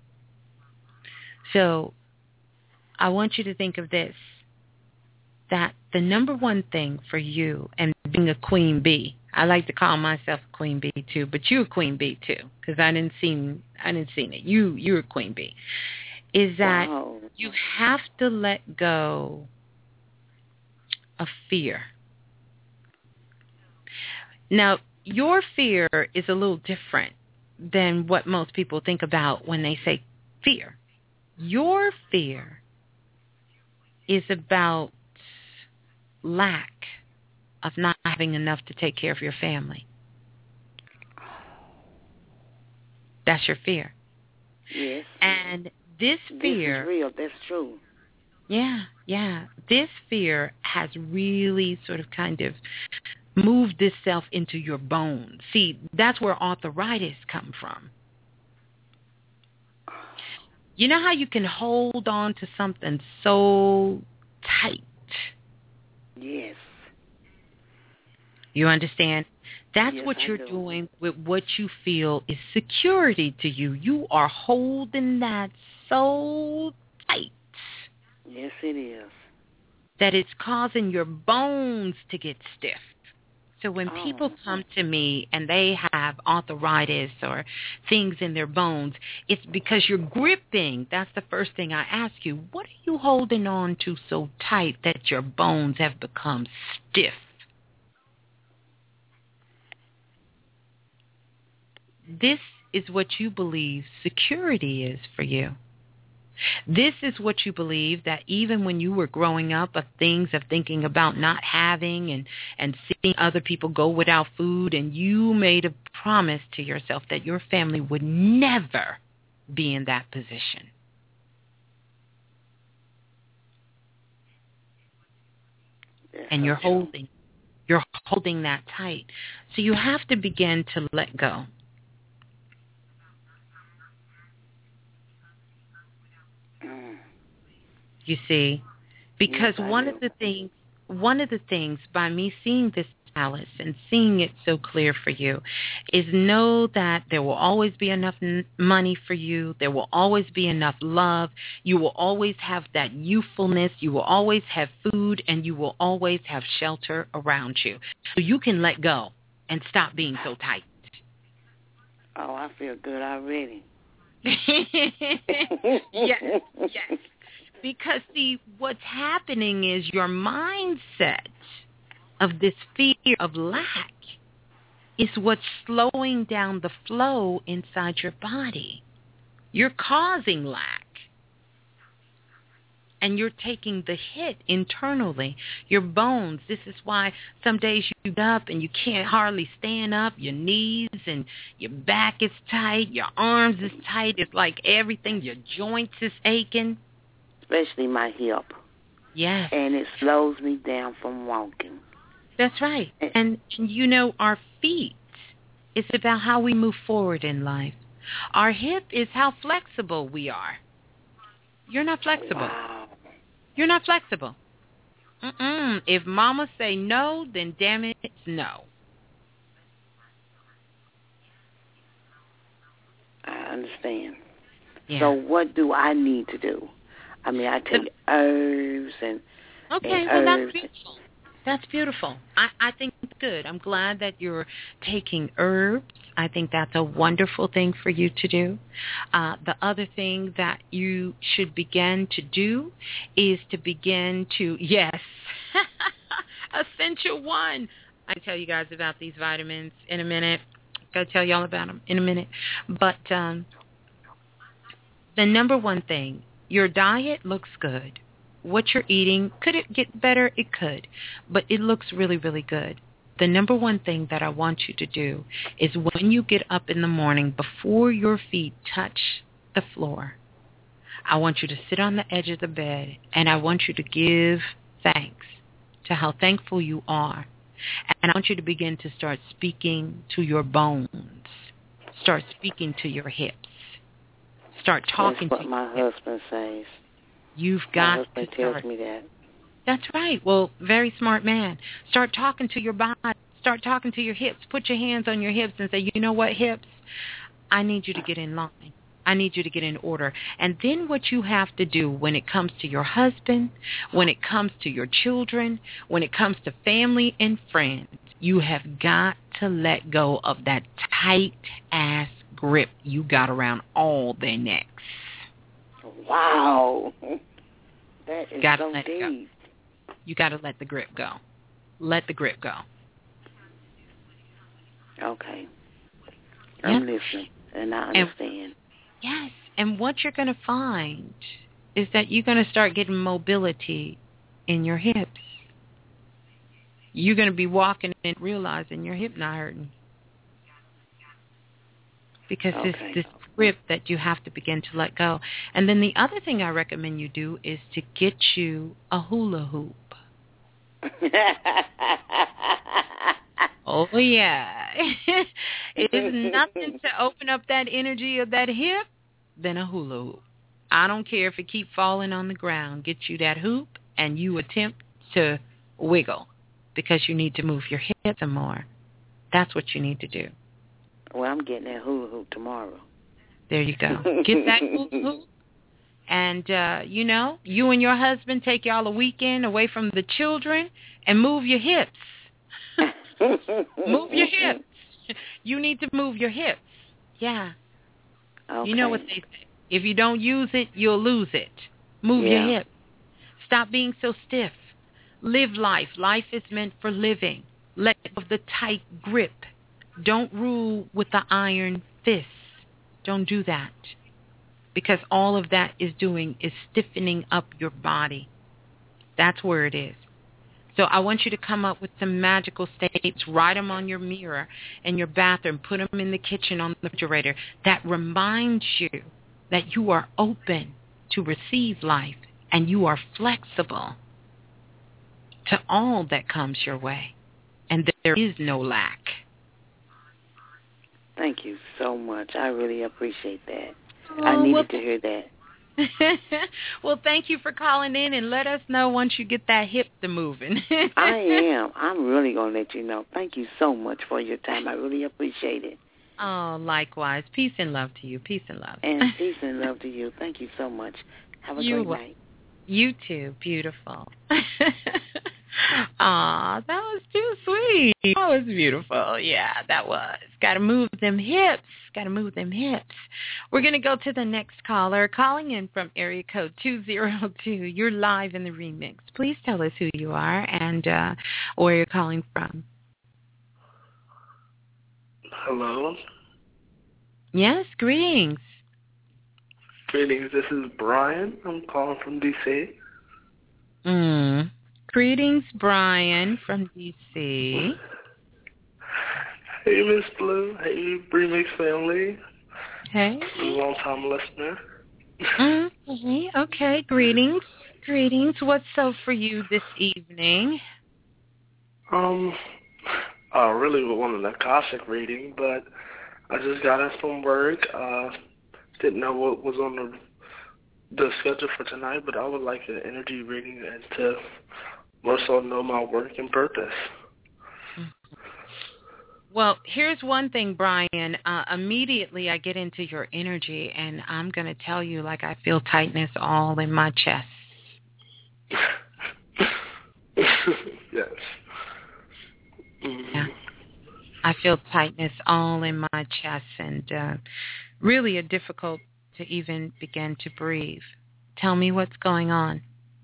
So I want you to think of this, that the number one thing for you and being a queen bee, I like to call myself a queen bee too, but you're a queen bee too, because I didn't see I didn't see it. You you're a queen bee. Is that wow. You have to let go of fear. Now, your fear is a little different than what most people think about when they say fear. Your fear is about lack of not having enough to take care of your family. That's your fear. Yes. And this fear... This is real. That's true. Yeah, yeah. This fear has really sort of kind of moved itself into your bones. See, that's where arthritis come from. You know how you can hold on to something so tight? Yes. You understand? That's yes, what I you're do. doing with what you feel is security to you. You are holding that so tight. Yes, it is. That it's causing your bones to get stiff. So when oh. people come to me and they have arthritis or things in their bones, it's because you're gripping. That's the first thing I ask you. What are you holding on to so tight that your bones have become stiff? This is what you believe security is for you. This is what you believe, that even when you were growing up, of things of thinking about not having and, and seeing other people go without food, and you made a promise to yourself that your family would never be in that position. That's and you're so holding, you're holding that tight. So you have to begin to let go. You see, because yes, one do. of the things, one of the things by me seeing this, Alice, and seeing it so clear for you, is know that there will always be enough n- money for you. There will always be enough love. You will always have that youthfulness. You will always have food, and you will always have shelter around you. So you can let go and stop being so tight. Oh, I feel good already. yes, yes. Because, see, what's happening is your mindset of this fear of lack is what's slowing down the flow inside your body. You're causing lack. And you're taking the hit internally. Your bones, this is why some days you get up and you can't hardly stand up. Your knees and your back is tight. Your arms is tight. It's like everything, your joints is aching. Especially my hip. Yes. And it slows me down from walking. That's right. And, you know, our feet, it's about how we move forward in life. Our hip is how flexible we are. You're not flexible. Wow. You're not flexible. Mm-mm. If mama say no, then damn it, it's no. I understand. Yeah. So what do I need to do? I mean, I take herbs and Okay, and well, herbs. that's beautiful. That's beautiful. I, I think it's good. I'm glad that you're taking herbs. I think that's a wonderful thing for you to do. Uh, the other thing that you should begin to do is to begin to, yes, Essential One. I can tell you guys about these vitamins in a minute. I'm going to tell you all about them in a minute. But um, the number one thing, your diet looks good. What you're eating, could it get better? It could. But it looks really, really good. The number one thing that I want you to do is when you get up in the morning, before your feet touch the floor, I want you to sit on the edge of the bed, and I want you to give thanks to how thankful you are And I want you to begin to start speaking to your bones. Start speaking to your hips. Start talking That's what to my your husband says. You've My got husband to tells start. me that. That's right. Well, very smart man. Start talking to your body. Start talking to your hips. Put your hands on your hips and say, you know what, hips? I need you to get in line. I need you to get in order. And then what you have to do when it comes to your husband, when it comes to your children, when it comes to family and friends, you have got to let go of that tight-ass grip you got around all their necks. Wow. That is gotta so let deep. It go. You got to let the grip go. Let the grip go. Okay. I'm Yep. listening, and I understand. And, yes. And what you're going to find is that you're going to start getting mobility in your hips. You're going to be walking and realizing your hip not hurting. Because Okay. this, this grip that you have to begin to let go. And then the other thing I recommend you do is to get you a hula hoop. Oh, yeah. It's nothing to open up that energy of that hip than a hula hoop. I don't care if it keep falling on the ground. Get you that hoop and you attempt to wiggle because you need to move your hips some more. That's what you need to do. Well, I'm getting that hula hoop tomorrow. There you go. Get that hula hoop. And, uh, you know, you and your husband take y'all a weekend away from the children and move your hips. Move your hips. You need to move your hips. Yeah. Okay. You know what they say. If you don't use it, you'll lose it. Move Yeah. your hips. Stop being so stiff. Live life. Life is meant for living. Let go of the tight grip. Don't rule with the iron fist. Don't do that. Because all of that is doing is stiffening up your body. That's where it is. So I want you to come up with some magical statements. Write them on your mirror in your bathroom. Put them in the kitchen on the refrigerator. That reminds you that you are open to receive life and you are flexible to all that comes your way. And there is no lack. Thank you so much. I really appreciate that. Oh, I needed well, to hear that. Well, thank you for calling in and let us know once you get that hip to moving. I am. I'm really going to let you know. Thank you so much for your time. I really appreciate it. Oh, likewise. Peace and love to you. Peace and love. And peace and love to you. Thank you so much. Have a you great will. night. You too. Beautiful. Aw, that was too sweet. That was beautiful. Yeah, that was. Got to move them hips. Got to move them hips. We're going to go to the next caller. Calling in from area code two zero two. You're live in the remix. Please tell us who you are and uh, where you're calling from. Hello. Yes, greetings. Greetings. This is Brian. I'm calling from D C. Mm. Greetings, Brian from D C. Hey, Miss Blue. Hey, Remix family. Hey. Long time listener. Okay. Okay. Greetings. Greetings. What's up for you this evening? Um, I really wanted a Akashic reading, but I just got in from work. Uh, didn't know what was on the the schedule for tonight, but I would like an energy reading and to more so know my work and purpose. Well, here's one thing, Brian. Uh, immediately I get into your energy, and I'm going to tell you, like, I feel tightness all in my chest. Yes. Mm-hmm. Yeah. I feel tightness all in my chest, and uh, really a difficult to even begin to breathe. Tell me what's going on.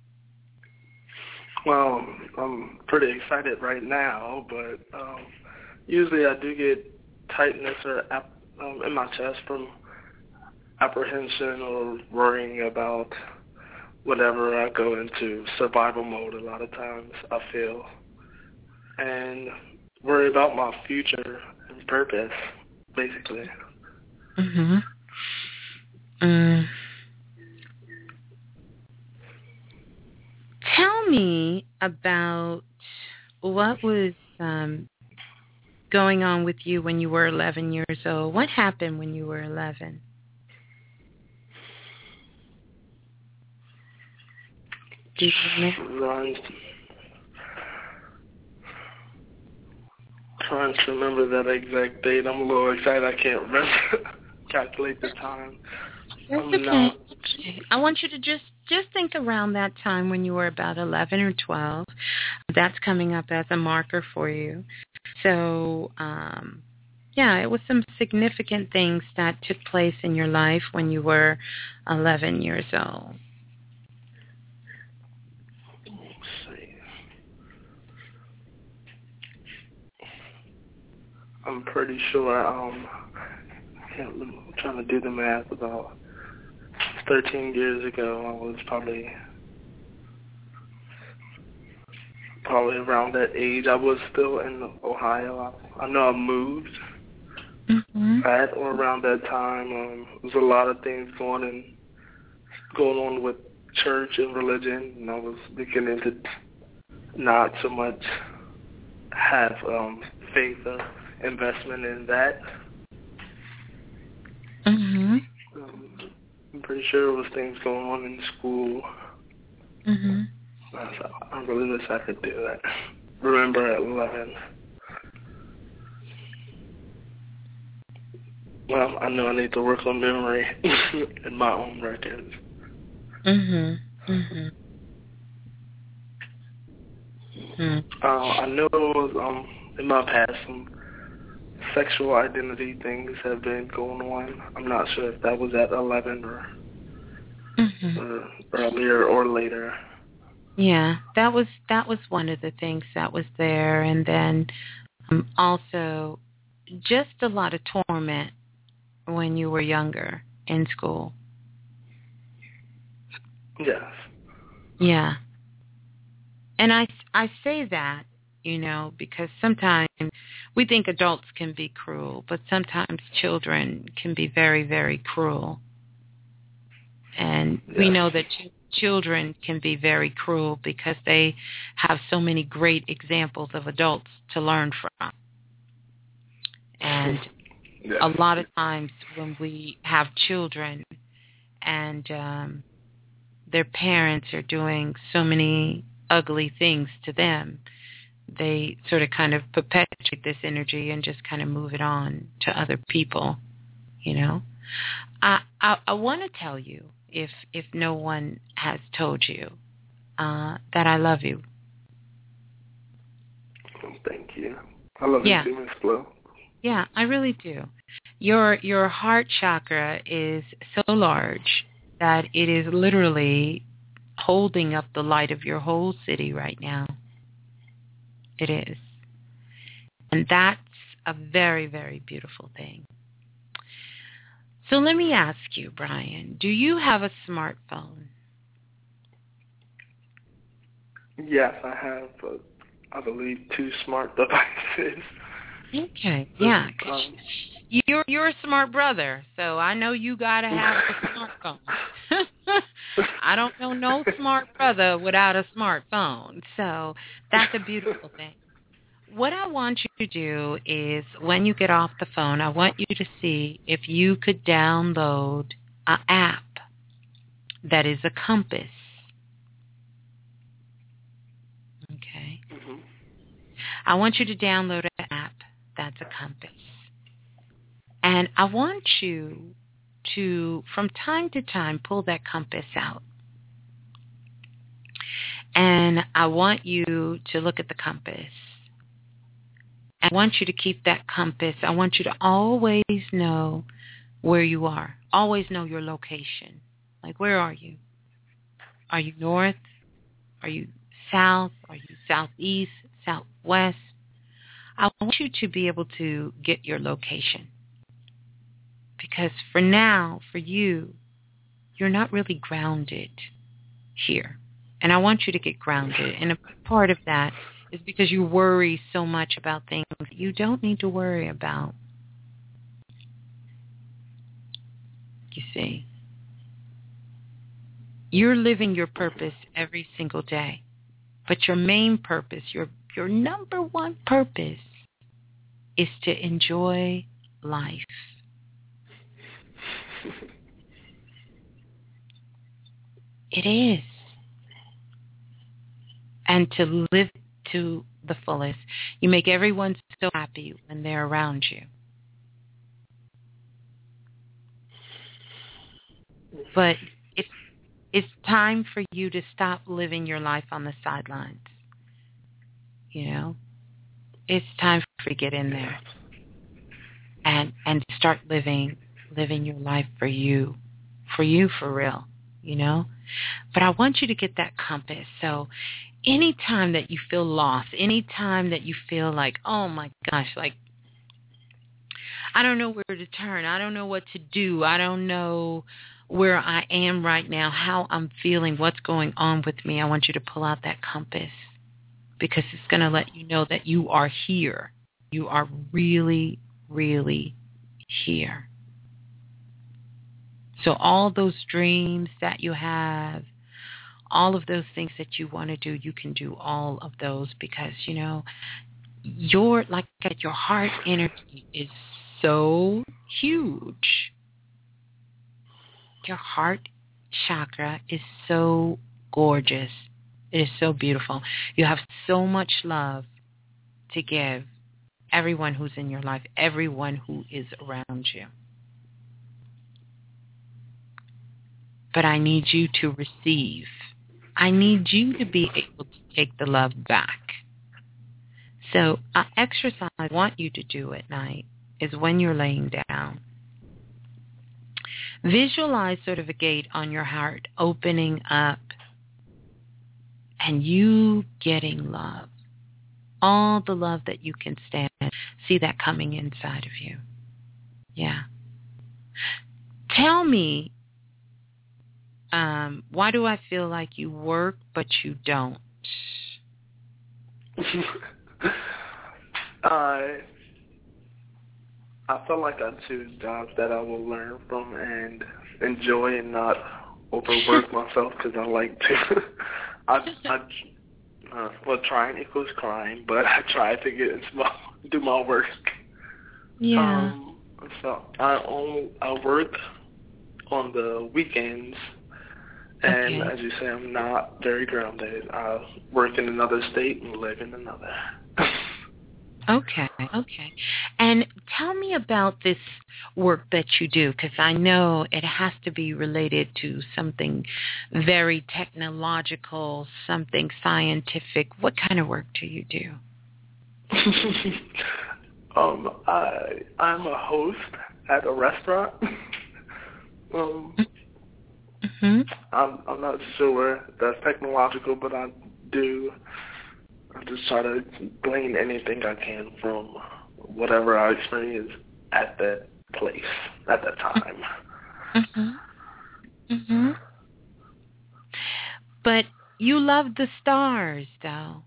Well, I'm pretty excited right now, but um, usually I do get tightness or ap- um, in my chest from apprehension or worrying about whatever. I go into survival mode a lot of times, I feel, and worry about my future and purpose, basically. Mm-hmm. Mm. Tell me about what was um, going on with you when you were eleven years old. What happened when you were eleven? Do you remember? Trying to remember that exact date. I'm a little excited. I can't remember. Calculate the time. That's I'm okay. not. I want you to just just think around that time when you were about eleven or twelve. That's coming up as a marker for you. So, um, yeah, it was some significant things that took place in your life when you were eleven years old. I'm pretty sure. Um, I can't, I'm trying to do the math. About thirteen years ago, I was probably probably around that age. I was still in Ohio. I, I know I moved mm-hmm. at or around that time. Um, there was a lot of things going in, going on with church and religion, and I was beginning to not so much have um, faith or investment in that. Mm-hmm. Um, I'm pretty sure there was things going on in school. Mm-hmm. So I really wish I could do that. Remember at eleven. Well, I know I need to work on memory in my own records. Mm-hmm. Mm-hmm. Mm. Uh, I know it was, um, in my past some sexual identity things have been going on. I'm not sure if that was at eleven or, mm-hmm. or earlier or later. Yeah, that was that was one of the things that was there, and then um, also just a lot of torment when you were younger in school. Yes. Yeah. And I, I say that, you know, because sometimes we think adults can be cruel, but sometimes children can be very, very cruel. And yes. we know that ch- children can be very cruel because they have so many great examples of adults to learn from. And yes. a lot of times when we have children and um, their parents are doing so many ugly things to them, they sort of kind of perpetuate this energy and just kind of move it on to other people, you know. I I, I want to tell you, if if no one has told you, uh, that I love you. Oh, thank you. I love yeah. you too, Miss Flo. Yeah, I really do. Your your heart chakra is so large that it is literally holding up the light of your whole city right now. It is. And that's a very, very beautiful thing. So let me ask you, Brian, do you have a smartphone? Yes, I have, uh, I believe, two smart devices. Okay, yeah. Um, you're, you're a smart brother, so I know you got to have a smartphone. I don't know no smart brother without a smartphone. So that's a beautiful thing. What I want you to do is when you get off the phone, I want you to see if you could download an app that is a compass. Okay. Mm-hmm. I want you to download an app that's a compass. And I want you to, from time to time, pull that compass out. And I want you to look at the compass. I want you to keep that compass. I want you to always know where you are. Always know your location. Like, where are you? Are you north? Are you south? Are you southeast, southwest? I want you to be able to get your location. Because for now, for you, you're not really grounded here. And I want you to get grounded. And a part of that is because you worry so much about things that you don't need to worry about. You see, you're living your purpose every single day. But your main purpose, your your number one purpose is to enjoy life. It is. And to live to the fullest. You make everyone so happy when they're around you. But it's, it's time for you to stop living your life on the sidelines. You know? It's time for you to get in there and and start living living your life for you. For you, for real. You know? But I want you to get that compass. So anytime that you feel lost, anytime that you feel like, oh my gosh, like, I don't know where to turn, I don't know what to do, I don't know where I am right now, how I'm feeling, what's going on with me, I want you to pull out that compass, because it's going to let you know that you are here. You are really, really here. So all those dreams that you have, all of those things that you want to do, you can do all of those because, you know, your, like your heart energy is so huge. Your heart chakra is so gorgeous. It is so beautiful. You have so much love to give everyone who's in your life, everyone who is around you. But I need you to receive. I need you to be able to take the love back. So an exercise I want you to do at night is when you're laying down. Visualize sort of a gate on your heart opening up and you getting love. All the love that you can stand. See that coming inside of you. Yeah. Tell me, Um, why do I feel like you work but you don't? I I feel like I choose jobs that I will learn from and enjoy and not overwork myself because I like to. I, I uh, well, trying equals crying, but I try to get into my do my work. Yeah. Um, so I only I work on the weekends. And okay. as you say, I'm not very grounded. I work in another state and live in another. Okay, okay. And tell me about this work that you do, because I know it has to be related to something very technological, something scientific. What kind of work do you do? um, I I'm a host at a restaurant. um. Mm-hmm. I'm I'm not sure that's technological, but I do. I just try to glean anything I can from whatever I experience at that place at that time. Mhm. Mhm. But you love the stars, though.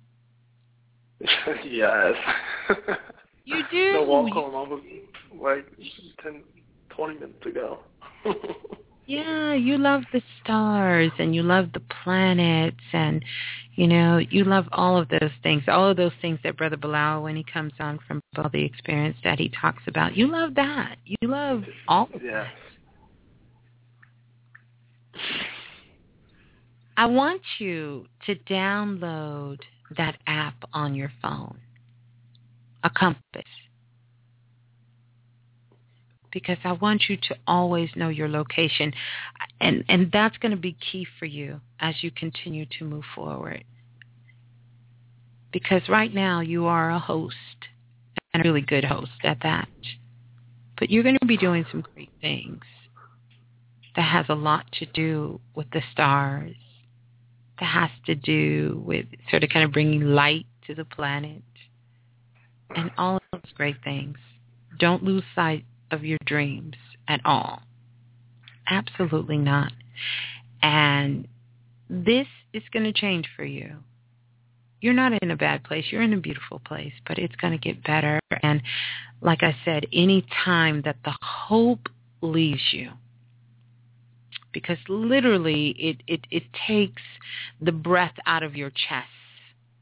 Yes. You do. The walk home, I was like ten, twenty minutes ago. Yeah, you love the stars and you love the planets and, you know, you love all of those things, all of those things that Brother Bilal, when he comes on from all the experience that he talks about, you love that. You love all of yeah. that. I want you to download that app on your phone, a compass. Because I want you to always know your location. And, and that's going to be key for you as you continue to move forward. Because right now you are a host, and a really good host at that. But you're going to be doing some great things that has a lot to do with the stars, that has to do with sort of kind of bringing light to the planet, and all of those great things. Don't lose sight of your dreams at all. Absolutely not. And this is going to change for you. You're not in a bad place. You're in a beautiful place, but it's going to get better. And like I said, any time that the hope leaves you, because literally it, it, it takes the breath out of your chest.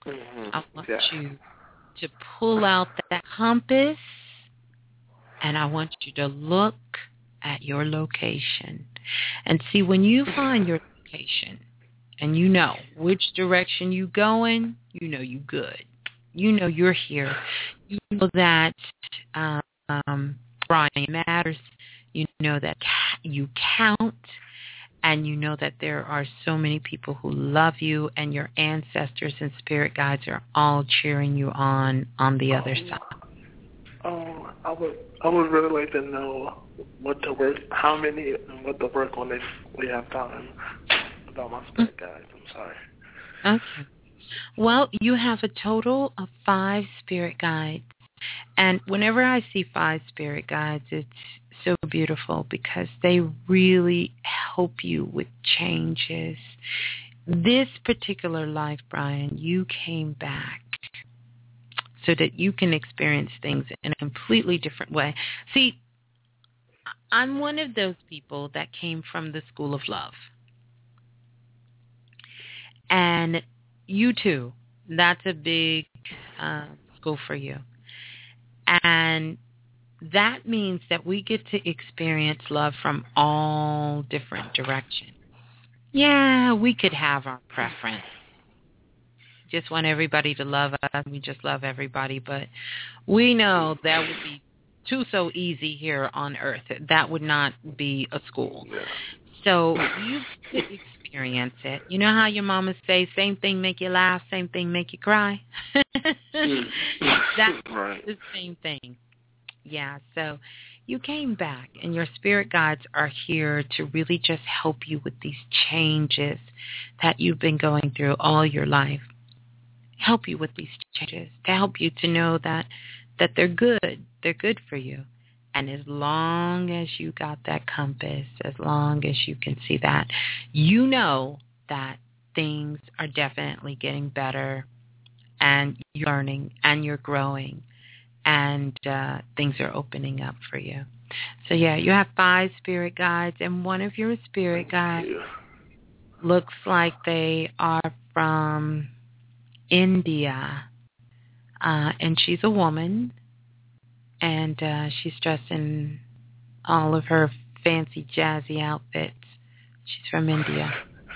Mm-hmm. I want yeah. you to pull out that compass, and I want you to look at your location and see when you find your location and you know which direction you going, you know you good. You know you're here. You know that um, Brian matters. You know that you count. And you know that there are so many people who love you, and your ancestors and spirit guides are all cheering you on on the other side. Um, I would I would really like to know what the work, how many, and what the work on if we have time about my spirit guides. I'm sorry. Okay. Well, you have a total of five spirit guides, and whenever I see five spirit guides, it's so beautiful because they really help you with changes. This particular life, Brian, you came back so that you can experience things in a completely different way. See, I'm one of those people that came from the school of love. And you too. That's a big uh, school for you. And that means that we get to experience love from all different directions. Yeah, we could have our preference. Just want everybody to love us. We just love everybody. But we know that would be too so easy here on earth. That would not be a school. So you could experience it. You know how your mama say, same thing make you laugh, same thing make you cry? That's right. The same thing. Yeah, so you came back, and your spirit guides are here to really just help you with these changes that you've been going through all your life. Help you with these changes, to help you to know that that they're good. They're good for you. And as long as you got that compass, as long as you can see that, you know that things are definitely getting better, and you're learning, and you're growing. And uh, things are opening up for you. So, yeah, you have five spirit guides, and one of your spirit guides looks like they are from India, uh, and she's a woman, and uh, she's dressed in all of her fancy, jazzy outfits. She's from India.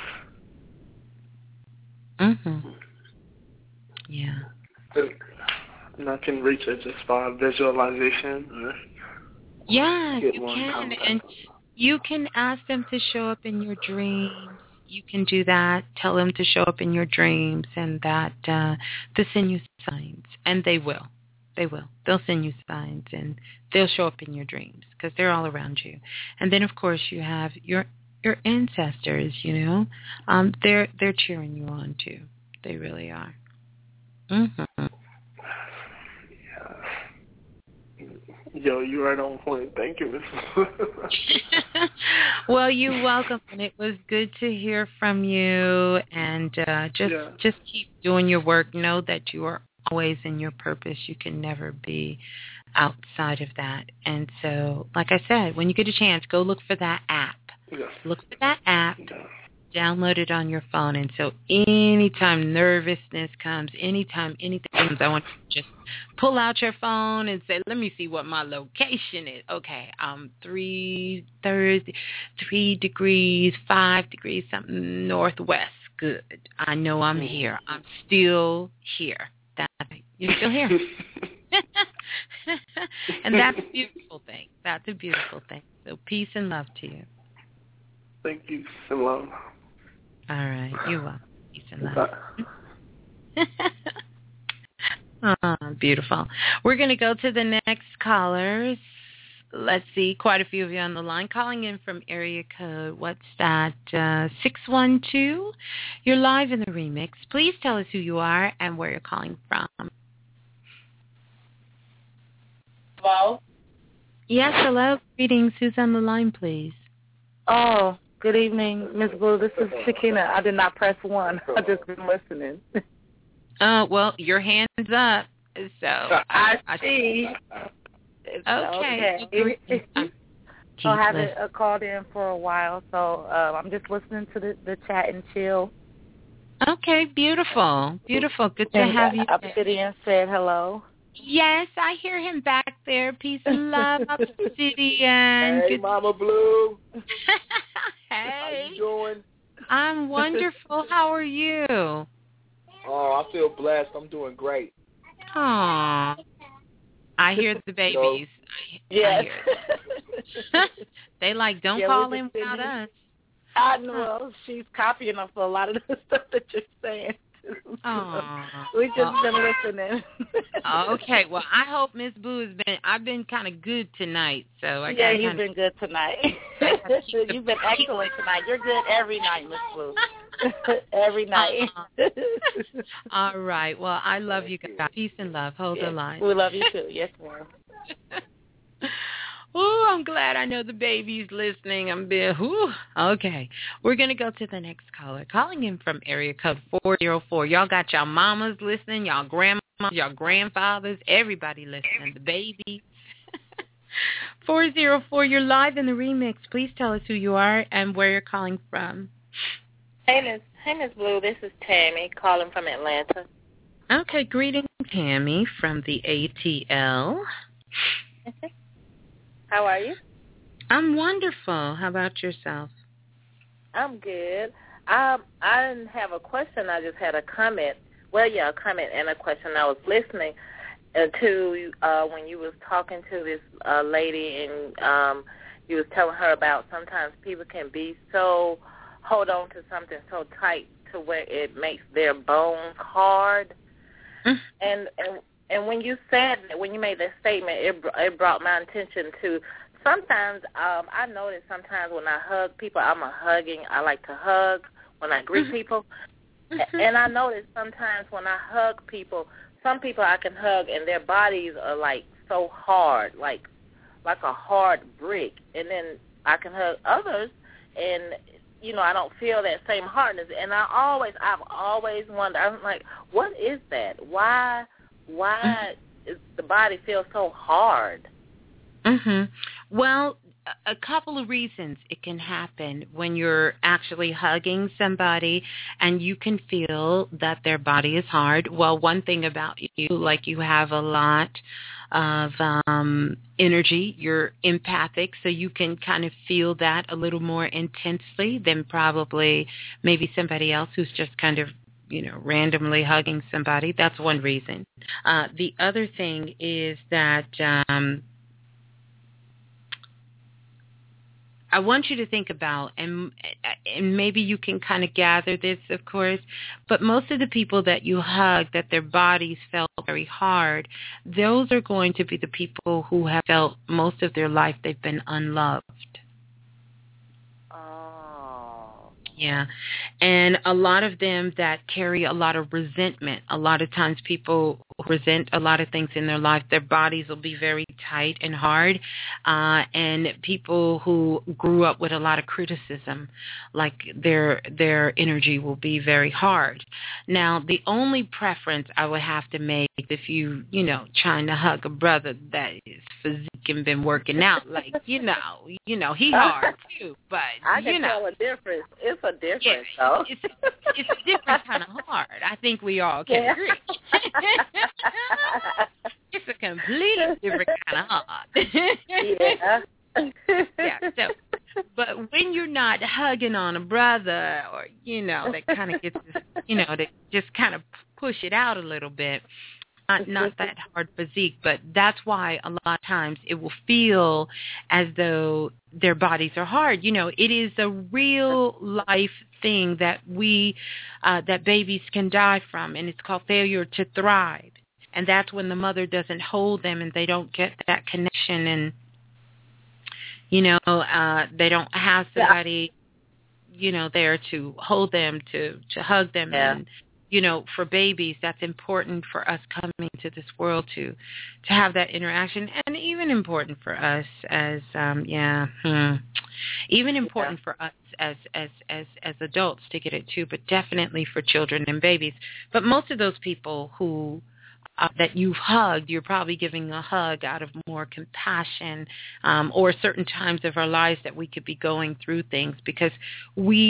Mm-hmm. Yeah. And I can reach it just by visualization. Or yeah, you can. And you can ask them to show up in your dreams. You can do that. Tell them to show up in your dreams, and that uh, they'll send you signs. And they will. They will. They'll send you signs, and they'll show up in your dreams because they're all around you. And then, of course, you have your your ancestors, you know. Um, they're, they're cheering you on, too. They really are. Mm-hmm. Yo, you're right on point. Thank you, Miss Well, you're welcome, and it was good to hear from you. And uh, just yeah. just keep doing your work. Know that you are always in your purpose. You can never be outside of that. And so, like I said, when you get a chance, go look for that app. Yes. Look for that app. Yeah. Download it on your phone, and so anytime nervousness comes, anytime anything comes, I want you to just pull out your phone and say, let me see what my location is. Okay, I'm three Thursday, three degrees, five degrees, something northwest. Good. I know I'm here. I'm still here. That's right. You're still here. And that's a beautiful thing. That's a beautiful thing. So peace and love to you. Thank you. And love. All right. You're welcome. Peace and love. Oh, beautiful. We're going to go to the next callers. Let's see. Quite a few of you on the line. Calling in from area code, what's that? Uh, six one two. You're live in the remix. Please tell us who you are and where you're calling from. Hello? Yes, hello. Greetings. Who's on the line, please? Oh, good evening, Miz Blue. This is Shakina. I did not press one. I've just been listening. Oh, uh, well, your hand's up. So I, I see. Okay. okay. So I haven't uh, called in for a while, so uh, I'm just listening to the, the chat and chill. Okay, beautiful, beautiful. Good to and have you. Obsidian said hello. Yes, I hear him back there. Peace and love, Obsidian. Hey, Good. Mama Blue. Hey. How you doing? I'm wonderful. How are you? Oh, I feel blessed. I'm doing great. Aw. I hear the babies. Yes. They like, don't yeah, call in without us. I know. She's copying us for a lot of the stuff that you're saying, too. Aww. We've just well, been listening. Okay. Well, I hope Miss Boo has been, I've been kind of good tonight. So I Yeah, you've you've been good tonight. You've been excellent tonight. You're good every night, Miss Boo. Every night. Uh-huh. All right. Well, I love you guys. Peace and love. Hold yes, the line. We love you, too. Yes, ma'am. Oh, I'm glad I know the baby's listening. I'm being, whew. Okay. We're going to go to the next caller. Calling in from area code four oh four. Y'all got y'all mamas listening, y'all grandmas, y'all grandfathers, everybody listening, the baby. four oh four, you're live in the remix. Please tell us who you are and where you're calling from. Hey, Miss Hey, Miss Blue. This is Tammy calling from Atlanta. Okay. Greetings, Tammy, from the A T L. How are you? I'm wonderful. How about yourself? I'm good. Um, I didn't have a question. I just had a comment. Well, yeah, a comment and a question. I was listening uh, to uh, when you was talking to this uh, lady, and um, you was telling her about sometimes people can be so, hold on to something so tight to where it makes their bones hard. Mm. And, and And when you said that, when you made that statement, it it brought my attention to sometimes um, I notice sometimes when I hug people, I'm a hugging. I like to hug when I greet mm-hmm. people. Mm-hmm. And I notice sometimes when I hug people, some people I can hug and their bodies are like so hard, like like a hard brick. And then I can hug others and, you know, I don't feel that same hardness. And I always, I've always wondered, I'm like, what is that? Why? Why is the body feel so hard? Mhm. Well, a couple of reasons it can happen when you're actually hugging somebody and you can feel that their body is hard. Well, one thing about you, like you have a lot of um, energy, you're empathic, so you can kind of feel that a little more intensely than probably maybe somebody else who's just kind of, you know, randomly hugging somebody. That's one reason. Uh, the other thing is that um, I want you to think about, and and maybe you can kind of gather this, of course, but most of the people that you hug that their bodies felt very hard, those are going to be the people who have felt most of their life they've been unloved. Yeah. And a lot of them that carry a lot of resentment. A lot of times people resent a lot of things in their life. Their bodies will be very tight and hard. Uh, and people who grew up with a lot of criticism, like their their energy will be very hard. Now, the only preference I would have to make if you, you know, trying to hug a brother that is physique and been working out, like, you know, you know, he hard too, but, I can you know. tell a difference. It's a difference, yeah, though. It's, it's a different kind of hard. I think we all can yeah. agree. It's a completely different kind of hard. yeah. yeah, so, but when you're not hugging on a brother or, you know, that kind of gets, you know, to just kind of push it out a little bit, Not, not that hard physique, but that's why a lot of times it will feel as though their bodies are hard. You know, it is a real life thing that we, uh, that babies can die from, and it's called failure to thrive. And that's when the mother doesn't hold them and they don't get that connection and, you know, uh, they don't have somebody, you know, there to hold them, to, to hug them. Yeah. And, you know, for babies, that's important for us coming to this world to to have that interaction, and even important for us as, um, yeah, hmm, even important yeah. for us as, as, as, as adults to get it too, but definitely for children and babies. But most of those people who uh, that you've hugged, you're probably giving a hug out of more compassion um, or certain times of our lives that we could be going through things because we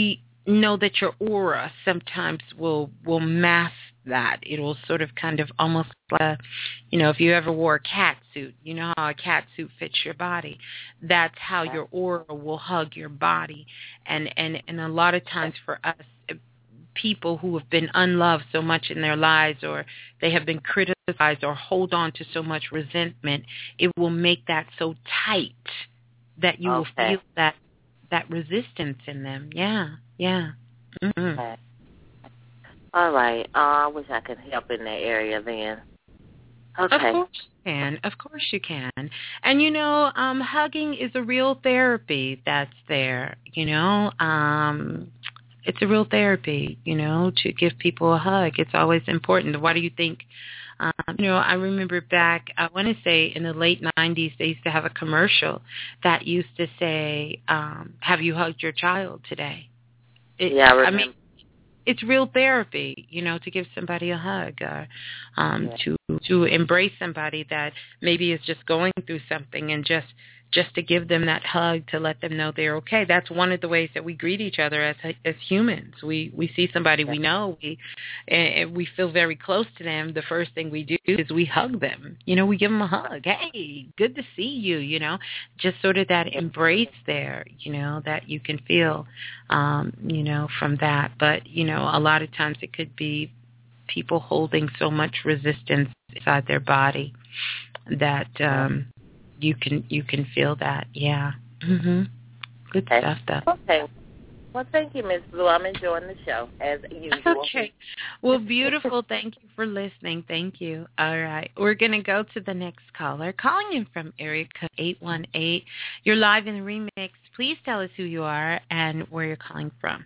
know that your aura sometimes will will mask that. It will sort of kind of almost like, a, you know, if you ever wore a cat suit, you know how a cat suit fits your body. That's how your aura will hug your body. And, and, and a lot of times for us, people who have been unloved so much in their lives, or they have been criticized or hold on to so much resentment, it will make that so tight that you Okay. will feel that that resistance in them. Yeah, yeah. Mm-hmm. Okay. All right. Uh, I wish I could help in that area then. Okay. Of course you can. Of course you can. And, you know, um, hugging is a real therapy that's there, you know. Um, it's a real therapy, you know, to give people a hug. It's always important. Why do you think, um, you know, I remember back, I want to say in the late nineties, they used to have a commercial that used to say, um, have you hugged your child today? It, Yeah, I remember. I mean, it's real therapy, you know, to give somebody a hug, or um, Yeah. to to embrace somebody that maybe is just going through something, and just just to give them that hug to let them know they're okay. That's one of the ways that we greet each other as as humans. We we see somebody we know, we and we feel very close to them. The first thing we do is we hug them. You know, we give them a hug. Hey, good to see you. You know, just sort of that embrace there. You know, that you can feel. Um, you know, from that. But you know, a lot of times it could be people holding so much resistance inside their body that um, you can you can feel that. Yeah. Mhm. Good Okay. stuff, though. Okay. Well, thank you, Miss Blue. I'm enjoying the show, as usual. Okay. Well, beautiful. Thank you for listening. Thank you. All right. We're going to go to the next caller. Calling in from area code eight one eight. You're live in the remix. Please tell us who you are and where you're calling from.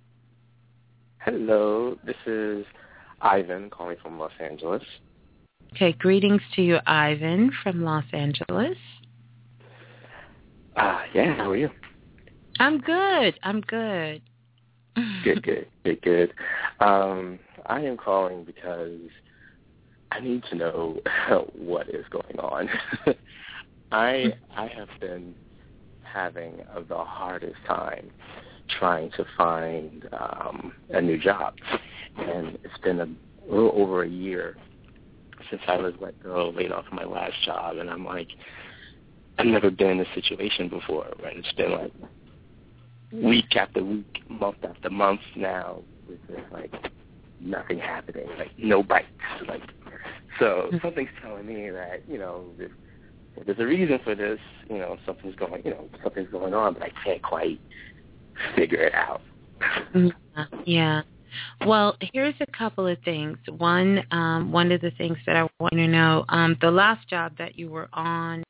Hello. This is Ivan calling from Los Angeles. Okay. Greetings to you, Ivan, from Los Angeles. Ah, uh, yeah. How are you? I'm good. I'm good. Good, good, good, good. Um, I am calling because I need to know what is going on. I I have been having the hardest time trying to find um, a new job, and it's been a little over a year since I was let go, laid off from my last job, and I'm like, I've never been in this situation before, right? It's been like week after week, month after month now, with just like nothing happening, like no bites, like so. Something's telling me that you know if, if there's a reason for this. You know, something's going, you know, something's going on, but I can't quite figure it out. Yeah. Well, here's a couple of things. One, um, one of the things that I want to know, um, the last job that you were on.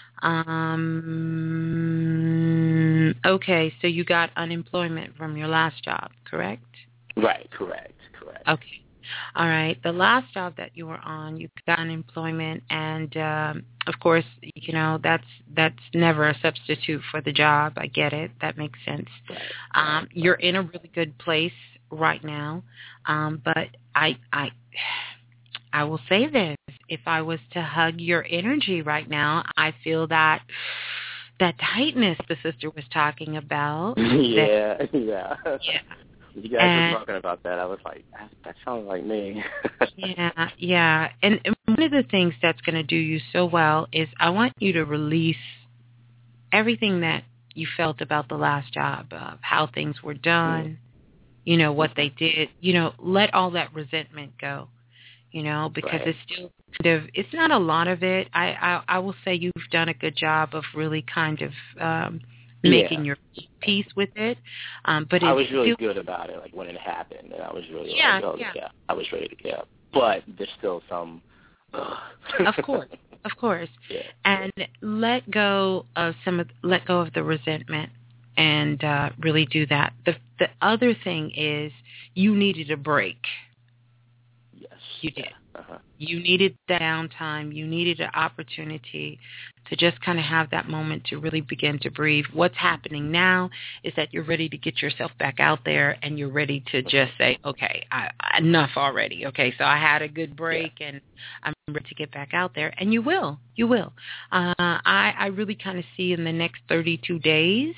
Um, okay, so you got unemployment from your last job, correct? Right, correct, correct. Okay. All right. The last job that you were on, you got unemployment, and um, of course, you know that's that's never a substitute for the job. I get it. That makes sense. Um, you're in a really good place right now, um, but I I I will say this: if I was to hug your energy right now, I feel that that tightness the sister was talking about. Yeah, that, yeah. Yeah. You guys And, were talking about that. I was like, that, that sounds like me. yeah, yeah. And, and one of the things that's going to do you so well is I want you to release everything that you felt about the last job, of how things were done, mm. you know, what they did. You know, let all that resentment go, you know, because right. it's still kind of, it's not a lot of it. I, I, I will say you've done a good job of really kind of um, making yeah. your peace with it. Um, but I it's was really still, good about it, like when it happened, and I was really yeah, like, oh, yeah. yeah, I was ready to get up. But there's still some. Uh. Of course, of course. Yeah. And let go of some of, let go of the resentment, and uh, really do that. The the other thing is you needed a break. Yes. You did. Uh-huh. You needed that downtime. You needed an opportunity to just kind of have that moment to really begin to breathe. What's happening now is that you're ready to get yourself back out there, and you're ready to just say, okay, I, enough already. Okay, so I had a good break, yeah. and I'm ready to get back out there. And you will. You will. Uh, I, I really kind of see in the next thirty-two days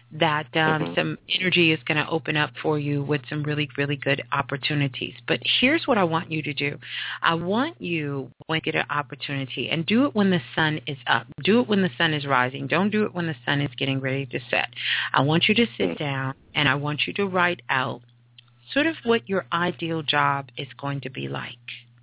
that um, Mm-hmm. some energy is going to open up for you with some really, really good opportunities. But here's what I want you to do. I want you, when you get an opportunity, and do it when the sun is up. Do it when the sun is rising. Don't do it when the sun is getting ready to set. I want you to sit down, and I want you to write out sort of what your ideal job is going to be like.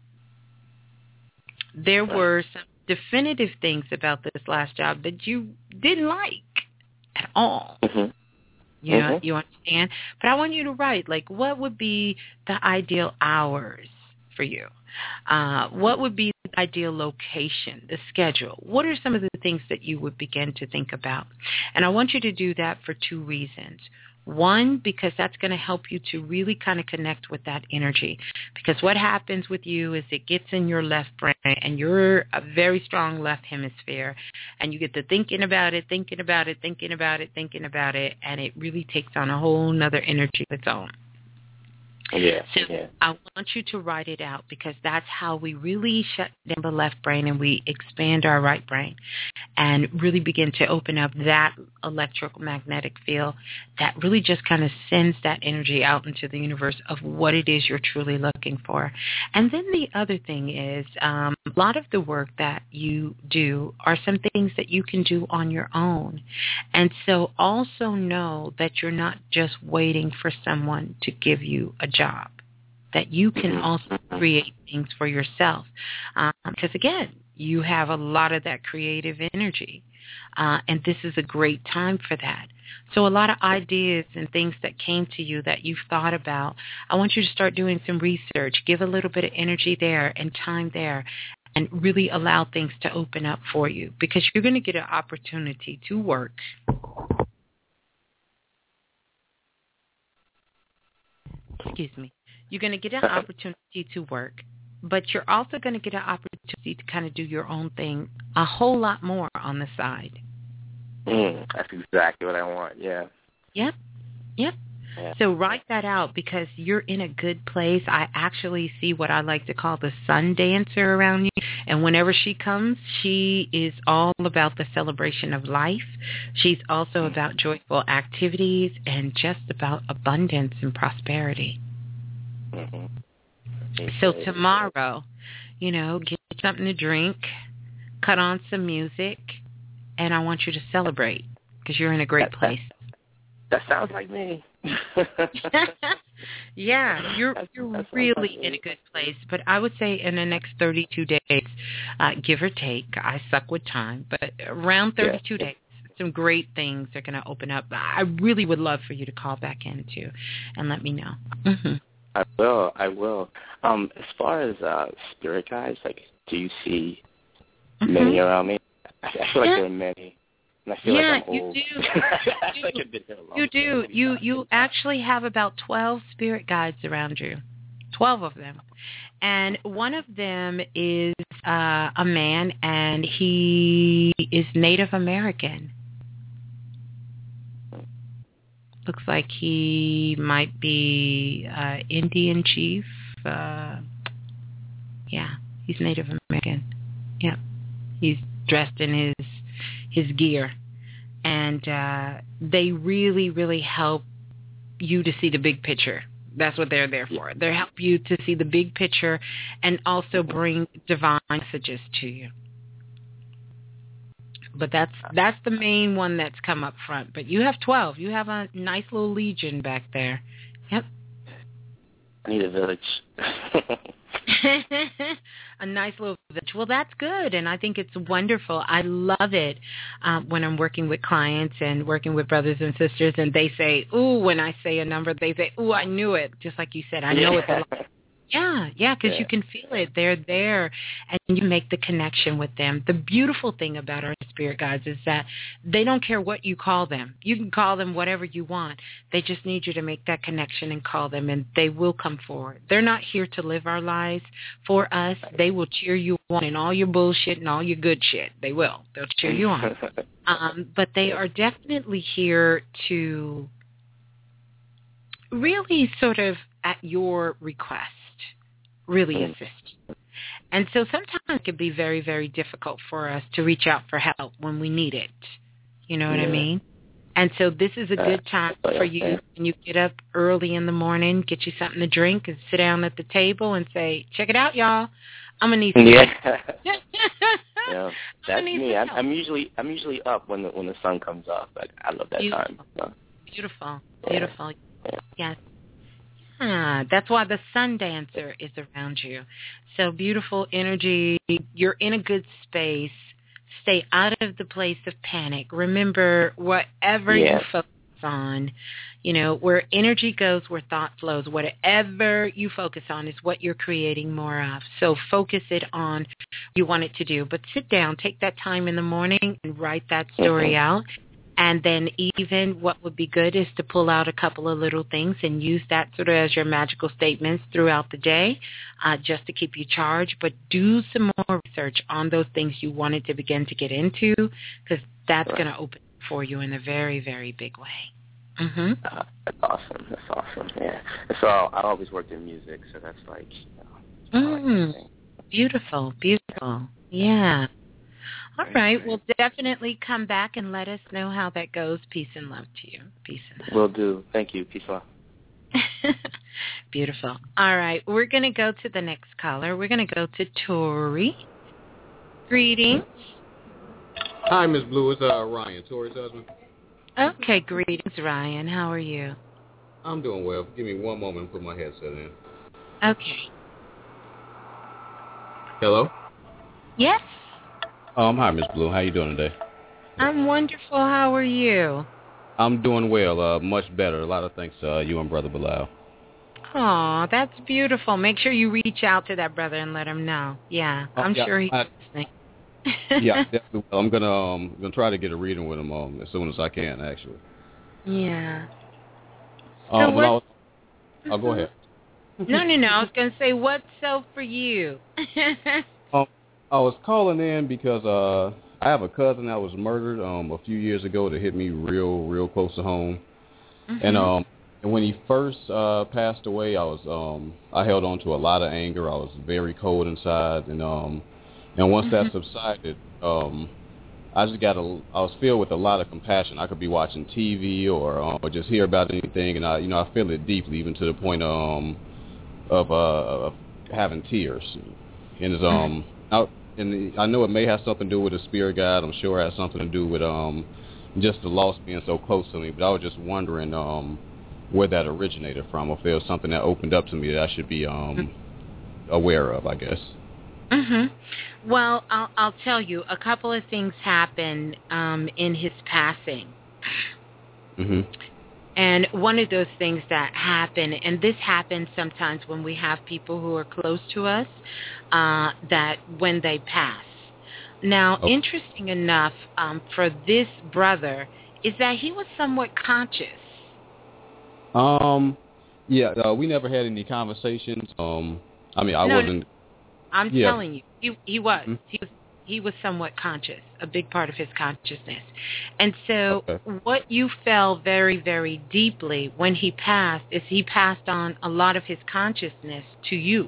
There were some definitive things about this last job that you didn't like at all. Mm-hmm. You know, Mm-hmm. you understand? But I want you to write, like, what would be the ideal hours for you? Uh, what would be the ideal location, the schedule? What are some of the things that you would begin to think about? And I want you to do that for two reasons. One, because that's going to help you to really kind of connect with that energy. Because what happens with you is it gets in your left brain, and you're a very strong left hemisphere, and you get to thinking about it, thinking about it, thinking about it, thinking about it, and it really takes on a whole nother energy of its own. Yeah, so yeah. I want you to write it out, because that's how we really shut down the left brain and we expand our right brain and really begin to open up that electromagnetic field that really just kind of sends that energy out into the universe of what it is you're truly looking for. And then the other thing is um, a lot of the work that you do are some things that you can do on your own. And so also know that you're not just waiting for someone to give you a job, that you can also create things for yourself. Um, because, again, you have a lot of that creative energy, uh, and this is a great time for that. So a lot of ideas and things that came to you that you've thought about, I want you to start doing some research. Give a little bit of energy there and time there, and really allow things to open up for you, because you're going to get an opportunity to work. Excuse me. You're going to get an opportunity to work, but you're also going to get an opportunity to kind of do your own thing a whole lot more on the side. Mm, that's exactly what I want, yeah. Yep, yep. Yeah. So write that out, because you're in a good place. I actually see what I like to call the sun dancer around you. And whenever she comes, she is all about the celebration of life. She's also about joyful activities and just about abundance and prosperity. Mm-hmm. So tomorrow, you know, get something to drink, cut on some music, and I want you to celebrate, because you're in a great that, place. That, that sounds like me. Yeah, you're you're really in a good place. But I would say in the next thirty-two days, uh, give or take, I suck with time, but around thirty-two yeah. days, some great things are going to open up. I really would love for you to call back in too and let me know. Mm-hmm. I will. I will. Um, as far as uh, spirit guides, like, do you see mm-hmm. many around me? I, I feel like yeah. there are many. And I feel yeah, like I'm old. you do. I like I've been here long. You do. You you actually have about twelve spirit guides around you, twelve of them, and one of them is uh, a man, and he is Native American. Looks like he might be uh, Indian chief. Uh, yeah, he's Native American. Yeah, he's dressed in his his gear, and uh, they really, really help you to see the big picture. That's what they're there for. They help you to see the big picture and also bring divine messages to you. But that's that's the main one that's come up front. But you have twelve. You have a nice little legion back there. Yep. I need a village. A nice little village. Well, that's good, and I think it's wonderful. I love it um, when I'm working with clients and working with brothers and sisters, and they say, ooh, when I say a number, they say, ooh, I knew it. Just like you said, I know yeah. it's a lot. Yeah, yeah, because yeah. you can feel it. They're there, and you make the connection with them. The beautiful thing about our spirit guides is that they don't care what you call them. You can call them whatever you want. They just need you to make that connection and call them, and they will come forward. They're not here to live our lives for us. They will cheer you on in all your bullshit and all your good shit. They will. They'll cheer you on. um, but they are definitely here to really sort of at your request. Really assist. And so sometimes it can be very, very difficult for us to reach out for help when we need it. You know what yeah. I mean? And so this is a good time for you when you get up early in the morning, get you something to drink and sit down at the table and say, check it out, y'all. I'm going to need some Yeah. help. Yeah, that's me. I'm, I'm usually I'm usually up when the when the sun comes up. But I love that Beautiful. time. So. Beautiful, beautiful. Yeah. Yes. Yeah, that's why the sun dancer is around you. So beautiful energy. You're in a good space. Stay out of the place of panic. Remember, whatever Yeah. you focus on, you know, where energy goes, where thought flows, whatever you focus on is what you're creating more of. So focus it on what you want it to do. But sit down, take that time in the morning and write that story Mm-hmm. out. And then even what would be good is to pull out a couple of little things and use that sort of as your magical statements throughout the day, uh, just to keep you charged. But do some more research on those things you wanted to begin to get into, because that's Right. going to open for you in a very, very big way. Mm-hmm. Uh, that's awesome. That's awesome. Yeah. So I always worked in music, so that's like, you know, Mm, beautiful, beautiful. Yeah. All right. Well, definitely come back and let us know how that goes. Peace and love to you. Peace and love. Will do. Thank you. Peace love. Beautiful. All right. We're going to go to the next caller. We're going to go to Tori. Greetings. Hi, Miss Blue. It's uh, Ryan, Tori's husband. Okay. Greetings, Ryan. How are you? I'm doing well. Give me one moment and put my headset in. Okay. Hello? Yes. Um, hi, Miss Blue. How you doing today? I'm wonderful. How are you? I'm doing well. Uh, much better. A lot of thanks to uh, you and Brother Bilal. Aw, that's beautiful. Make sure you reach out to that brother and let him know. Yeah, Oh, I'm yeah, sure he's I- listening. Yeah, definitely. will. I'm gonna um gonna try to get a reading with him um as soon as I can. Actually. Yeah. Um, So well, I what- was, oh, go ahead. No, no, no. I was going to say, what's so for you? Um, I was calling in because uh I have a cousin that was murdered um a few years ago that hit me real real close to home, and um and when he first uh passed away, I was um I held on to a lot of anger. I was very cold inside, and um and once that subsided, um I just got a I was filled with a lot of compassion. I could be watching T V or um, or just hear about anything, and I you know I feel it deeply, even to the point um of uh of having tears, and it's um I, and I know it may have something to do with the spirit guide. I'm sure it has something to do with um just the loss being so close to me. But I was just wondering um where that originated from, or if there was something that opened up to me that I should be um aware of, I guess. Mhm. Well, I'll I'll tell you, a couple of things happened um in his passing. Mhm. And one of those things that happen, and this happens sometimes when we have people who are close to us, uh, that when they pass. Now, Okay. interesting enough, um, for this brother, is that he was somewhat conscious. Um, yeah, uh, we never had any conversations. Um, I mean, I No, wasn't. I'm Yeah. telling you, he he was. Mhm. He was he was somewhat conscious, a big part of his consciousness. And so Okay. what you felt very, very deeply when he passed is he passed on a lot of his consciousness to you.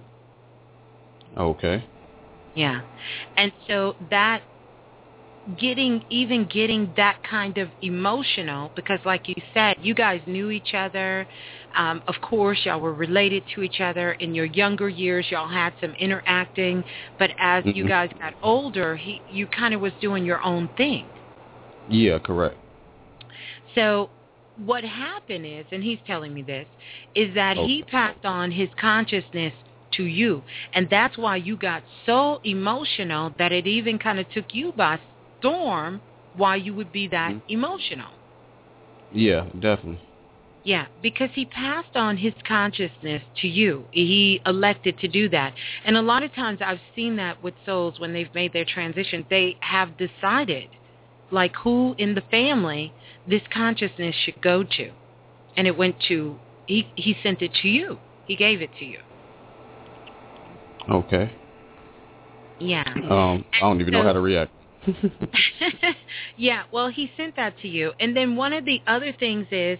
Okay. Yeah. And so that getting, even getting that kind of emotional, because like you said, you guys knew each other. Um, of course, y'all were related to each other. In your younger years, y'all had some interacting. But as you Mhm. guys got older, he, you kind of was doing your own thing. Yeah, correct. So what happened is, and he's telling me this, is that he Okay. passed on his consciousness to you. And that's why you got so emotional that it even kind of took you by storm why you would be that Mhm. emotional. Yeah, definitely. Yeah, because he passed on his consciousness to you. He elected to do that. And a lot of times I've seen that with souls when they've made their transition. They have decided, like, who in the family this consciousness should go to. And it went to, he, he sent it to you. He gave it to you. Okay. Yeah. Um, I don't even know how to react. Yeah, well, he sent that to you. And then one of the other things is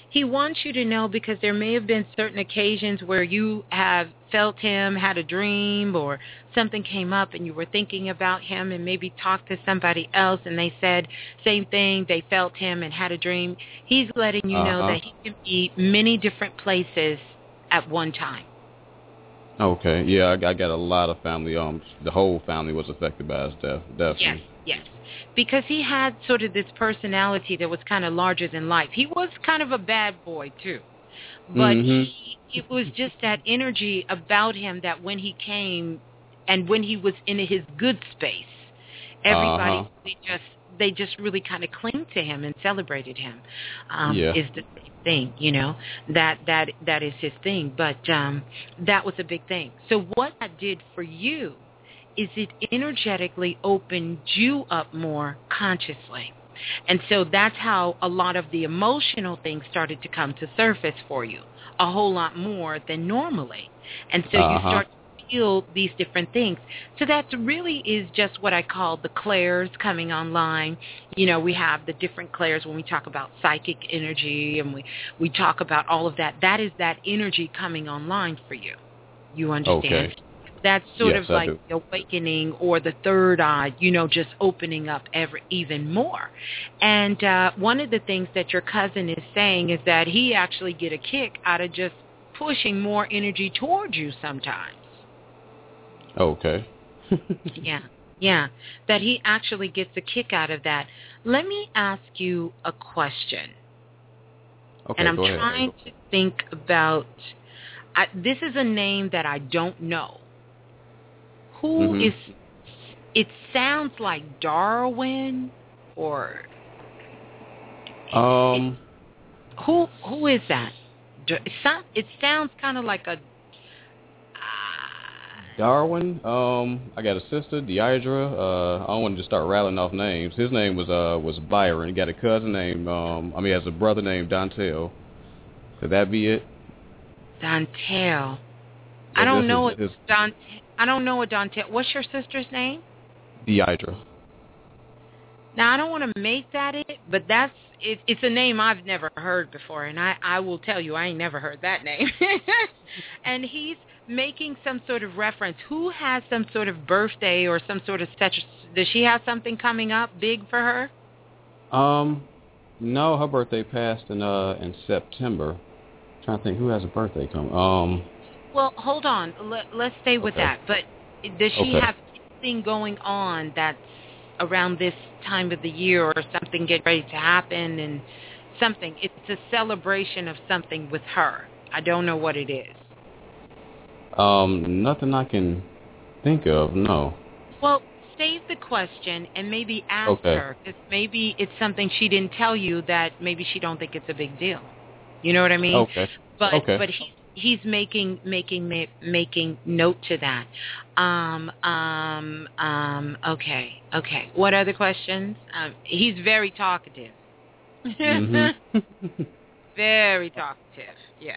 he wants you to know, because there may have been certain occasions where you have felt him, had a dream, or something came up and you were thinking about him and maybe talked to somebody else and they said same thing, they felt him and had a dream. He's letting you uh-huh. know that he can be many different places at one time. Okay, yeah, I, I got a lot of family. Um, the whole family was affected by his death, definitely. Yes, yes. Because he had sort of this personality that was kind of larger than life. He was kind of a bad boy, too. But mm-hmm. he, it was just that energy about him that when he came and when he was in his good space, everybody uh-huh. they just they just really kind of clinged to him and celebrated him. Um, yeah. Is the thing, you know, that that that is his thing. But um, that was a big thing. So what that did for you is it energetically opened you up more consciously. And so that's how a lot of the emotional things started to come to surface for you, a whole lot more than normally. And so uh-huh. you start to feel these different things. So that really is just what I call the clairs coming online. You know, we have the different clairs when we talk about psychic energy and we, we talk about all of that. That is that energy coming online for you. You understand? Okay. That's sort yes, of like the awakening or the third eye, you know, just opening up ever even more. And uh, one of the things that your cousin is saying is that he actually get a kick out of just pushing more energy towards you sometimes. Okay. yeah, yeah, that he actually gets a kick out of that. Let me ask you a question. Okay, and I'm go ahead. trying to think about, I, this is a name that I don't know. Who mm-hmm. is? It sounds like Darwin, or um, it, who who is that? It sounds it sounds kind of like a uh, Darwin. Um, I got a sister, Deidre. Uh, I don't want to just start rattling off names. His name was uh was Byron. He got a cousin named um, I mean, he has a brother named Dontel. Could that be it? Dontel. I don't know what Dontel. I don't know what Dante. What's your sister's name? Deidre. Now, I don't want to make that it, but that's it, it's a name I've never heard before, and I, I will tell you, I ain't never heard that name. And he's making some sort of reference. Who has some sort of birthday or some sort of such? Does she have something coming up big for her? Um, no, her birthday passed in uh in September. I'm trying to think who has a birthday coming. Um. Well, hold on. Let, let's stay with okay. that. But does she okay. have anything going on that's around this time of the year or something getting ready to happen and something? It's a celebration of something with her. I don't know what it is. Um, nothing I can think of, no. Well, save the question and maybe ask okay. her, because maybe it's something she didn't tell you that maybe she don't think it's a big deal. You know what I mean? Okay. But okay. but he's he's making making making note to that. Um um um. Okay okay. What other questions? Um, he's very talkative. mm-hmm. Very talkative. Yeah.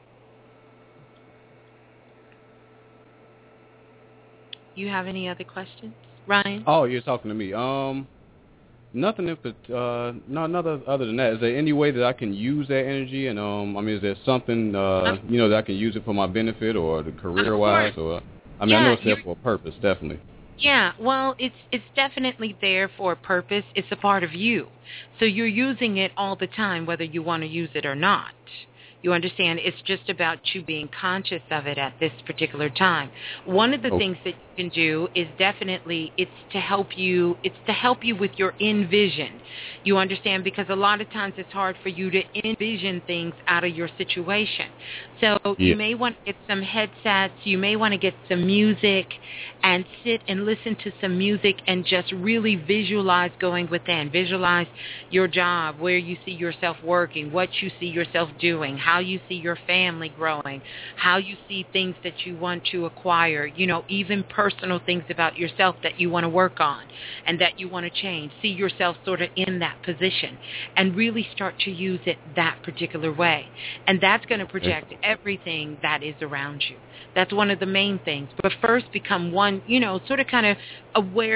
You have any other questions, Ryan? Oh, you're talking to me. Um, nothing if it, uh, no, another other than that. Is there any way that I can use that energy? And um, I mean, is there something, uh, you know, that I can use it for my benefit or the career wise, or I mean, yeah, I know it's there for a purpose, definitely. Yeah, well, it's it's definitely there for a purpose. It's a part of you, so you're using it all the time, whether you want to use it or not. You understand? It's just about you being conscious of it at this particular time. One of the oh. things that you can do is definitely it's to help you. It's to help you with your envision. You understand? Because a lot of times it's hard for you to envision things out of your situation. So yeah. you may want to get some headsets. You may want to get some music and sit and listen to some music and just really visualize going within. Visualize your job, where you see yourself working, what you see yourself doing, how you see your family growing, how you see things that you want to acquire, you know, even personal things about yourself that you want to work on and that you want to change. See yourself sort of in that position and really start to use it that particular way. And that's going to project everything that is around you. That's one of the main things. But first become one, you know, sort of kind of aware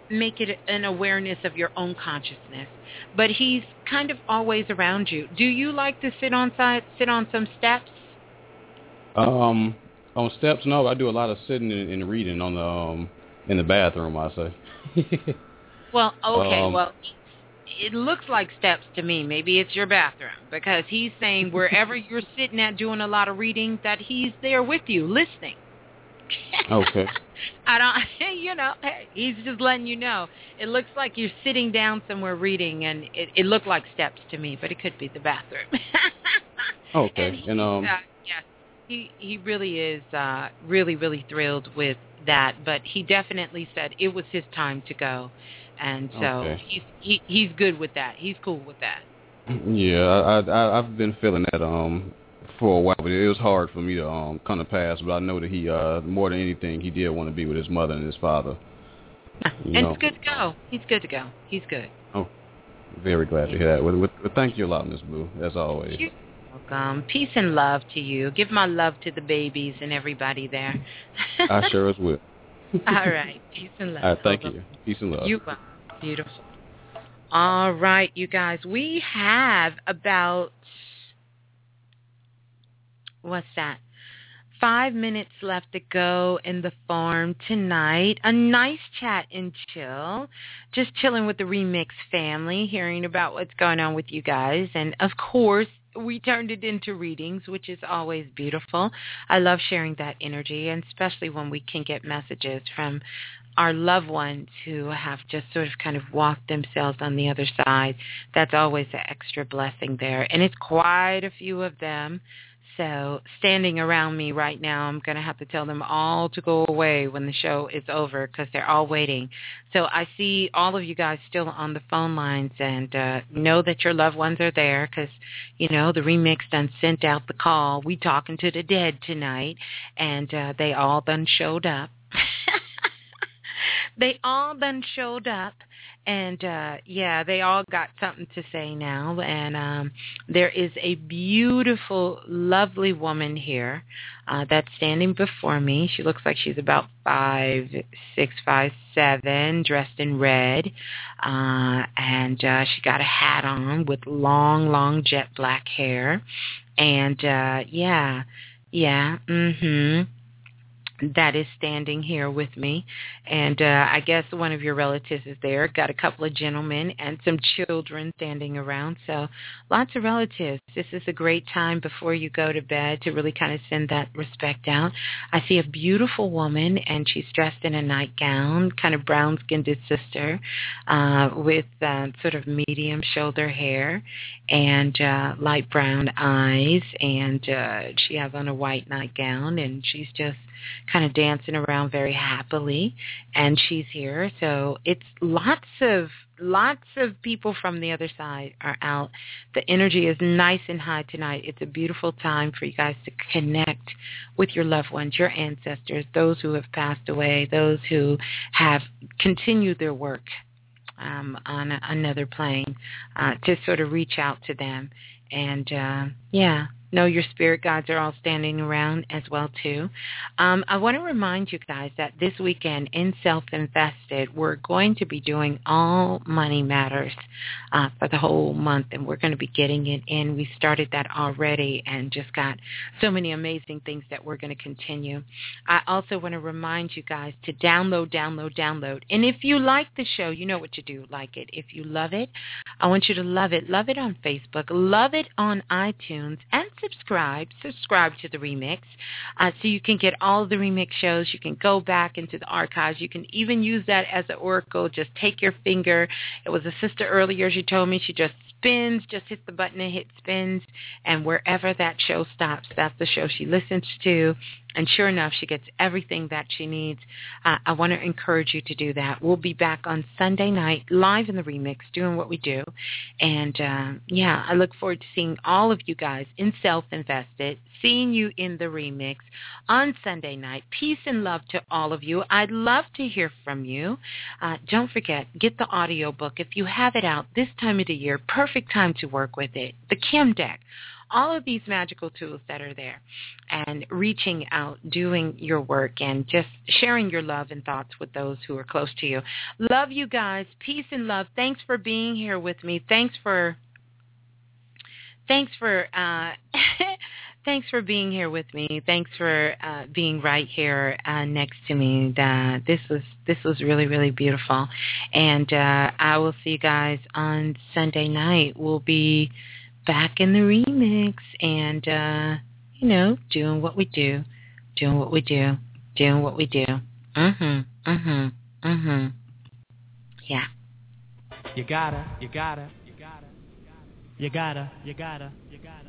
make it an awareness of your own consciousness. But he's kind of always around you. Do you like to sit on side, sit on some steps? Um, on steps, no. I do a lot of sitting and, and reading on the um in the bathroom, I say. Well, okay, Um, well, it looks like steps to me. Maybe it's your bathroom, because he's saying wherever you're sitting at doing a lot of reading, that he's there with you, listening. Okay. I don't, you know, he's just letting you know. It looks like you're sitting down somewhere reading, and it, it looked like steps to me, but it could be the bathroom. Okay. And, he, And um, uh, yes, he he really is uh, really really thrilled with that. But he definitely said it was his time to go, and so Okay. he's he he's good with that. He's cool with that. yeah, I, I I've been feeling that um for a while, but it was hard for me to um come to pass. But I know that he uh more than anything he did want to be with his mother and his father. You And know, it's good to go. He's good to go. He's good. very glad to hear that. Well, well, well, thank you a lot, Miss Blue, as always. You're welcome. Peace and love to you. Give my love to the babies and everybody there. I sure as will. All right. Peace and love. All right, thank Hold you. Peace and love. on. You are beautiful. All right, you guys. We have about, what's that? Five minutes left to go in the farm tonight. A nice chat and chill. Just chilling with the Remix family, hearing about what's going on with you guys. And, of course, we turned it into readings, which is always beautiful. I love sharing that energy, and especially when we can get messages from our loved ones who have just sort of kind of walked themselves on the other side. That's always an extra blessing there. And it's quite a few of them. So standing around me right now, I'm going to have to tell them all to go away when the show is over, because they're all waiting. So I see all of you guys still on the phone lines, and uh, know that your loved ones are there, because, you know, the Remix done sent out the call. We talking to the dead tonight, and uh, they all done showed up. They all done showed up. And, uh, yeah, they all got something to say now. And um, there is a beautiful, lovely woman here uh, that's standing before me. She looks like she's about five, six, five, seven, dressed in red. Uh, and uh, she got a hat on with long, long jet black hair. And, uh, yeah, yeah, mm-hmm. That is standing here with me. And uh, I guess one of your relatives is there. Got a couple of gentlemen and some children standing around. So lots of relatives. This is a great time before you go to bed to really kind of send that respect out. I see a beautiful woman, and she's dressed in a nightgown, kind of brown-skinned sister, uh, with uh, sort of medium shoulder hair and uh, light brown eyes. And uh, she has on a white nightgown, and she's just kind of dancing around very happily, and she's here. So it's lots of lots of people from the other side are out. The energy is nice and high tonight. It's a beautiful time for you guys to connect with your loved ones, your ancestors, those who have passed away, those who have continued their work um, on a, another plane, uh, to sort of reach out to them. And uh, yeah, know your spirit guides are all standing around as well, too. Um, I want to remind you guys that this weekend in Self-Invested, we're going to be doing All Money Matters uh, for the whole month, and we're going to be getting it in. We started that already and just got so many amazing things that we're going to continue. I also want to remind you guys to download, download, download. And if you like the show, you know what to do. Like it. If you love it, I want you to love it. Love it on Facebook. Love it on iTunes. And subscribe. Subscribe to the Remix uh, so you can get all of the Remix shows. You can go back into the archives. You can even use that as an oracle. Just take your finger. It was a sister earlier. She told me she just spins, just hit the button and hit spins, and wherever that show stops, that's the show she listens to. And sure enough, she gets everything that she needs. Uh, I want to encourage you to do that. We'll be back on Sunday night, live in the Remix, doing what we do. And, uh, yeah, I look forward to seeing all of you guys in Self-Invested, seeing you in the Remix on Sunday night. Peace and love to all of you. I'd love to hear from you. Uh, don't forget, get the audio book. If you have it out this time of the year, perfect time to work with it. The Kim Deck. all of these magical tools that are there, and reaching out, doing your work, and just sharing your love and thoughts with those who are close to you. Love you guys. Peace and love. Thanks for being here with me. Thanks for, thanks for, uh, thanks for being here with me. Thanks for uh, being right here uh, next to me. Uh, this was this was really, really beautiful. And uh, I will see you guys on Sunday night. We'll be back in the remix and, uh, you know, doing what we do, doing what we do, doing what we do. Mm-hmm, mm-hmm, mm-hmm. Yeah. You gotta, you gotta, you gotta, you gotta, you gotta, you gotta.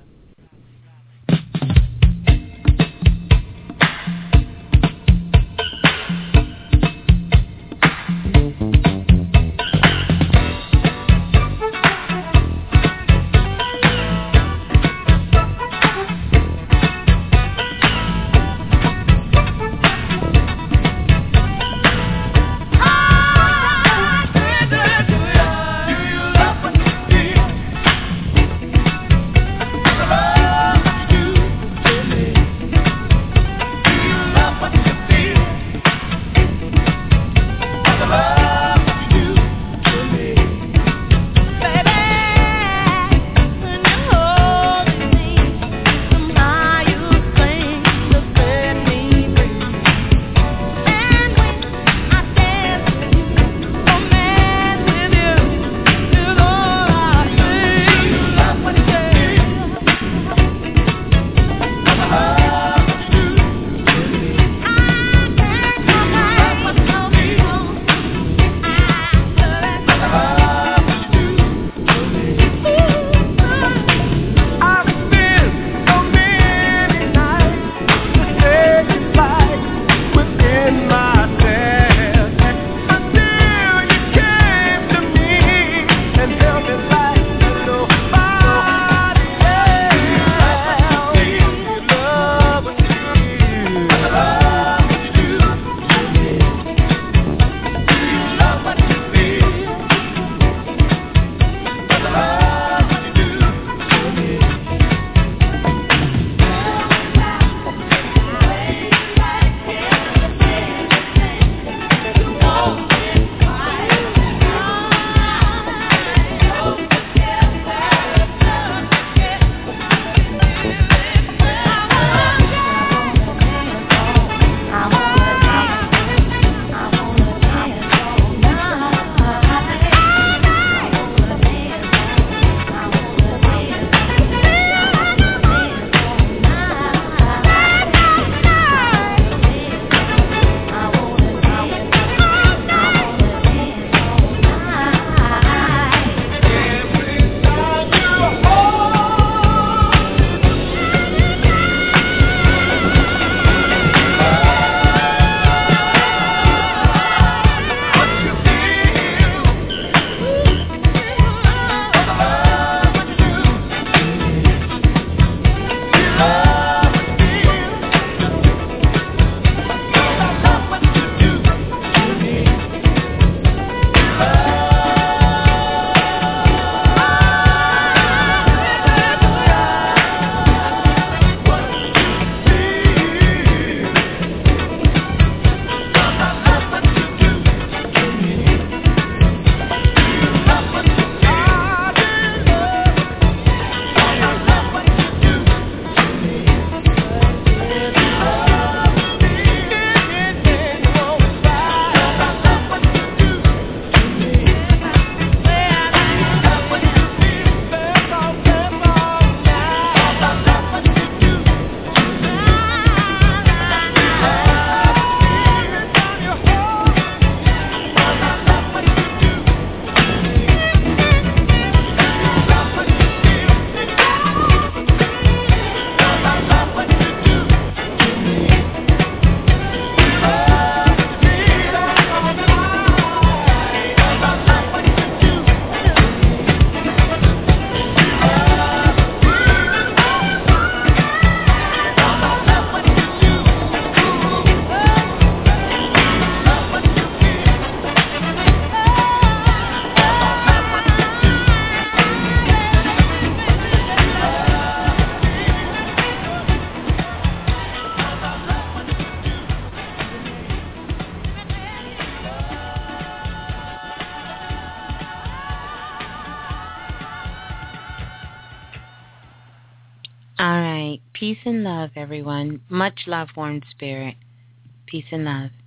All right. Peace and love, everyone. Much love, Warm Spirit. Peace and love.